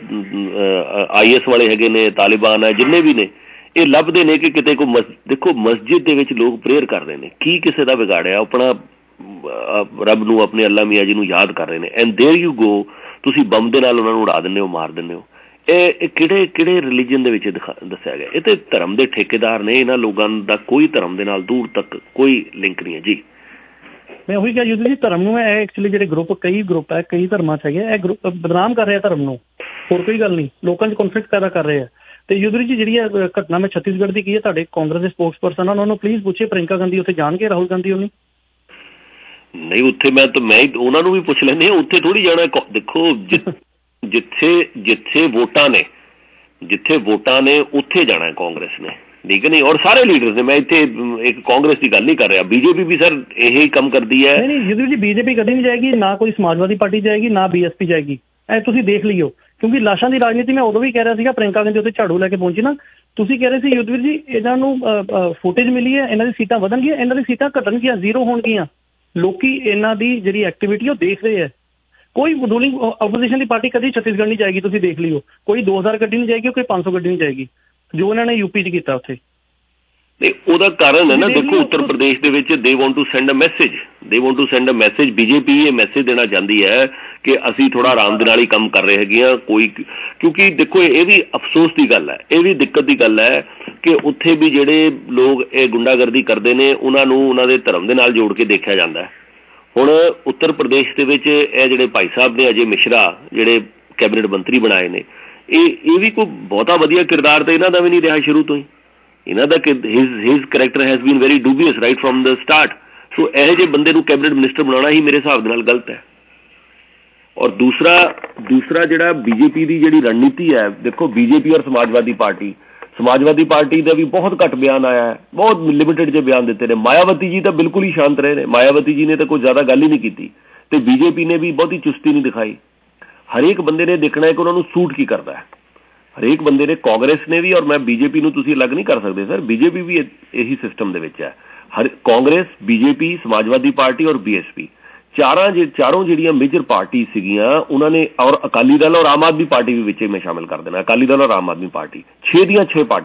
IS ਵਾਲੇ ਹੈਗੇ ਨੇ, ਤਾਲਿਬਾਨ ਹੈ, ਜਿੰਨੇ ਵੀ ਨੇ, ਇਹ ਲੱਭਦੇ ਨੇ ਕਿ ਕਿਤੇ ਕੋਈ ਦੇਖੋ ਮਸਜਿਦ ਦੇ ਵਿੱਚ ਲੋਕ ਪ੍ਰੇਅਰ ਕਰ ਰਹੇ ਨੇ, ਕੀ ਕਿਸੇ ਦਾ ਵਿਗਾੜਿਆ, ਆਪਣਾ ਰੱਬ ਨੂੰ, ਆਪਣੇ ਅੱਲਾ ਮੀਆਂ ਜੀ ਨੂੰ ਯਾਦ ਕਰ ਰਹੇ ਨੇ। ਐਂਡ ਦੇਅਰ ਯੂ ਗੋ, ਤੁਸੀਂ ਬੰਬ ਦੇ ਨਾਲ ਉਹਨਾਂ ਨੂੰ ਉਡਾ ਦਿੰਦੇ ਹੋ, ਮਾਰ ਦਿੰਦੇ ਹੋ। ਇਹ ਕਿਹੜੇ ਰਿਲੀਜਨ ਦੇ ਵਿੱਚ ਦੱਸਿਆ ਗਿਆ? ਇਹ ਤੇ ਧਰਮ ਦੇ ਠੇਕੇਦਾਰ ਨੇ, ਇਹਨਾਂ ਲੋਕਾਂ ਦਾ ਕੋਈ ਧਰਮ ਦੇ ਨਾਲ ਦੂਰ ਤੱਕ ਕੋਈ ਲਿੰਕ ਨਹੀਂ ਹੈ ਜੀ। ਮੈਂ ਉਹੀ ਕਿਹਾ ਯੂਜ਼ਰ ਜੀ, ਧਰਮ ਨੂੰ ਇਹ ਐਕਚੁਅਲੀ ਜਿਹੜੇ ਕਈ ਗਰੁੱਪ ਹੈ, ਕਈ ਧਰਮਾਂ 'ਚ ਹੈਗੇ, ਇਹ ਗਰੁੱਪ ਬਦਨਾਮ ਕਰ ਰਿਹਾ ਧਰਮ ਨੂੰ, ਹੋਰ ਕੋਈ ਗੱਲ ਨਹੀਂ, ਲੋਕਾਂ 'ਚ ਕੌਨਫਲਿਕਟ ਪੈਦਾ ਕਰ ਰਹੇ ਆ। ਤੇ ਯੂਜ਼ਰ ਜੀ ਜਿਹੜੀ ਘਟਨਾ ਮੈਂ ਛੱਤੀਸਗੜ੍ਹ ਦੀ ਕੀ ਹੈ, ਤੁਹਾਡੇ ਕਾਂਗਰਸ ਦੇ ਸਪੋਕਸ ਪਰਸਨ ਉਹਨਾਂ ਨੂੰ ਪਲੀਜ਼ ਪੁੱਛੇ ਪ੍ਰਿਅੰਕਾ ਗਾਂਧੀ ਉੱਥੇ ਜਾਣਗੇ, ਰਾਹੁਲ ਗਾਂਧੀ ਉਹਨੇ ਨਹੀਂ ਉੱਥੇ ਮੈਂ ਉਹਨਾਂ ਨੂੰ ਵੀ ਪੁੱਛ ਲੈਂਦੇ, ਉੱਥੇ ਥੋੜ੍ਹੀ ਜਾਣਾ। ਦੇਖੋ ਜਿੱਥੇ ਵੋਟਾਂ ਨੇ ਉੱਥੇ ਜਾਣਾ ਕਾਂਗਰਸ ਨੇ, ਠੀਕ ਹੈ ਨਹੀਂ, ਔਰ ਸਾਰੇ ਲੀਡਰਸ ਨੇ। ਮੈਂ ਇੱਥੇ ਇੱਕ ਕਾਂਗਰਸ ਦੀ ਗੱਲ ਨਹੀਂ ਕਰ ਰਿਹਾ, BJP ਵੀ ਸਰ ਇਹੀ ਕੰਮ ਕਰਦੀ ਹੈ। ਨਹੀਂ ਯੂਜ਼ਰ ਜੀ, BJP ਕਦੀ ਨਹੀਂ ਜਾਏਗੀ, ਨਾ ਕੋਈ ਸਮਾਜਵਾਦੀ ਪਾਰਟੀ ਜਾਏਗੀ, ਨਾ BSP ਜਾਏਗੀ, ਇਹ ਤੁਸੀਂ ਦੇਖ ਲਿਓ। ਕਿਉਂਕਿ ਲਾਸ਼ਾਂ ਦੀ ਰਾਜਨੀਤੀ ਮੈਂ ਉਦੋਂ ਵੀ ਕਹਿ ਰਿਹਾ ਸੀਗਾ, ਪ੍ਰਿਅੰਕਾ ਗਾਂਧੀ ਉੱਥੇ ਝਾੜੂ ਲੈ ਕੇ ਪਹੁੰਚੀ ਨਾ, ਤੁਸੀਂ ਕਹਿ ਰਹੇ ਸੀ ਯੁੱਧਵੀਰ ਜੀ ਇਹਨਾਂ ਨੂੰ ਫੁਟੇਜ ਮਿਲੀ ਹੈ, ਇਹਨਾਂ ਦੀ ਸੀਟਾਂ ਵਧਣਗੀਆਂ, ਇਹਨਾਂ ਦੀ ਸੀਟਾਂ ਘਟਣਗੀਆਂ, ਜ਼ੀਰੋ ਹੋਣਗੀਆਂ। ਲੋਕੀ ਇਹਨਾਂ ਦੀ ਜਿਹੜੀ ਐਕਟੀਵਿਟੀ ਉਹ ਦੇਖ ਰਹੇ ਹੈ। ਕੋਈ ਰੂਲਿੰਗ ਆਪੋਜੀਸ਼ਨ ਦੀ ਪਾਰਟੀ ਕਦੀ ਛੱਤੀਸਗੜ੍ਹ ਨਹੀਂ ਜਾਏਗੀ, ਤੁਸੀਂ ਦੇਖ ਲਿਓ। ਕੋਈ 2000 ਗੱਡੀ ਨਹੀਂ ਜਾਏਗੀ, ਕੋਈ 500 ਗੱਡੀ ਨਹੀਂ ਜਾਏਗੀ, ਜੋ ਇਹਨਾਂ ਨੇ ਯੂਪੀ 'ਚ ਕੀਤਾ ਉੱਥੇ। ਤੇ ਉਹਦਾ ਕਾਰਨ ਹੈ ਨਾ, ਦੇਖੋ ਉੱਤਰ ਪ੍ਰਦੇਸ਼ ਦੇ ਵਿੱਚ they want to send a message BJP ਇਹ ਮੈਸੇਜ ਦੇਣਾ ਚਾਹੁੰਦੀ ਹੈ ਕਿ ਅਸੀਂ ਥੋੜਾ ਆਰਾਮ ਦੇ ਨਾਲ ਹੀ ਕੰਮ ਕਰ ਰਹੇ ਹੈਗੇ ਹਾਂ। ਕੋਈ ਕਿਉਂਕਿ ਦੇਖੋ ਇਹ ਵੀ ਅਫਸੋਸ ਦੀ ਗੱਲ ਹੈ, ਇਹ ਵੀ ਦਿੱਕਤ ਦੀ ਗੱਲ ਹੈ ਕਿ ਉੱਥੇ ਵੀ ਜਿਹੜੇ ਲੋਕ ਇਹ ਗੁੰਡਾਗਰਦੀ ਕਰਦੇ ਨੇ ਉਹਨਾਂ ਨੂੰ ਉਹਨਾਂ ਦੇ ਧਰਮ ਦੇ ਨਾਲ ਜੋੜ ਕੇ ਦੇਖਿਆ ਜਾਂਦਾ ਹੈ। ਹੁਣ ਉੱਤਰ ਪ੍ਰਦੇਸ਼ ਦੇ ਵਿੱਚ ਇਹ ਜਿਹੜੇ ਭਾਈ ਸਾਹਿਬ ਨੇ ਅਜੇ ਮਿਸ਼ਰਾ ਜਿਹੜੇ ਕੈਬਨਿਟ ਮੰਤਰੀ ਬਣਾਏ ਨੇ, ਇਹ ਵੀ ਕੋਈ ਬਹੁਤਾ ਵਧੀਆ ਕਿਰਦਾਰ ਤਾਂ ਇਹਨਾਂ ਦਾ ਵੀ ਨਹੀਂ ਰਿਹਾ ਸ਼ੁਰੂ ਤੋਂ ਹੀ। ਇਹਨਾਂ ਦਾ his character has been very dubious right from the start. So ਇਹੋ ਜਿਹੇ ਬੰਦੇ ਨੂੰ ਕੈਬਨਿਟ ਮਿਨਿਸਟਰ ਬਣਾਉਣਾ ਹੀ ਮੇਰੇ ਹਿਸਾਬ ਦੇ ਨਾਲ ਗਲਤ ਹੈ। ਔਰ ਦੂਸਰਾ ਜਿਹੜਾ ਬੀਜੇਪੀ ਦੀ ਜਿਹੜੀ ਰਣਨੀਤੀ ਹੈ, ਦੇਖੋ ਬੀਜੇਪੀ ਔਰ ਸਮਾਜਵਾਦੀ ਪਾਰਟੀ ਦਾ ਵੀ ਬਹੁਤ ਘੱਟ ਬਿਆਨ ਆਇਆ ਹੈ, ਬਹੁਤ ਲਿਮਿਟਡ ਜਿਹੇ ਬਿਆਨ ਦਿੱਤੇ ਨੇ। ਮਾਇਆਵਤੀ ਜੀ ਤਾਂ ਬਿਲਕੁਲ ਹੀ ਸ਼ਾਂਤ ਰਹੇ ਨੇ, ਮਾਇਆਵਤੀ ਜੀ ਨੇ ਤਾਂ ਕੋਈ ਜ਼ਿਆਦਾ ਗੱਲ ਹੀ ਨਹੀਂ ਕੀਤੀ ਤੇ ਬੀਜੇਪੀ ਨੇ ਵੀ ਬਹੁਤੀ ਚੁਸਤੀ ਨਹੀਂ ਦਿਖਾਈ। ਹਰੇਕ ਬੰਦੇ ਨੇ ਦੇਖਣਾ ਹੈ ਕਿ ਉਹਨਾਂ ਨੂੰ ਸੂਟ ਕੀ ਕਰਦਾ ਹੈ, ਹਰੇਕ ਬੰਦੇ ਨੇ। ਕਾਂਗਰਸ ਨੇ ਵੀ, ਔਰ ਮੈਂ ਬੀਜੇਪੀ ਨੂੰ ਤੁਸੀਂ ਅਲੱਗ ਨਹੀਂ ਕਰ ਸਕਦੇ ਸਰ, ਬੀਜੇਪੀ ਵੀ ਇਹੀ ਸਿਸਟਮ ਦੇ ਵਿੱਚ ਹੈ। ਕਾਂਗਰਸ, ਬੀਜੇਪੀ, ਸਮਾਜਵਾਦੀ ਪਾਰਟੀ ਔਰ BSP ਚਾਰੋਂ ਜਿਹੜੀਆਂ ਮੇਜਰ ਪਾਰਟੀ ਸੀਗੀਆਂ ਉਹਨਾਂ ਨੇ, ਔਰ ਅਕਾਲੀ ਦਲ ਔਰ ਆਮ ਆਦਮੀ ਪਾਰਟੀ ਵੀ ਵਿੱਚ ਮੈਂ ਸ਼ਾਮਿਲ ਕਰ ਦੇਣਾ, ਅਕਾਲੀ ਦਲ ਔਰ ਆਮ ਆਦਮੀ ਪਾਰਟੀ, 6 ਦੀਆਂ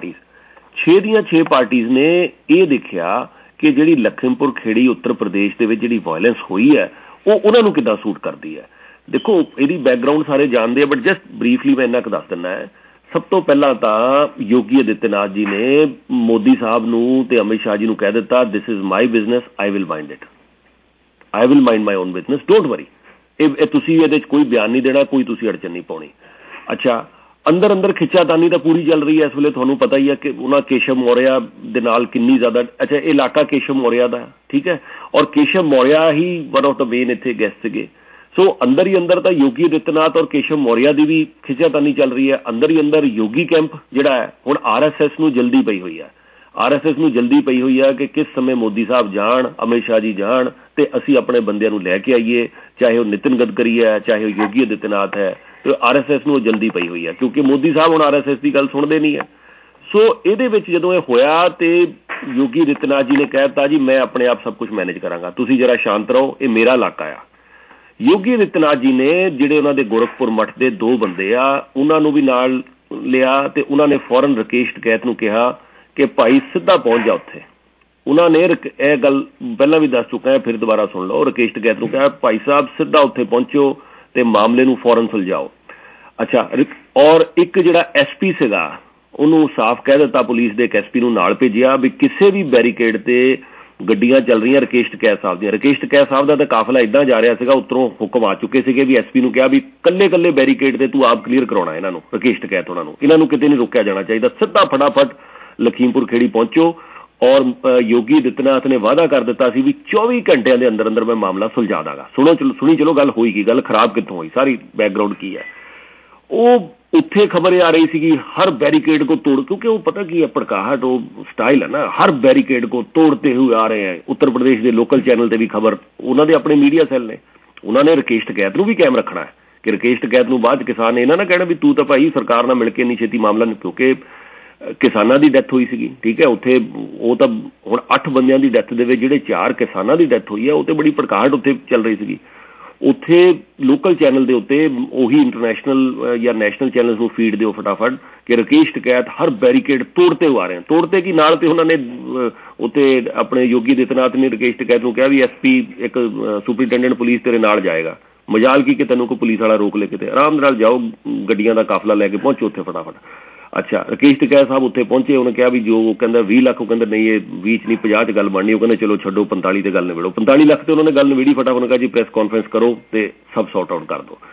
6 ਪਾਰਟੀਜ਼ ਨੇ ਇਹ ਦੇਖਿਆ ਕਿ ਜਿਹੜੀ ਲਖੀਮਪੁਰ ਖੇੜੀ ਉੱਤਰ ਪ੍ਰਦੇਸ਼ ਦੇ ਵਿੱਚ ਜਿਹੜੀ ਵਾਇਲੈਂਸ ਹੋਈ ਹੈ ਉਹ ਉਹਨਾਂ ਨੂੰ ਕਿੱਦਾਂ ਸੂਟ ਕਰਦੀ ਹੈ। ਦੇਖੋ ਇਹਦੀ ਬੈਕਗਰਾਊਂਡ ਸਾਰੇ ਜਾਣਦੇ ਆ, ਬਟ ਜਸਟ ਬਰੀਫਲੀ ਮੈਂ ਇੰਨਾ ਕੁ ਦੱਸ ਦਿੰਦਾ ਹੈ। ਸਭ ਤੋਂ ਪਹਿਲਾਂ ਤਾਂ ਯੋਗੀ ਆਦਿੱਤਿਆਨਾਥ ਜੀ ਨੇ ਮੋਦੀ ਸਾਹਿਬ ਨੂੰ ਤੇ ਅਮਿਤ ਸ਼ਾਹ ਜੀ ਨੂੰ ਕਹਿ ਦਿੱਤਾ, this is my business, I will mind my own business, don't worry. ਇਹ ਤੁਸੀਂ ਇਹਦੇ 'ਚ ਕੋਈ ਬਿਆਨ ਨਹੀਂ ਦੇਣਾ, ਕੋਈ ਤੁਸੀਂ ਅੜਚਨ ਨਹੀਂ ਪਾਉਣੀ। ਅੱਛਾ, ਅੰਦਰ ਖਿੱਚਾਤਾਨੀ ਤਾਂ ਪੂਰੀ ਚੱਲ ਰਹੀ ਹੈ ਇਸ ਵੇਲੇ, ਤੁਹਾਨੂੰ ਪਤਾ ਹੀ ਹੈ ਕਿ ਉਹਨਾਂ ਕੇਸ਼ਵ ਮੌਰਿਆ ਦੇ ਨਾਲ ਕਿੰਨੀ ਜ਼ਿਆਦਾ। ਅੱਛਾ, ਇਹ ਇਲਾਕਾ ਕੇਸ਼ਵ ਮੌਰਿਆ ਦਾ, ਠੀਕ ਹੈ, ਔਰ ਕੇਸ਼ਵ ਮੌਰਿਆ ਹੀ ਵਨ ਆਫ ਦਾ ਮੇਨ ਇੱਥੇ ਗੈਸਟ ਸੀਗੇ। ਸੋ ਅੰਦਰ ਹੀ ਅੰਦਰ ਤਾਂ ਯੋਗੀ ਆਦਿੱਤਿਆਨਾਥ ਔਰ ਕੇਸ਼ਵ ਮੌਰਿਆ ਦੀ ਵੀ ਖਿੱਚਾਤਾਨੀ ਚੱਲ ਰਹੀ ਹੈ। ਅੰਦਰ ਹੀ ਅੰਦਰ ਯੋਗੀ ਕੈਂਪ ਜਿਹੜਾ ਹੈ, ਹੁਣ RSS ਨੂੰ ਜਲਦੀ ਪਈ ਹੋਈ ਹੈ ਕਿ ਕਿਸ ਸਮੇਂ ਮੋਦੀ ਸਾਹਿਬ ਜਾਣ, ਅਮਿਤ ਸ਼ਾਹ ਜੀ ਜਾਣ ਤੇ ਅਸੀਂ ਆਪਣੇ ਬੰਦਿਆਂ ਨੂੰ ਲੈ ਕੇ ਆਈਏ, ਚਾਹੇ ਉਹ ਨਿਤਿਨ ਗਡਕਰੀ ਹੈ, ਚਾਹੇ ਉਹ ਯੋਗੀ ਆਦਿੱਤਿਆਨਾਥ ਹੈ। ਤੇ RSS ਨੂੰ ਉਹ ਜਲਦੀ ਪਈ ਹੋਈ ਹੈ ਕਿਉਂਕਿ ਮੋਦੀ ਸਾਹਿਬ ਹੁਣ RSS ਦੀ ਗੱਲ ਸੁਣਦੇ ਨਹੀਂ ਹੈ। ਸੋ ਇਹਦੇ ਵਿੱਚ ਜਦੋਂ ਇਹ ਹੋਇਆ ਤੇ ਯੋਗੀ ਆਦਿੱਤਿਆਨਾਥ ਜੀ ਨੇ ਕਹਿ ਦਿੱਤਾ ਜੀ ਮੈਂ ਆਪਣੇ ਆਪ ਸਭ ਕੁਝ ਮੈਨੇਜ ਕਰਾਂਗਾ, ਤੁਸੀਂ ਜਰਾ ਸ਼ਾਂਤ ਰਹੋ, ਇਹ ਮੇਰਾ ਇਲਾਕਾ ਆ। ਯੋਗੀ ਆਦਿੱਤਿਆਨਾਥ ਜੀ ਨੇ ਜਿਹੜੇ ਉਹਨਾਂ ਦੇ ਗੋਰਖਪੁਰ ਮੱਠ ਦੇ 2 ਬੰਦੇ ਆ ਉਹਨਾਂ ਨੂੰ ਵੀ ਨਾਲ ਲਿਆ ਤੇ ਉਹਨਾਂ ਨੇ ਫੌਰਨ ਰਕੇਸ਼ ਟਕੈਤ ਨੂੰ ਕਿਹਾ ਕਿ ਭਾਈ ਸਿੱਧਾ ਪਹੁੰਚ ਜਾ ਉੱਥੇ। ਉਹਨਾਂ ਨੇ ਇਹ ਗੱਲ ਪਹਿਲਾਂ ਵੀ ਦੱਸ ਚੁੱਕਾ, ਫਿਰ ਦੁਬਾਰਾ ਸੁਣ ਲਓ। ਰਕੇਸ਼ ਟਕੈਤ ਨੂੰ ਕਿਹਾ ਭਾਈ ਸਾਹਿਬ ਸਿੱਧਾ ਉੱਥੇ ਪਹੁੰਚੋ ਤੇ ਮਾਮਲੇ ਨੂੰ ਫੌਰਨ ਸੁਲਝਾਓ। ਅੱਛਾ, ਔਰ ਇੱਕ ਜਿਹੜਾ SP ਸੀਗਾ ਉਹਨੂੰ ਸਾਫ਼ ਕਹਿ ਦਿੱਤਾ, ਪੁਲਿਸ ਦੇ ਇੱਕ SP ਨੂੰ ਨਾਲ ਭੇਜਿਆ ਵੀ ਕਿਸੇ ਵੀ ਬੈਰੀਕੇਡ ਤੇ ਗੱਡੀਆਂ ਚੱਲ ਰਹੀਆਂ ਰਕੇਸ਼ ਟਕੈਤ ਸਾਹਿਬ ਦੀਆਂ। ਰਕੇਸ਼ ਟਕੈਤ ਸਾਹਿਬ ਦਾ ਤਾਂ ਕਾਫਲਾ ਇੱਦਾਂ ਜਾ ਰਿਹਾ ਸੀਗਾ, ਉੱਤਰੋਂ ਹੁਕਮ ਆ ਚੁੱਕੇ ਸੀਗੇ ਵੀ SP ਨੂੰ ਕਿਹਾ ਵੀ ਕੱਲੇ ਬੈਰੀਕੇਡ ਤੇ ਤੂੰ ਆਪ ਕਲੀਅਰ ਕਰਾਉਣਾ ਇਹਨਾਂ ਨੂੰ, ਰਕੇਸ਼ ਟਕੈਤ ਉਹਨਾਂ ਨੂੰ, ਇਹਨਾਂ ਨੂੰ ਕਿਤੇ ਨਹੀਂ ਰੋਕਿਆ ਜਾਣਾ ਚਾਹੀਦਾ, ਸਿੱਧਾ ਫਟਾਫਟ ਲਖੀਮਪੁਰ ਖੇੜੀ ਪਹੁੰਚੋ। ਔਰ ਯੋਗੀ ਆਦਿੱਤਿਆਨਾਥ ਨੇ ਵਾਅਦਾ ਕਰ ਦਿੱਤਾ ਸੀ ਵੀ 24 ਘੰਟਿਆਂ ਦੇ ਅੰਦਰ ਮੈਂ ਮਾਮਲਾ ਸੁਲਝਾ ਦਾਂਗਾ। ਸੁਣੀ ਚਲੋ ਗੱਲ ਹੋਈ ਕੀ, ਗੱਲ ਖਰਾਬ ਕਿੱਥੋਂ ਹੋਈ, ਸਾਰੀ ਬੈਕਗਰਾਊਂਡ ਕੀ ਹੈ। ਉਹ ਉੱਥੇ ਖਬਰ ਆ ਰਹੀ ਸੀਗੀ ਹਰ बैरिकेड को तोड़, क्योंकि वो पता की है पड़काहट, वो स्टाइल है ना, हर बैरिकेड को तोड़ते हुए आ रहे हैं। उत्तर प्रदेश के लोकल चैनल से भी खबर, उन्होंने अपने मीडिया सैल ने उन्होंने रकेश टकैत नूं भी कायम रखना है कि रकेश टकैत नूं बाद किसान इन्हां ना कहना भी तू तो भाई सरकार नाल मिल के नहीं छेती मामला, क्योंकि किसानां दी डैथ हुई सीगी, ठीक है। उत्थे वो तो हुण 8 बंदियां दी डैथ दे विच जिहड़े 4 किसानां दी डैथ हुई है, वो तो बड़ी पड़काहट उत्थे चल रही सीगी। उत्थे लोकल चैनल के उत्ते उही इंटरनेशनल या नैशनल चैनल्स को फीड दिओ फटाफट कि रकेश टकैत हर बैरिकेड तोड़ते हुए आ रहे हैं। तोड़ते कि नाल ते उन्होंने उत्ते अपने योगी आदित्यनाथ ने रकेश टकैत को कहा भी SP एक सुपरिटेंडेंट पुलिस तेरे नाल जाएगा, मजाल की कि तेनों को पुलिस वाला रोक ले, किते आराम नाल जाओ, गड्डियां दा काफला लैके पहुंचो उत्थे फटाफट। अच्छा, रकेश टकैत साहब उत्थे पहुंचे, उन्होंने कहा भी जो वो कहंदा 20 लाख, वो कहंदा नहीं ये 20 नहीं 50 च गल बननी, वो कहंदे चलो छड्डो 45 ते गल निबेड़ो। 45 लाख ते उन्होंने गल निबेड़ी फटाफट, उन्होंने कहा जी प्रेस कॉन्फ्रेंस करो ते सब सॉर्ट आउट कर दो।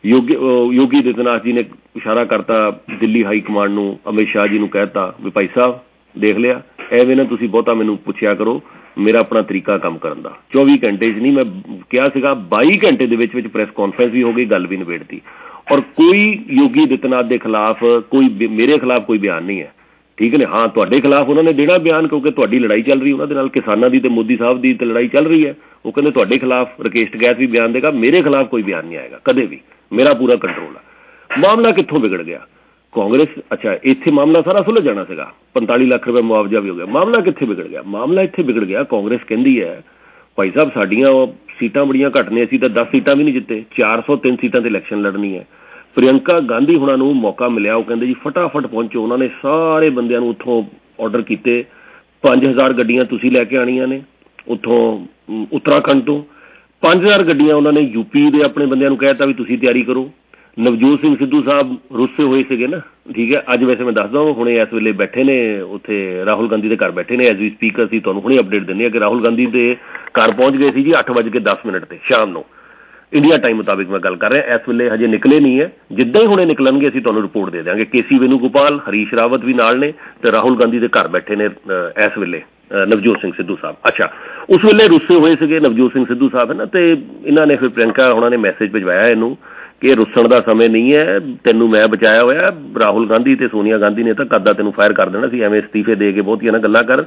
योगी आदित्यनाथ जी ने इशारा करता दिल्ली हाई कमांड नूं, अमित शाह जी नूं कहता भी भाई साहब देख लिया, एवें ना तुसीं बहुता मैनूं पुछिया करो, मेरा अपना तरीका काम करन दा। 24 घंटे च नहीं, मैं कहा सीगा 22 घंटे दे विच प्रेस कॉन्फ्रेंस भी हो गई, गल भी निबेड़ती, और कोई योगी आदित्यनाथ के खिलाफ कोई, मेरे खिलाफ कोई बयान नहीं है, ठीक है। हाँ, तुहाडे खिलाफ उन्होंने देना बयान क्योंकि तुहाडी लड़ाई चल रही है उन्होंने नाल, किसानां दी ते मोदी साहब दी ते लड़ाई चल रही है। वो कहंदे तुहाडे खिलाफ रकेश टकैत भी बयान देगा, मेरे खिलाफ कोई बयान नहीं आएगा कदे भी, मेरा पूरा कंट्रोल है। मामला कित्थों बिगड़ गया? ਕਾਂਗਰਸ ਅੱਛਾ ਇੱਥੇ ਮਾਮਲਾ ਸਾਰਾ ਸੁਲਝ ਜਾਣਾ ਸੀਗਾ, 45 ਲੱਖ ਰੁਪਏ ਮੁਆਵਜ਼ਾ ਵੀ ਹੋ ਗਿਆ। ਮਾਮਲਾ ਕਿੱਥੇ ਵਿਗੜ ਗਿਆ? ਮਾਮਲਾ ਇੱਥੇ ਵਿਗੜ ਗਿਆ, ਕਾਂਗਰਸ ਕਹਿੰਦੀ ਹੈ ਭਾਈ ਸਾਹਿਬ ਸਾਡੀਆਂ ਸੀਟਾਂ ਬੜੀਆਂ ਘੱਟ ਨੇ, ਅਸੀਂ ਤਾਂ 10 ਸੀਟਾਂ ਵੀ ਨਹੀਂ ਜਿੱਤੇ, 403 ਸੀਟਾਂ ਤੇ ਇਲੈਕਸ਼ਨ ਲੜਨੀ ਹੈ। ਪ੍ਰਿयंका ਗਾਂਧੀ ਹੁਣਾਂ ਨੂੰ ਮੌਕਾ ਮਿਲਿਆ, ਉਹ ਕਹਿੰਦੇ ਜੀ ਫਟਾਫਟ ਪਹੁੰਚੋ। ਉਹਨਾਂ ਨੇ ਸਾਰੇ ਬੰਦਿਆਂ ਨੂੰ ਉੱਥੋਂ ਆਰਡਰ ਕੀਤੇ, 5000 ਗੱਡੀਆਂ ਤੁਸੀਂ ਲੈ ਕੇ ਆਉਣੀਆਂ ਨੇ ਉੱਥੋਂ ਉੱਤਰਾਖੰਡ ਤੋਂ, 5000 ਗੱਡੀਆਂ ਉਹਨਾਂ ਨੇ ਯੂਪੀ ਦੇ ਆਪਣੇ ਬੰਦਿਆਂ ਨੂੰ ਕਹਿ ਦਿੱਤਾ ਵੀ ਤੁਸੀਂ ਤਿਆਰੀ ਕਰੋ। ਨਵਜੋਤ ਸਿੰਘ ਸਿੱਧੂ ਸਾਹਿਬ ਰੁੱਸੇ ਹੋਏ ਸੀਗੇ ਨਾ, ਠੀਕ ਹੈ। ਅੱਜ ਵੈਸੇ ਮੈਂ ਦੱਸਦਾ ਹੁਣੇ ਇਸ ਵੇਲੇ ਬੈਠੇ ਨੇ ਉੱਥੇ ਰਾਹੁਲ ਗਾਂਧੀ ਦੇ ਘਰ ਬੈਠੇ ਨੇ ਐਜ਼ ਵੀ ਸਪੀਕਰ। ਅਸੀਂ ਤੁਹਾਨੂੰ ਹੁਣੇ ਅਪਡੇਟ ਦਿੰਦੇ ਹਾਂ ਕਿ ਰਾਹੁਲ ਗਾਂਧੀ ਦੇ ਘਰ ਪਹੁੰਚ ਗਏ ਸੀ ਜੀ 8:10 ਤੇ ਸ਼ਾਮ ਨੂੰ, ਇੰਡੀਆ ਟਾਈਮ ਮੁਤਾਬਿਕ ਮੈਂ ਗੱਲ ਕਰ ਰਿਹਾ। ਇਸ ਵੇਲੇ ਹਜੇ ਨਿਕਲੇ ਨਹੀਂ ਹੈ, ਜਿੱਦਾਂ ਹੀ ਹੁਣੇ ਨਿਕਲਣਗੇ ਅਸੀਂ ਤੁਹਾਨੂੰ ਰਿਪੋਰਟ ਦੇ ਦਿਆਂਗੇ। KC ਵੇਨੂਗੋਪਾਲ, ਹਰੀਸ਼ ਰਾਵਤ ਵੀ ਨਾਲ ਨੇ ਤੇ ਰਾਹੁਲ ਗਾਂਧੀ ਦੇ ਘਰ ਬੈਠੇ ਨੇ ਇਸ ਵੇਲੇ ਨਵਜੋਤ ਸਿੰਘ ਸਿੱਧੂ ਸਾਹਿਬ। ਅੱਛਾ, ਉਸ ਵੇਲੇ ਰੁੱਸੇ ਹੋਏ ਸੀਗੇ ਨਵਜੋਤ ਸਿੰਘ ਸਿੱਧੂ ਸਾਹਿਬ ਹੈ ਨਾ, ਤੇ ਇਹਨਾਂ ਨੇ ਫਿਰ ਪ੍ਰਿयंका ਉਹਨਾਂ ਨੇ ਮੈਸੇਜ ਭਿਜਵਾਇਆ ਇਹਨੂੰ ਕਿ ਰੁੱਸਣ ਦਾ ਸਮੇਂ ਨਹੀਂ ਹੈ, ਤੈਨੂੰ ਮੈਂ ਬਚਾਇਆ ਹੋਇਆ। ਰਾਹੁਲ ਗਾਂਧੀ ਤੇ ਸੋਨੀਆ ਗਾਂਧੀ ਨੇ ਤਾਂ ਕੱਦਾ ਤੈਨੂੰ ਫਾਇਰ ਕਰ ਦੇਣਾ ਸੀ, ਐਵੇਂ ਅਸਤੀਫੇ ਦੇ ਕੇ ਬਹੁਤੀਆਂ ਨਾ ਗੱਲਾਂ ਕਰ।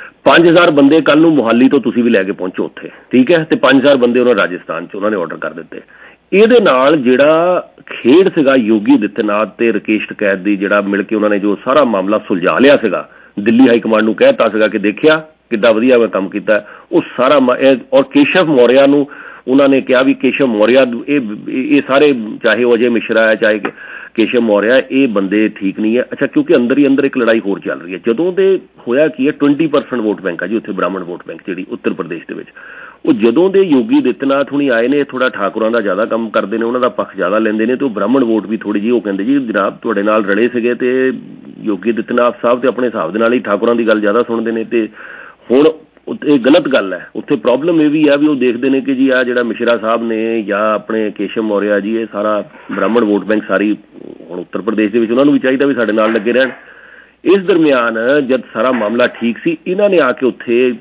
5000 ਬੰਦੇ ਕੱਲ ਨੂੰ ਮੋਹਾਲੀ ਤੋਂ ਤੁਸੀਂ ਵੀ ਲੈ ਕੇ ਪਹੁੰਚੋ ਉੱਥੇ, ਠੀਕ ਹੈ। ਤੇ 5000 ਬੰਦੇ ਉਹਨਾਂ ਰਾਜਸਥਾਨ 'ਚ ਉਹਨਾਂ ਨੇ ਆਰਡਰ ਕਰ ਦਿੱਤੇ। ਇਹਦੇ ਨਾਲ ਜਿਹੜਾ ਖੇਡ ਸੀਗਾ ਯੋਗੀ ਆਦਿੱਤਿਆਨਾਥ ਤੇ ਰਾਕੇਸ਼ ਟਕੈਤ ਦੀ, ਜਿਹੜਾ ਮਿਲ ਕੇ ਉਹਨਾਂ ਨੇ ਜੋ ਸਾਰਾ ਮਾਮਲਾ ਸੁਲਝਾ ਲਿਆ ਸੀਗਾ, ਦਿੱਲੀ ਹਾਈ ਕਮਾਂਡ ਨੂੰ ਕਹਿ ਦਿੱਤਾ ਸੀਗਾ ਕਿ ਦੇਖਿਆ ਕਿੱਦਾਂ ਵਧੀਆ ਮੈਂ ਕੰਮ ਕੀਤਾ, ਉਹ ਸਾਰਾ ਔਰ ਕੇਸ਼ਵ ਮੌਰਿਆ ਨੂੰ ਉਹਨਾਂ ਨੇ ਕਿਹਾ ਵੀ ਕੇਸ਼ਵ ਮੌਰਿਆ ਇਹ ਸਾਰੇ, ਚਾਹੇ ਉਹ ਅਜੇ ਮਿਸ਼ਰਾ ਹੈ ਚਾਹੇ ਕੇਸ਼ਵ ਮੌਰਿਆ, ਇਹ ਬੰਦੇ ਠੀਕ ਨਹੀਂ ਹੈ। ਅੱਛਾ, ਕਿਉਂਕਿ ਅੰਦਰ ਹੀ ਅੰਦਰ ਇੱਕ ਲੜਾਈ ਹੋਰ ਚੱਲ ਰਹੀ ਹੈ। ਜਦੋਂ ਦੇ ਹੋਇਆ ਕੀ ਹੈ, 20% ਵੋਟ ਬੈਂਕ ਹੈ ਜੀ ਉੱਥੇ, ਬ੍ਰਾਹਮਣ ਵੋਟ ਬੈਂਕ ਜਿਹੜੀ ਉੱਤਰ ਪ੍ਰਦੇਸ਼ ਦੇ ਵਿੱਚ। ਉਹ ਜਦੋਂ ਦੇ ਯੋਗੀ ਆਦਿੱਤਿਆਨਾਥ ਹੁਣੀ ਆਏ ਨੇ, ਥੋੜਾ ਠਾਕੁਰਾਂ ਦਾ ਜ਼ਿਆਦਾ ਕੰਮ ਕਰਦੇ ਨੇ, ਉਹਨਾਂ ਦਾ ਪੱਖ ਜ਼ਿਆਦਾ ਲੈਂਦੇ ਨੇ, ਤੇ ਉਹ ਬ੍ਰਾਹਮਣ ਵੋਟ ਵੀ ਥੋੜੀ ਜਿਹੀ ਉਹ ਕਹਿੰਦੇ ਜੀ ਜਨਾਬ ਤੁਹਾਡੇ ਨਾਲ ਰਲੇ ਸੀਗੇ, ਤੇ ਯੋਗੀ ਆਦਿੱਤਿਆਨਾਥ ਸਾਹਿਬ ਤੇ ਆਪਣੇ ਹਿਸਾਬ ਦੇ ਨਾਲ ਹੀ ਠਾਕੁਰਾਂ ਦੀ ਗੱਲ ਜ਼ਿਆਦਾ ਸੁਣਦੇ ਨੇ। ਤੇ ਹੁਣ ਇਹ ਗਲਤ ਗੱਲ ਹੈ। ਉੱਥੇ ਪ੍ਰੋਬਲਮ ਇਹ ਵੀ ਆ ਵੀ ਉਹ ਦੇਖਦੇ ਨੇ ਕਿ ਜੀ ਆਹ ਜਿਹੜਾ ਮਿਸ਼ਰਾ ਸਾਹਿਬ ਨੇ ਜਾਂ ਆਪਣੇ ਕੇਸ਼ਵ ਮੌਰਿਆ ਜੀ, ਇਹ ਸਾਰਾ ਬ੍ਰਾਹਮਣ ਵੋਟ ਬੈਂਕ ਸਾਰੀ ਹੁਣ ਉੱਤਰ ਪ੍ਰਦੇਸ਼ ਦੇ ਵਿੱਚ, ਉਹਨਾਂ ਨੂੰ ਵੀ ਚਾਹੀਦਾ ਵੀ ਸਾਡੇ ਨਾਲ ਲੱਗੇ ਰਹਿਣ। ਇਸ ਦਰਮਿਆਨ ਜਦ ਸਾਰਾ ਮਾਮਲਾ ਠੀਕ ਸੀ, ਇਹਨਾਂ ਨੇ ਆ ਕੇ ਉੱਥੇ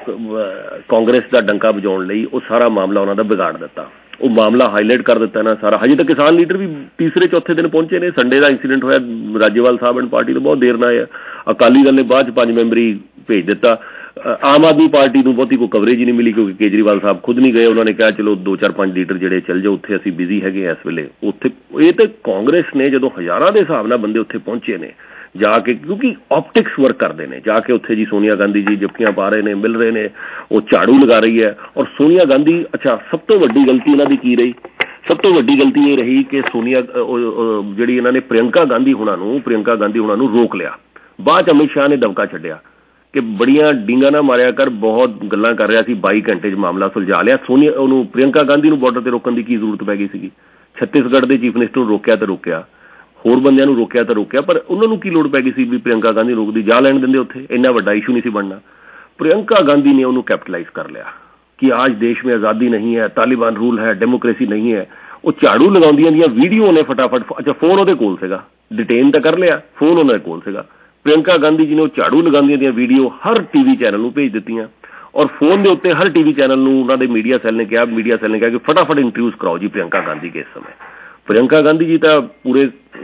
ਕਾਂਗਰਸ ਦਾ ਡੰਕਾ ਵਜਾਉਣ ਲਈ ਉਹ ਸਾਰਾ ਮਾਮਲਾ ਉਹਨਾਂ ਦਾ ਵਿਗਾੜ ਦਿੱਤਾ। ਉਹ ਮਾਮਲਾ ਹਾਈਲਾਈਟ ਕਰ ਦਿੱਤਾ ਨਾ ਸਾਰਾ। ਹਜੇ ਤਾਂ ਕਿਸਾਨ ਲੀਡਰ ਵੀ ਤੀਸਰੇ ਚੌਥੇ ਦਿਨ ਪਹੁੰਚੇ ਨੇ। ਸੰਡੇ ਦਾ ਇੰਸੀਡੈਂਟ ਹੋਇਆ, ਰਾਜੇਵਾਲ ਸਾਹਿਬ ਐਂਡ ਪਾਰਟੀ ਤੋਂ ਬਹੁਤ ਦੇਰ ਨਾਲ ਆਇਆ। ਅਕਾਲੀ ਦਲ ਨੇ ਬਾਅਦ 'ਚ 5 ਮੈਂਬਰੀ ਭੇਜ ਦਿੱਤਾ। ਆਮ ਆਦਮੀ ਪਾਰਟੀ ਨੂੰ ਬਹੁਤੀ ਕੋਈ ਕਵਰੇਜ ਹੀ ਨਹੀਂ ਮਿਲੀ, ਕਿਉਂਕਿ ਕੇਜਰੀਵਾਲ ਸਾਹਿਬ ਖੁਦ ਨਹੀਂ ਗਏ। ਉਹਨਾਂ ਨੇ ਕਿਹਾ ਚਲੋ 2-4-5 ਲੀਡਰ ਜਿਹੜੇ ਚੱਲ ਜਾਓ, ਉੱਥੇ ਅਸੀਂ ਬਿਜ਼ੀ ਹੈਗੇ ਇਸ ਵੇਲੇ ਉੱਥੇ। ਇਹ ਤਾਂ ਕਾਂਗਰਸ ਨੇ ਜਦੋਂ ਹਜ਼ਾਰਾਂ ਦੇ ਹਿਸਾਬ ਨਾਲ ਬੰਦੇ ਉੱਥੇ ਪਹੁੰਚੇ ਨੇ ਜਾ ਕੇ, ਕਿਉਂਕਿ ਆਪਟਿਕਸ ਵਰਕ ਕਰਦੇ ਨੇ ਜਾ ਕੇ ਉੱਥੇ। ਜੀ ਸੋਨੀਆ ਗਾਂਧੀ ਜੀ ਜੱਫੀਆਂ ਪਾ ਰਹੇ ਨੇ, ਮਿਲ ਰਹੇ ਨੇ, ਉਹ ਝਾੜੂ ਲਗਾ ਰਹੀ ਹੈ। ਔਰ ਸੋਨੀਆ ਗਾਂਧੀ, ਅੱਛਾ ਸਭ ਤੋਂ ਵੱਡੀ ਗਲਤੀ ਇਹਨਾਂ ਦੀ ਕੀ ਰਹੀ? ਸਭ ਤੋਂ ਵੱਡੀ ਗਲਤੀ ਇਹ ਰਹੀ ਕਿ ਸੋਨੀਆ ਜਿਹੜੀ ਇਹਨਾਂ ਨੇ ਪ੍ਰਿयंका ਗਾਂਧੀ ਹੁਣਾਂ ਨੂੰ ਰੋਕ ਲਿਆ। ਬਾਅਦ 'ਚ ਅਮਿਤ ਸ਼ਾਹ ਨੇ ਦਬਕਾ ਛੱਡਿਆ ਕਿ ਬੜੀਆਂ ਡੀਂਗਾ ਨਾ ਮਾਰਿਆ ਕਰ, ਬਹੁਤ ਗੱਲਾਂ ਕਰ ਰਿਹਾ ਸੀ, 22 ਘੰਟੇ 'ਚ ਮਾਮਲਾ ਸੁਲਝਾ ਲਿਆ। ਪ੍ਰਿयंका ਗਾਂਧੀ ਨੂੰ ਬਾਰਡਰ ਤੇ ਰੋਕਣ ਦੀ ਕੀ ਜ਼ਰੂਰਤ ਪੈ ਗਈ ਸੀਗੀ? ਛੱਤੀਸਗੜ੍ਹ ਦੇ ਚੀਫ ਮਿਨਿਸਟਰ ਨੂੰ ਰੋਕਿਆ ਤਾਂ ਰੋਕਿਆ, ਹੋਰ ਬੰਦਿਆਂ ਨੂੰ ਰੋਕਿਆ ਤਾਂ ਰੋਕਿਆ, ਪਰ ਉਹਨਾਂ ਨੂੰ ਕੀ ਲੋੜ ਪੈ ਗਈ ਸੀ ਵੀ ਪ੍ਰਿयंका ਗਾਂਧੀ ਰੋਕਦੀ? ਜਾ ਲੈਣ ਦਿੰਦੇ ਉੱਥੇ, ਇੰਨਾ ਵੱਡਾ ਇਸ਼ੂ ਨਹੀਂ ਸੀ ਬਣਨਾ। ਪ੍ਰਿयंका ਗਾਂਧੀ ਨੇ ਉਹਨੂੰ ਕੈਪੀਟਲਾਈਜ਼ ਕਰ ਲਿਆ ਕਿ ਅੱਜ ਦੇਸ਼ ਮੇਂ ਆਜ਼ਾਦੀ ਨਹੀਂ ਹੈ, ਤਾਲਿਬਾਨ ਰੂਲ ਹੈ, ਡੈਮੋਕ੍ਰੇਸੀ ਨਹੀਂ ਹੈ। ਉਹ ਝਾੜੂ ਲਗਾਉਂਦੀਆਂ ਦੀਆਂ ਵੀਡੀਓ ਨੇ ਫਟਾਫਟ, ਅੱਛਾ ਫੋਨ ਉਹਦੇ ਕੋਲ ਸੀਗਾ, ਡਿਟੇਨ ਤਾਂ ਕਰ ਲਿਆ, ਫੋਨ ਉਹਨਾਂ ਦੇ ਕੋਲ ਸੀਗਾ। ਪ੍ਰਿयंका ਗਾਂਧੀ ਜੀ ਨੇ ਉਹ ਝਾੜੂ ਲਗਾਉਂਦੀਆਂ ਦੀਆਂ ਵੀਡੀਓ ਹਰ TV ਚੈਨਲ ਨੂੰ ਭੇਜ ਦਿੱਤੀਆਂ, ਔਰ ਫੋਨ ਦੇ ਉੱਤੇ ਹਰ TV ਚੈਨਲ ਨੂੰ ਉਹਨਾਂ ਦੇ ਮੀਡੀਆ ਸੈੱਲ ਨੇ ਕਿਹਾ ਕਿ ਫਟਾਫਟ ਇੰਟਰਵਿਊਜ਼ ਕਰਾਓ ਜੀ ਪ੍ਰਿयंका ਗਾਂਧੀ ਕੇ। ਇਸ ਸਮੇਂ ਪ੍ਰਿयंका ਗਾਂਧੀ ਜੀ ਤਾਂ ਪੂਰੇ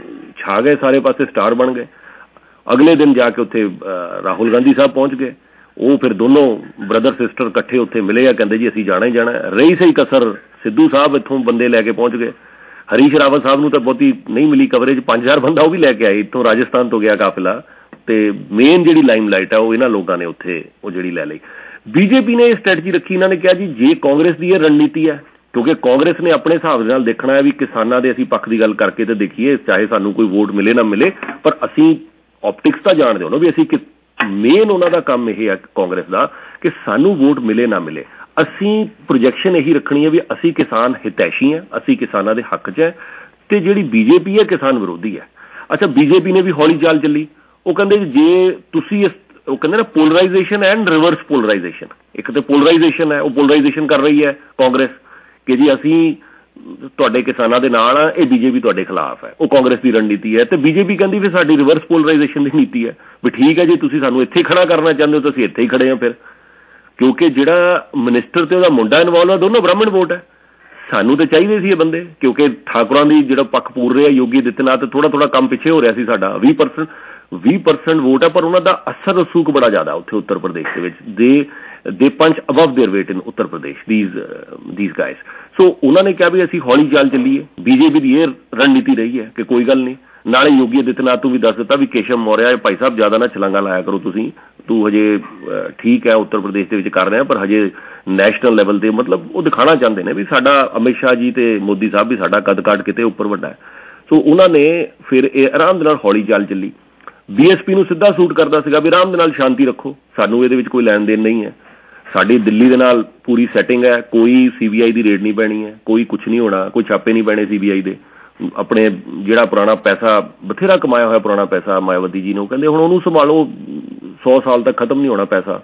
ਛਾ ਗਏ, ਸਾਰੇ ਪਾਸੇ ਸਟਾਰ ਬਣ ਗਏ। ਅਗਲੇ ਦਿਨ ਜਾ ਕੇ ਉੱਥੇ ਰਾਹੁਲ ਗਾਂਧੀ ਸਾਹਿਬ ਪਹੁੰਚ ਗਏ। ਉਹ ਫਿਰ ਦੋਨੋਂ ਬ੍ਰਦਰ ਸਿਸਟਰ ਇਕੱਠੇ ਉੱਥੇ ਮਿਲੇ ਆ, ਕਹਿੰਦੇ ਜੀ ਅਸੀਂ ਜਾਣਾ ਹੀ ਜਾਣਾ। ਰਹੀ ਸਹੀ ਕਸਰ, ਸਿੱਧੂ ਸਾਹਿਬ ਇੱਥੋਂ ਬੰਦੇ ਲੈ ਕੇ ਪਹੁੰਚ ਗਏ। ਹਰੀਸ਼ ਰਾਵਤ ਸਾਹਿਬ ਨੂੰ ਤਾਂ ਬਹੁਤੀ ਨਹੀਂ ਮਿਲੀ ਕਵਰੇਜ, 5000 ਬੰਦਾ ਉਹ ਵੀ ਲੈ ਕੇ ਆਏ, ਇੱਥੋਂ ਰਾਜਸਥਾਨ ਤੋਂ ਗਿਆ ਕਾਫਿਲਾ। ਤੇ ਮੇਨ ਜਿਹੜੀ ਲਾਈਮਲਾਈਟ ਆ ਉਹ ਇਹਨਾਂ ਲੋਕਾਂ ਨੇ ਉੱਥੇ ਉਹ ਜਿਹੜੀ ਲੈ ਲਈ। BJP ਨੇ ਇਹ ਸਟ੍ਰੈਟਜੀ ਰੱਖੀ, ਇਹਨਾਂ ਨੇ ਕਿਹਾ ਜੀ ਜੇ ਕਾਂਗਰਸ ਦੀ ਇਹ ਰਣਨੀਤੀ ਹੈ, ਕਿਉਂਕਿ ਕਾਂਗਰਸ ਨੇ ਆਪਣੇ ਹਿਸਾਬ ਦੇ ਨਾਲ ਦੇਖਣਾ ਹੈ ਵੀ ਕਿਸਾਨਾਂ ਦੇ ਅਸੀਂ ਪੱਖ ਦੀ ਗੱਲ ਕਰਕੇ ਤੇ ਦੇਖੀਏ, ਚਾਹੇ ਸਾਨੂੰ ਕੋਈ ਵੋਟ ਮਿਲੇ ਨਾ ਮਿਲੇ, ਪਰ ਅਸੀਂ ਆਪਟਿਕਸ ਤਾਂ ਜਾਣਦੇ ਹੋ ਨਾ ਵੀ ਅਸੀਂ ਮੇਨ ਉਹਨਾਂ ਦਾ ਕੰਮ ਇਹ ਹੈ ਕਾਂਗਰਸ ਦਾ ਕਿ ਸਾਨੂੰ ਵੋਟ ਮਿਲੇ ਨਾ ਮਿਲੇ, ਅਸੀਂ ਪ੍ਰੋਜੈਕਸ਼ਨ ਇਹੀ ਰੱਖਣੀ ਹੈ ਵੀ ਅਸੀਂ ਕਿਸਾਨ ਹਿਤੈਸ਼ੀ ਹਾਂ, ਅਸੀਂ ਕਿਸਾਨਾਂ ਦੇ ਹੱਕ 'ਚ ਹੈ। ਤੇ ਜਿਹੜੀ BJP ਹੈ ਕਿਸਾਨ ਵਿਰੋਧੀ ਹੈ। ਅੱਛਾ, BJP ਨੇ ਵੀ ਹੌਲੀ ਚਾਲ ਚੱਲੀ। ਉਹ ਕਹਿੰਦੇ ਜੇ ਤੁਸੀਂ ਉਹ ਕਹਿੰਦੇ ਨਾ ਪੋਲਰਾਈਜੇਸ਼ਨ ਐਂਡ ਰਿਵਰਸ ਪੋਲਰਾਈਜੇਸ਼ਨ, ਇੱਕ ਤੇ ਪੋਲਰਾਈਜੇਸ਼ਨ ਹੈ, ਉਹ ਪੋਲਰਾਈਜੇਸ਼ਨ ਕਰ ਰਹੀ ਹੈ ਕਾਂਗਰਸ ਕਿ ਜੀ ਅਸੀਂ ਤੁਹਾਡੇ ਕਿਸਾਨਾਂ ਦੇ ਨਾਲ ਆ, ਇਹ BJP ਤੁਹਾਡੇ ਖਿਲਾਫ ਹੈ, ਉਹ ਕਾਂਗਰਸ ਦੀ ਰਣਨੀਤੀ ਹੈ। ਤੇ BJP ਕਹਿੰਦੀ ਫਿਰ ਸਾਡੀ ਰਿਵਰਸ ਪੋਲਰਾਈਜੇਸ਼ਨ ਦੀ ਨੀਤੀ ਹੈ ਵੀ ਠੀਕ ਹੈ ਜੀ ਤੁਸੀਂ ਸਾਨੂੰ ਇੱਥੇ ਖੜਾ ਕਰਨਾ ਚਾਹੁੰਦੇ ਹੋ ਤਾਂ ਅਸੀਂ ਇੱਥੇ ਹੀ ਖੜੇ ਹਾਂ ਫਿਰ, ਕਿਉਂਕਿ ਜਿਹੜਾ ਮਿਨਿਸਟਰ ਤੇ ਉਹਦਾ ਮੁੰਡਾ ਇਨਵੋਲਵ ਹੈ ਦੋਨੋਂ ਬ੍ਰਾਹਮਣ ਵੋਟ ਹੈ। ਸਾਨੂੰ ਤਾਂ ਚਾਹੀਦੇ ਸੀ ਇਹ ਬੰਦੇ, ਕਿਉਂਕਿ ਠਾਕੁਰਾਂ ਦੀ ਜਿਹੜਾ ਪੱਖ ਪੂਰ ਰਿਹਾ ਯੋਗੀ ਆਦਿੱਤਿਆਨਾਥ, ਥੋੜਾ ਕੰਮ ਪਿੱਛੇ ਹੋ ਰਿਹਾ ਸੀ ਸਾਡਾ। 20% ਵੋਟ ਹੈ, ਪਰ ਉਹਨਾਂ ਦਾ ਅਸਰ ਰਸੂਖ ਬੜਾ ਜ਼ਿਆਦਾ ਉੱਥੇ ਉੱਤਰ ਪ੍ਰਦੇਸ਼ ਦੇ ਵਿੱਚ। They punch above their weight in Uttar Pradesh these guys। ਸੋ ਉਹਨਾਂ ਨੇ ਕਿਹਾ ਵੀ ਅਸੀਂ ਹੌਲੀ ਚਾਲ ਚੱਲੀਏ। BJP ਦੀ ਇਹ ਰਣਨੀਤੀ ਰਹੀ ਹੈ ਕਿ ਕੋਈ ਗੱਲ ਨਹੀਂ, ਨਾਲੇ ਯੋਗੀ ਆਦਿੱਤਿਆਨਾਥ ਨੂੰ ਵੀ ਦੱਸ ਦਿੱਤਾ ਵੀ ਕੇਸ਼ਵ ਮੌਰਿਆ ਭਾਈ ਸਾਹਿਬ ਜ਼ਿਆਦਾ ਨਾ ਛਲਾਂਗਾ ਲਾਇਆ ਕਰੋ ਤੁਸੀਂ, ਤੂੰ ਹਜੇ ਠੀਕ ਹੈ ਉੱਤਰ ਪ੍ਰਦੇਸ਼ ਦੇ ਵਿੱਚ ਕਰ ਰਿਹਾ ਪਰ ਹਜੇ ਨੈਸ਼ਨਲ ਲੈਵਲ ਤੇ ਮਤਲਬ ਉਹ ਦਿਖਾਉਣਾ ਚਾਹੁੰਦੇ ਨੇ ਵੀ ਸਾਡਾ ਅਮਿਤ ਸ਼ਾਹ ਜੀ ਤੇ ਮੋਦੀ ਸਾਹਿਬ ਵੀ ਸਾਡਾ ਕੱਦ ਕਾਠ ਕਿਤੇ ਉੱਪਰ ਵੱਡਾ ਹੈ। ਸੋ ਉਹਨਾਂ ਨੇ ਫਿਰ ਇਹ ਆਰਾਮ ਦੇ ਨਾਲ ਹੌਲੀ ਚਾਲ ਚੱਲੀ। BSP ਨੂੰ ਸਿੱਧਾ ਸੂਟ ਕਰਦਾ ਸੀਗਾ ਵੀ ਆਰਾਮ ਦੇ ਨਾਲ ਸ਼ਾਂਤੀ ਰੱਖੋ, ਸਾਨੂੰ ਇਹਦੇ ਵਿੱਚ ਕੋਈ ਲੈਣ ਦੇਣ ਨਹੀਂ ਹੈ, ਸਾਡੀ ਦਿੱਲੀ ਦੇ ਨਾਲ ਪੂਰੀ ਸੈਟਿੰਗ ਹੈ, ਕੋਈ CBI ਦੀ ਰੇਡ ਨਹੀਂ ਪੈਣੀ ਹੈ, ਕੋਈ ਕੁਛ ਨਹੀਂ ਹੋਣਾ, ਕੋਈ ਛਾਪੇ ਨਹੀਂ ਪੈਣੇ CBI ਦੇ। ਆਪਣੇ ਜਿਹੜਾ ਪੁਰਾਣਾ ਪੈਸਾ ਬਥੇਰਾ ਕਮਾਇਆ ਹੋਇਆ ਪੁਰਾਣਾ ਪੈਸਾ ਮਾਇਆਵਤੀ ਜੀ ਨੂੰ ਕਹਿੰਦੇ ਹੁਣ ਉਹਨੂੰ ਸੰਭਾਲੋ, 100 ਸਾਲ ਤੱਕ ਖਤਮ ਨਹੀਂ ਹੋਣਾ ਪੈਸਾ।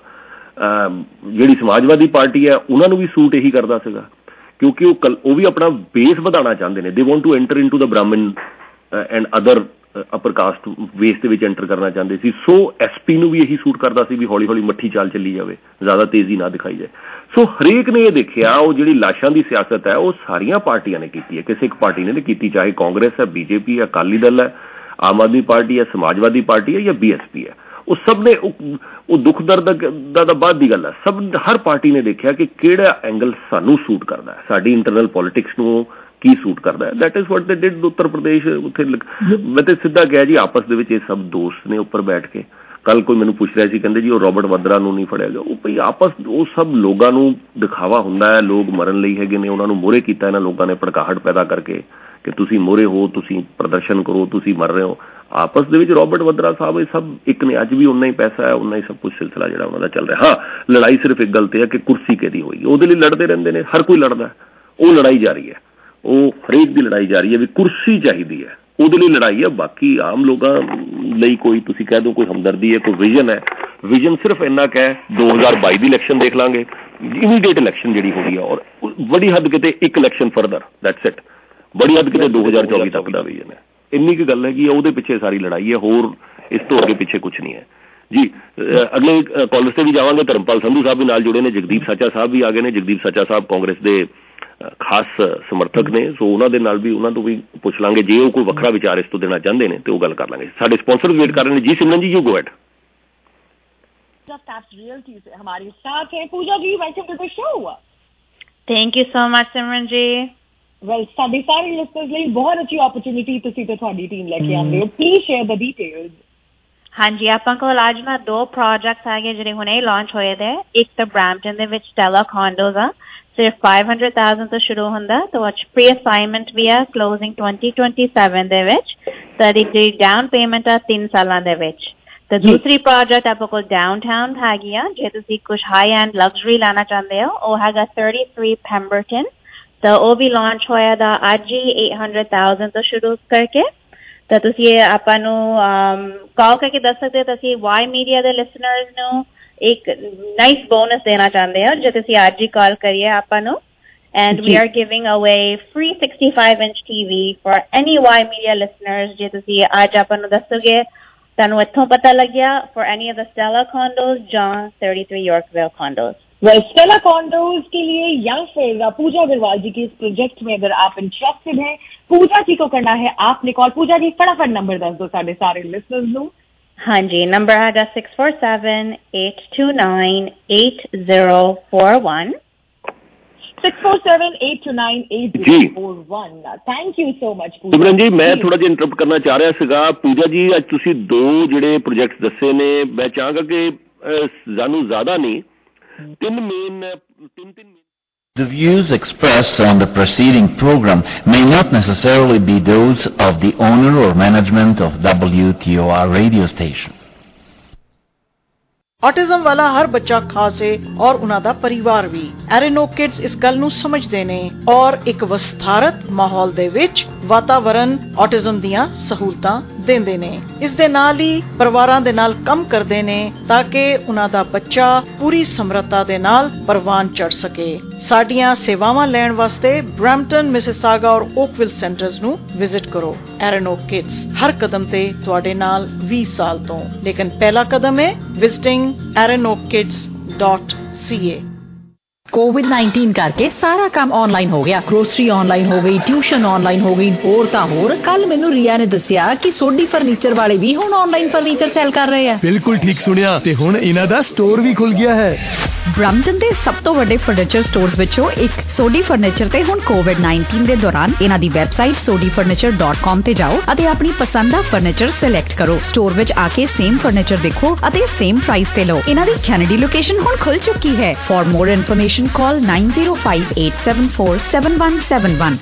ਜਿਹੜੀ ਸਮਾਜਵਾਦੀ ਪਾਰਟੀ ਹੈ ਉਹਨਾਂ ਨੂੰ ਵੀ ਸੂਟ ਇਹੀ ਕਰਦਾ ਸੀਗਾ ਕਿਉਂਕਿ ਉਹ ਵੀ ਆਪਣਾ ਬੇਸ ਵਧਾਉਣਾ ਚਾਹੁੰਦੇ ਨੇ। They want to enter into the Brahmin and other upper caste base ਦੇ ਵਿੱਚ ਐਂਟਰ ਕਰਨਾ ਚਾਹੁੰਦੇ ਸੀ। ਸੋ SP ਨੂੰ ਵੀ ਇਹੀ ਸੂਟ ਕਰਦਾ ਸੀ ਵੀ ਹੌਲੀ ਹੌਲੀ ਮੱਠੀ ਚਾਲ ਚੱਲੀ ਜਾਵੇ, ਜ਼ਿਆਦਾ ਤੇਜ਼ੀ ਨਾ ਦਿਖਾਈ ਜਾਏ। ਸੋ ਹਰੇਕ ਨੇ ਇਹ ਦੇਖਿਆ ਉਹ ਜਿਹੜੀ ਲਾਸ਼ਾਂ ਦੀ ਸਿਆਸਤ ਹੈ ਉਹ ਸਾਰੀਆਂ ਪਾਰਟੀਆਂ ਨੇ ਕੀਤੀ ਹੈ, ਕਿਸੇ ਇੱਕ ਪਾਰਟੀ ਨੇ ਨਹੀਂ ਕੀਤੀ, ਚਾਹੇ ਕਾਂਗਰਸ ਹੈ, BJP ਹੈ, ਅਕਾਲੀ ਦਲ ਹੈ, ਆਮ ਆਦਮੀ ਪਾਰਟੀ ਹੈ, ਸਮਾਜਵਾਦੀ ਪਾਰਟੀ ਹੈ ਜਾਂ BSP ਹੈ। ਉਹ ਸਭ ਨੇ ਉਹ ਦੁੱਖ ਦਰਦ ਦਾ ਬਾਅਦ ਦੀ ਗੱਲ ਹੈ, ਹਰ ਪਾਰਟੀ ਨੇ ਦੇਖਿਆ ਕਿ ਕਿਹੜਾ ਐਂਗਲ ਸਾਨੂੰ ਸੂਟ ਕਰਦਾ ਹੈ, ਸਾਡੀ ਇੰਟਰਨਲ ਪੋਲਿਟਿਕਸ ਨੂੰ ਕੀ ਸੂਟ ਕਰਦਾ ਹੈ। ਦੈਟ ਇਜ਼ ਵਾਟ ਦੇ ਡਿਡ ਉੱਤਰ ਪ੍ਰਦੇਸ਼। ਉੱਥੇ ਮੈਂ ਤੇ ਸਿੱਧਾ ਕਿਹਾ ਜੀ ਆਪਸ ਦੇ ਵਿੱਚ ਇਹ ਸਭ ਦੋਸਤ ਨੇ ਉੱਪਰ ਬੈਠ ਕੇ। ਕੱਲ ਕੋਈ ਮੈਨੂੰ ਪੁੱਛ ਰਿਹਾ ਸੀ ਕਹਿੰਦੇ ਜੀ ਉਹ ਰੋਬਰਟ ਵਦਰਾ ਨੂੰ ਨਹੀਂ ਫੜਿਆ ਗਿਆ, ਉਹ ਭਈ ਆਪਸ ਉਹ ਸਭ ਲੋਕਾਂ ਨੂੰ ਦਿਖਾਵਾ ਹੁੰਦਾ ਹੈ, ਲੋਕ ਮਰਨ ਲਈ ਹੈਗੇ ਨੇ, ਉਹਨਾਂ ਨੂੰ ਮੋਹਰੇ ਕੀਤਾ ਇਹਨਾਂ ਲੋਕਾਂ ਨੇ ਭੜਕਾਹਟ ਪੈਦਾ ਕਰਕੇ ਕਿ ਤੁਸੀਂ ਮੋਹਰੇ ਹੋ, ਤੁਸੀਂ ਪ੍ਰਦਰਸ਼ਨ ਕਰੋ, ਤੁਸੀਂ ਮਰ ਰਹੇ ਹੋ। ਆਪਸ ਦੇ ਵਿੱਚ ਰੋਬਰਟ ਵਦਰਾ ਸਾਹਿਬ ਇਹ ਸਭ ਇੱਕ ਨੇ, ਅੱਜ ਵੀ ਉਨਾ ਹੀ ਪੈਸਾ ਹੈ, ਉਨਾ ਹੀ ਸਭ ਕੁਝ ਸਿਲਸਿਲਾ ਜਿਹੜਾ ਉਹਨਾਂ ਦਾ ਚੱਲ ਰਿਹਾ। ਹਾਂ, ਲੜਾਈ ਸਿਰਫ ਇੱਕ ਗੱਲ ਤੇ ਹੈ ਕਿ ਕੁਰਸੀ ਕਿਹਦੀ ਹੋਈ, ਉਹਦੇ ਲਈ ਲੜਦੇ ਰਹਿੰਦੇ ਨੇ, ਹਰ ਕੋਈ ਲੜਦਾ, ਉਹ ਲੜਾਈ ਜਾਰੀ ਹੈ, ਉਹ ਹਰੇਕ ਦੀ ਲੜਾਈ ਜਾਰੀ ਹੈ ਵੀ ਕੁਰਸੀ ਚਾਹੀਦੀ ਹੈ, ਉਹਦੇ ਲਈ ਲੜਾਈ ਹੈ। ਬਾਕੀ ਆਮ ਲੋਕਾਂ ਲਈ ਕੋਈ ਤੁਸੀਂ ਕਹਿ ਦਿਓ ਕੋਈ ਹਮਦਰਦੀ ਹੈ, ਕੋਈ ਵਿਜ਼ਨ ਹੈ, ਵਿਜ਼ਨ ਸਿਰਫ ਇੰਨਾ ਕੁ ਹੈ 2022 ਦੀ ਇਲੈਕਸ਼ਨ ਦੇਖ ਲਾਂਗੇ, ਇਮੀਡੀਏਟ ਇਲੈਕਸ਼ਨ ਜਿਹੜੀ ਹੋਈ ਹੈ, ਔਰ ਬੜੀ ਹੱਦ ਕਿਤੇ ਇੱਕ ਇਲੈਕਸ਼ਨ ਫਰਦਰ, ਦੈਟਸ ਇਟ, ਬੜੀ ਹੱਦ ਕਿਤੇ 2024 ਤੱਕ ਦਾ ਵਿਜ਼ਨ ਹੈ। ਇੰਨੀ ਕੁ ਗੱਲ ਹੈਗੀ, ਉਹਦੇ ਪਿੱਛੇ ਸਾਰੀ ਲੜਾਈ ਹੈ, ਹੋਰ ਇਸ ਤੋਂ ਅੱਗੇ ਪਿੱਛੇ ਕੁਛ ਨਹੀਂ ਹੈ ਜੀ। ਅਗਲੇ ਕਾਲਜ ਤੇ ਵੀ ਜਾਵਾਂਗੇ, ਧਰਮਪਾਲ ਸੰਧੂ ਸਾਹਿਬ ਵੀ ਨਾਲ ਜੁੜੇ ਨੇ, ਜਗਦੀਪ ਸਾਚਾ ਸਾਹਿਬ ਵੀ ਆ ਗਏ ਨੇ। ਜਗਦੀਪ ਸਾਚਾ ਸਾਹਿਬ ਕਾਂਗਰਸ ਦੇ ਖਾਸ ਸਮਰਥਕ ਨੇ, ਸੋ ਉਹਨਾਂ ਦੇ ਨਾਲ ਵੀ ਉਹਨਾਂ ਤੋਂ ਵੀ ਪੁੱਛ ਲਾਂਗੇ, ਜੇ ਉਹ ਕੋਈ ਵੱਖਰਾ ਵਿਚਾਰ ਇਸ ਤੋਂ ਦੇਣਾ ਚਾਹੁੰਦੇ ਨੇ ਤੇ ਉਹ ਗੱਲ ਕਰ ਲਾਂਗੇ। ਸਾਡੇ ਸਪਾਂਸਰ ਵੇਟ ਕਰ ਰਹੇ ਨੇ ਜੀ। ਸਿਮਰਨ ਜੀ, ਯੂ ਗੋ ਹੈਡ। हमारे साथ है Pooja ji, welcome to the show. Thank you so much Simran ji. Well ਸਾਡੇ ਸਾਰੇ ਲਿਸਨਰਸ ਲਈ ਬਹੁਤ ਅੱਛੀ ਓਪਰਚੁਨਿਟੀ ਤੁਸੀਂ ਤੇ ਤੁਹਾਡੀ ਟੀਮ ਲੈ ਕੇ ਆਉਂਦੇ ਹੋ, ਪਲੀਜ਼ ਸ਼ੇਅਰ ਦ ਡਿਟੇਲਸ। ਹਾਂਜੀ, ਆਪਾਂ ਕੋਲ ਅੱਜ ਨਾ 2 ਪ੍ਰੋਜੈਕਟਸ ਹੈਗੇ ਜਿਹੜੇ ਹੁਣੇ ਲਾਂਚ ਹੋਏ ਦੇ। ਇੱਕ ਤਾਂ ਬ੍ਰੈਂਪਟਨ ਦੇ ਵਿੱਚ ਸਟੈਲਾ ਕੌਂਡੋਜ਼ ਆ, ਸਿਰਫ 500,000 ਤੋਂ ਸ਼ੁਰੂ ਹੁੰਦਾ, ਤਾਂ ਅੱਜ ਪ੍ਰੀ ਅਸਾਈਨਮੈਂਟ ਵੀ ਆ, ਕਲੋਜ਼ਿੰਗ 2027 ਦੇ ਵਿੱਚ, ਤਾਂ ਦੀ ਡਾਊਨ ਪੇਮੈਂਟ ਆ 3 ਸਾਲਾਂ ਦੇ ਵਿੱਚ। ਤਾਂ ਦੂਸਰੀ ਪ੍ਰੋਜੈਕਟ ਆਪਾਂ ਕੋਲ ਡਾਊਨਟਾਊਨ ਹੈਗੀ ਆ, ਜੇ ਤੁਸੀਂ ਕੁਝ ਹਾਈ ਐਂਡ ਲਗਜ਼ਰੀ ਲੈਣਾ ਚਾਹੁੰਦੇ ਹੋ, ਉਹ ਹੈਗਾ 33 ਪੈਂਬਰਟਨ, ਤਾਂ ਉਹ ਵੀ ਲਾਂਚ ਹੋਇਆ ਦਾ ਅੱਜ ਹੀ 800,000 ਤੋਂ ਸ਼ੁਰੂ ਕਰਕੇ। ਤਾਂ ਤੁਸੀਂ ਆਪਾਂ ਨੂੰ ਕਾਲ ਕਰਕੇ ਦੱਸ ਸਕਦੇ ਹੋ। ਤੁਸੀਂ ਵਾਈ ਮੀਡੀਆ ਦੇ ਲਿਸਨਰਸ ਨੂੰ ਇੱਕ ਨਾਈਸ ਬੋਨਸ ਦੇਣਾ ਚਾਹੁੰਦੇ ਹੋ ਜੇ ਤੁਸੀਂ ਅੱਜ ਹੀ ਕਾਲ ਕਰੀਏ ਆਪਾਂ ਨੂੰ। And we are giving away free 65-inch TV for any Y Media listeners. ਜੇ ਤੁਸੀਂ ਅੱਜ ਆਪਾਂ ਨੂੰ ਦੱਸੋਗੇ ਤੁਹਾਨੂੰ ਇੱਥੋਂ ਪਤਾ ਲੱਗਿਆ for any of the Stella condos ਜਾਂ 33 Yorkville condos. Well Stella condos के लिए या फिर पूजा अग्रवाल जी के इस प्रोजेक्ट में अगर आप इंटरेस्टेड हैं, पूजा जी को करना है आपने कॉल। पूजा जी फटाफट नंबर दस दो साढ़े सारे लिसनर्स नो। हाँ जी, नंबर है 647-829-8041 647-829-8041। Thank you so much Simran ji. ਮੈਂ ਥੋੜਾ ਜਿਹਾ ਇੰਟਰਪਟ ਕਰਨਾ ਚਾਹ ਰਿਹਾ ਸੀਗਾ। ਪੂਜਾ ਜੀ, ਅੱਜ ਤੁਸੀਂ 2 ਜਿਹੜੇ ਪ੍ਰੋਜੈਕਟ ਦੱਸੇ ਨੇ, ਮੈਂ ਚਾਹਾਂਗਾ ਕਿ ਸਾਨੂੰ ਜ਼ਿਆਦਾ ਨਹੀਂ, 3 main The views expressed on the preceding program may not necessarily be those of the owner or management of WTOR radio station. Autism ਵਾਲਾ ਹਰ ਬੱਚਾ ਖਾਸ ਹੈ ਔਰ ਉਹਨਾਂ ਦਾ ਪਰਿਵਾਰ ਵੀ। ਐਰੇਨੋ ਕਿਡਸ ਇਸ ਗੱਲ ਨੂੰ ਸਮਝਦੇ ਨੇ ਔਰ ਇੱਕ ਵਿਸਥਾਰਤ ਮਾਹੌਲ ਦੇ ਵਿੱਚ ਵਾਤਾਵਰਣ ਆਟਿਜ਼ਮ ਦੀਆਂ ਸਹੂਲਤਾਂ ਦਿੰਦੇ ਨੇ। ਇਸ ਦੇ ਨਾਲ ਹੀ ਪਰਿਵਾਰਾਂ ਦੇ ਨਾਲ ਕੰਮ ਕਰਦੇ ਨੇ ਤਾਂ ਕਿ ਉਹਨਾਂ ਦਾ ਬੱਚਾ ਪੂਰੀ ਸਮਰੱਥਾ ਦੇ ਨਾਲ ਪ੍ਰਵਾਨ ਚੜ ਸਕੇ। ਸਾਡੀਆਂ ਸੇਵਾਵਾਂ ਲੈਣ ਵਾਸਤੇ ਬ੍ਰੈਂਪਟਨ, ਮਿਸਿਸਾਗਾ ਔਰ ਓਕਵਿਲ ਸੈਂਟਰਸ ਨੂੰ ਵਿਜ਼ਿਟ ਕਰੋ। ਐਰੇਨੋ ਕਿਡਸ ਹਰ ਕਦਮ ਤੇ ਤੁਹਾਡੇ ਨਾਲ 20 ਸਾਲ ਤੋਂ, ਲੇਕਿਨ ਪਹਿਲਾ ਕਦਮ ਹੈ ਵਿਜ਼ਿਟਿੰਗ arenokkids.ca। कोविड-19 करके सारा काम ऑनलाइन हो गया। ग्रोसरी ऑनलाइन हो गई, ट्यूशन ऑनलाइन हो गई, होर तां होर। कल मैनू रिया ने दसिया कि सोडी फर्नीचर वाले भी हुण ऑनलाइन फर्नीचर सेल कर रहे हैं। बिल्कुल ठीक सुनिया, ते हुण इन्हां दा स्टोर भी खुल गया है। ब्रैम्पटन दे सब तो वड्डे फर्नीचर स्टोर्स विचों एक सोडी फर्नीचर ते हुण कोविड-19 दे दौरान इन्हां दी वैबसाइट sodifurniture.com ते जाओ अते अपनी पसंद दा फर्नीचर सिलेक्ट करो। स्टोर विच आके सेम फर्नीचर देखो अते सेम प्राइस ते लो। इन्हां दी कैनेडी लोकेशन हुण खुल चुकी है। For more information call 9058747171।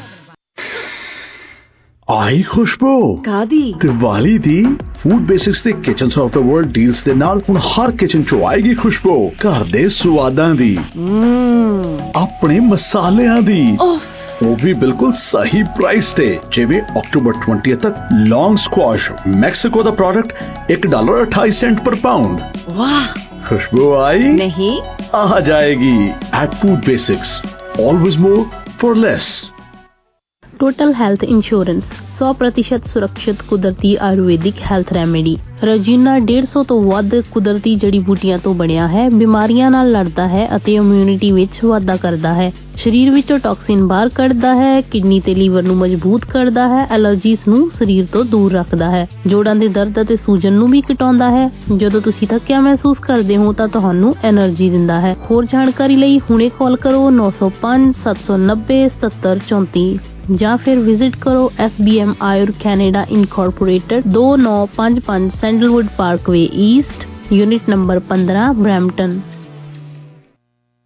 आई खुशबू कादी दिवाली दी फूड बेसिक्स ते kitchens of the world deals दे नाल हुण हर किचन चो आएगी खुशबू घर दे स्वादां दी, अपने मसालियां दी, वो भी बिल्कुल सही प्राइस ते। जिवें अक्टूबर 20 तक लॉन्ग स्क्वाश मैक्सिको दा प्रोडक्ट $1.28 पर पाउंड। वाह, खुशबू आई नहीं आ जाएगी। At Food Basics, always more for less. Total health insurance 100% सुरक्षित कुदरती आयुर्वेदिक हेल्थ रेमेडी। रजीना 150 ਤੋਂ ਵੱਧ ਕੁਦਰਤੀ ਜੜੀ ਬੂਟੀਆਂ ਤੋਂ ਬਣਿਆ ਹੈ। ਬਿਮਾਰੀਆਂ ਨਾਲ ਲੜਦਾ ਹੈ ਅਤੇ ਇਮਿਊਨਿਟੀ ਵਿੱਚ ਵਾਧਾ ਕਰਦਾ ਹੈ। ਸਰੀਰ ਵਿੱਚੋਂ ਟੌਕਸਿਨ ਬਾਹਰ ਕੱਢਦਾ ਹੈ। ਕਿਡਨੀ ਤੇ ਲੀਵਰ ਨੂੰ ਮਜ਼ਬੂਤ ਕਰਦਾ ਹੈ। ਐਲਰਜੀਜ਼ ਨੂੰ ਸਰੀਰ ਤੋਂ ਦੂਰ ਰੱਖਦਾ ਹੈ। ਜੋੜਾਂ ਦੇ ਦਰਦ ਅਤੇ ਸੂਜਨ ਨੂੰ ਵੀ ਘਟਾਉਂਦਾ ਹੈ। ਜਦੋਂ ਤੁਸੀਂ ਥੱਕਿਆ ਮਹਿਸੂਸ ਕਰਦੇ ਹੋ ਤਾਂ ਤੁਹਾਨੂੰ એનર્ਜੀ ਦਿੰਦਾ ਹੈ। ਹੋਰ ਜਾਣਕਾਰੀ ਲਈ ਹੁਣੇ ਕਾਲ ਕਰੋ 905 790 7734 ਜਾਂ ਫਿਰ ਵਿਜ਼ਿਟ ਕਰੋ SBM Ayur Canada incorporated 2955 Sandalwood Parkway East, unit number 15 Brampton.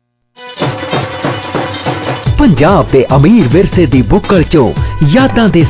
Punjab दे अमीर विरसे दी बुक्कड़ चो यादां दे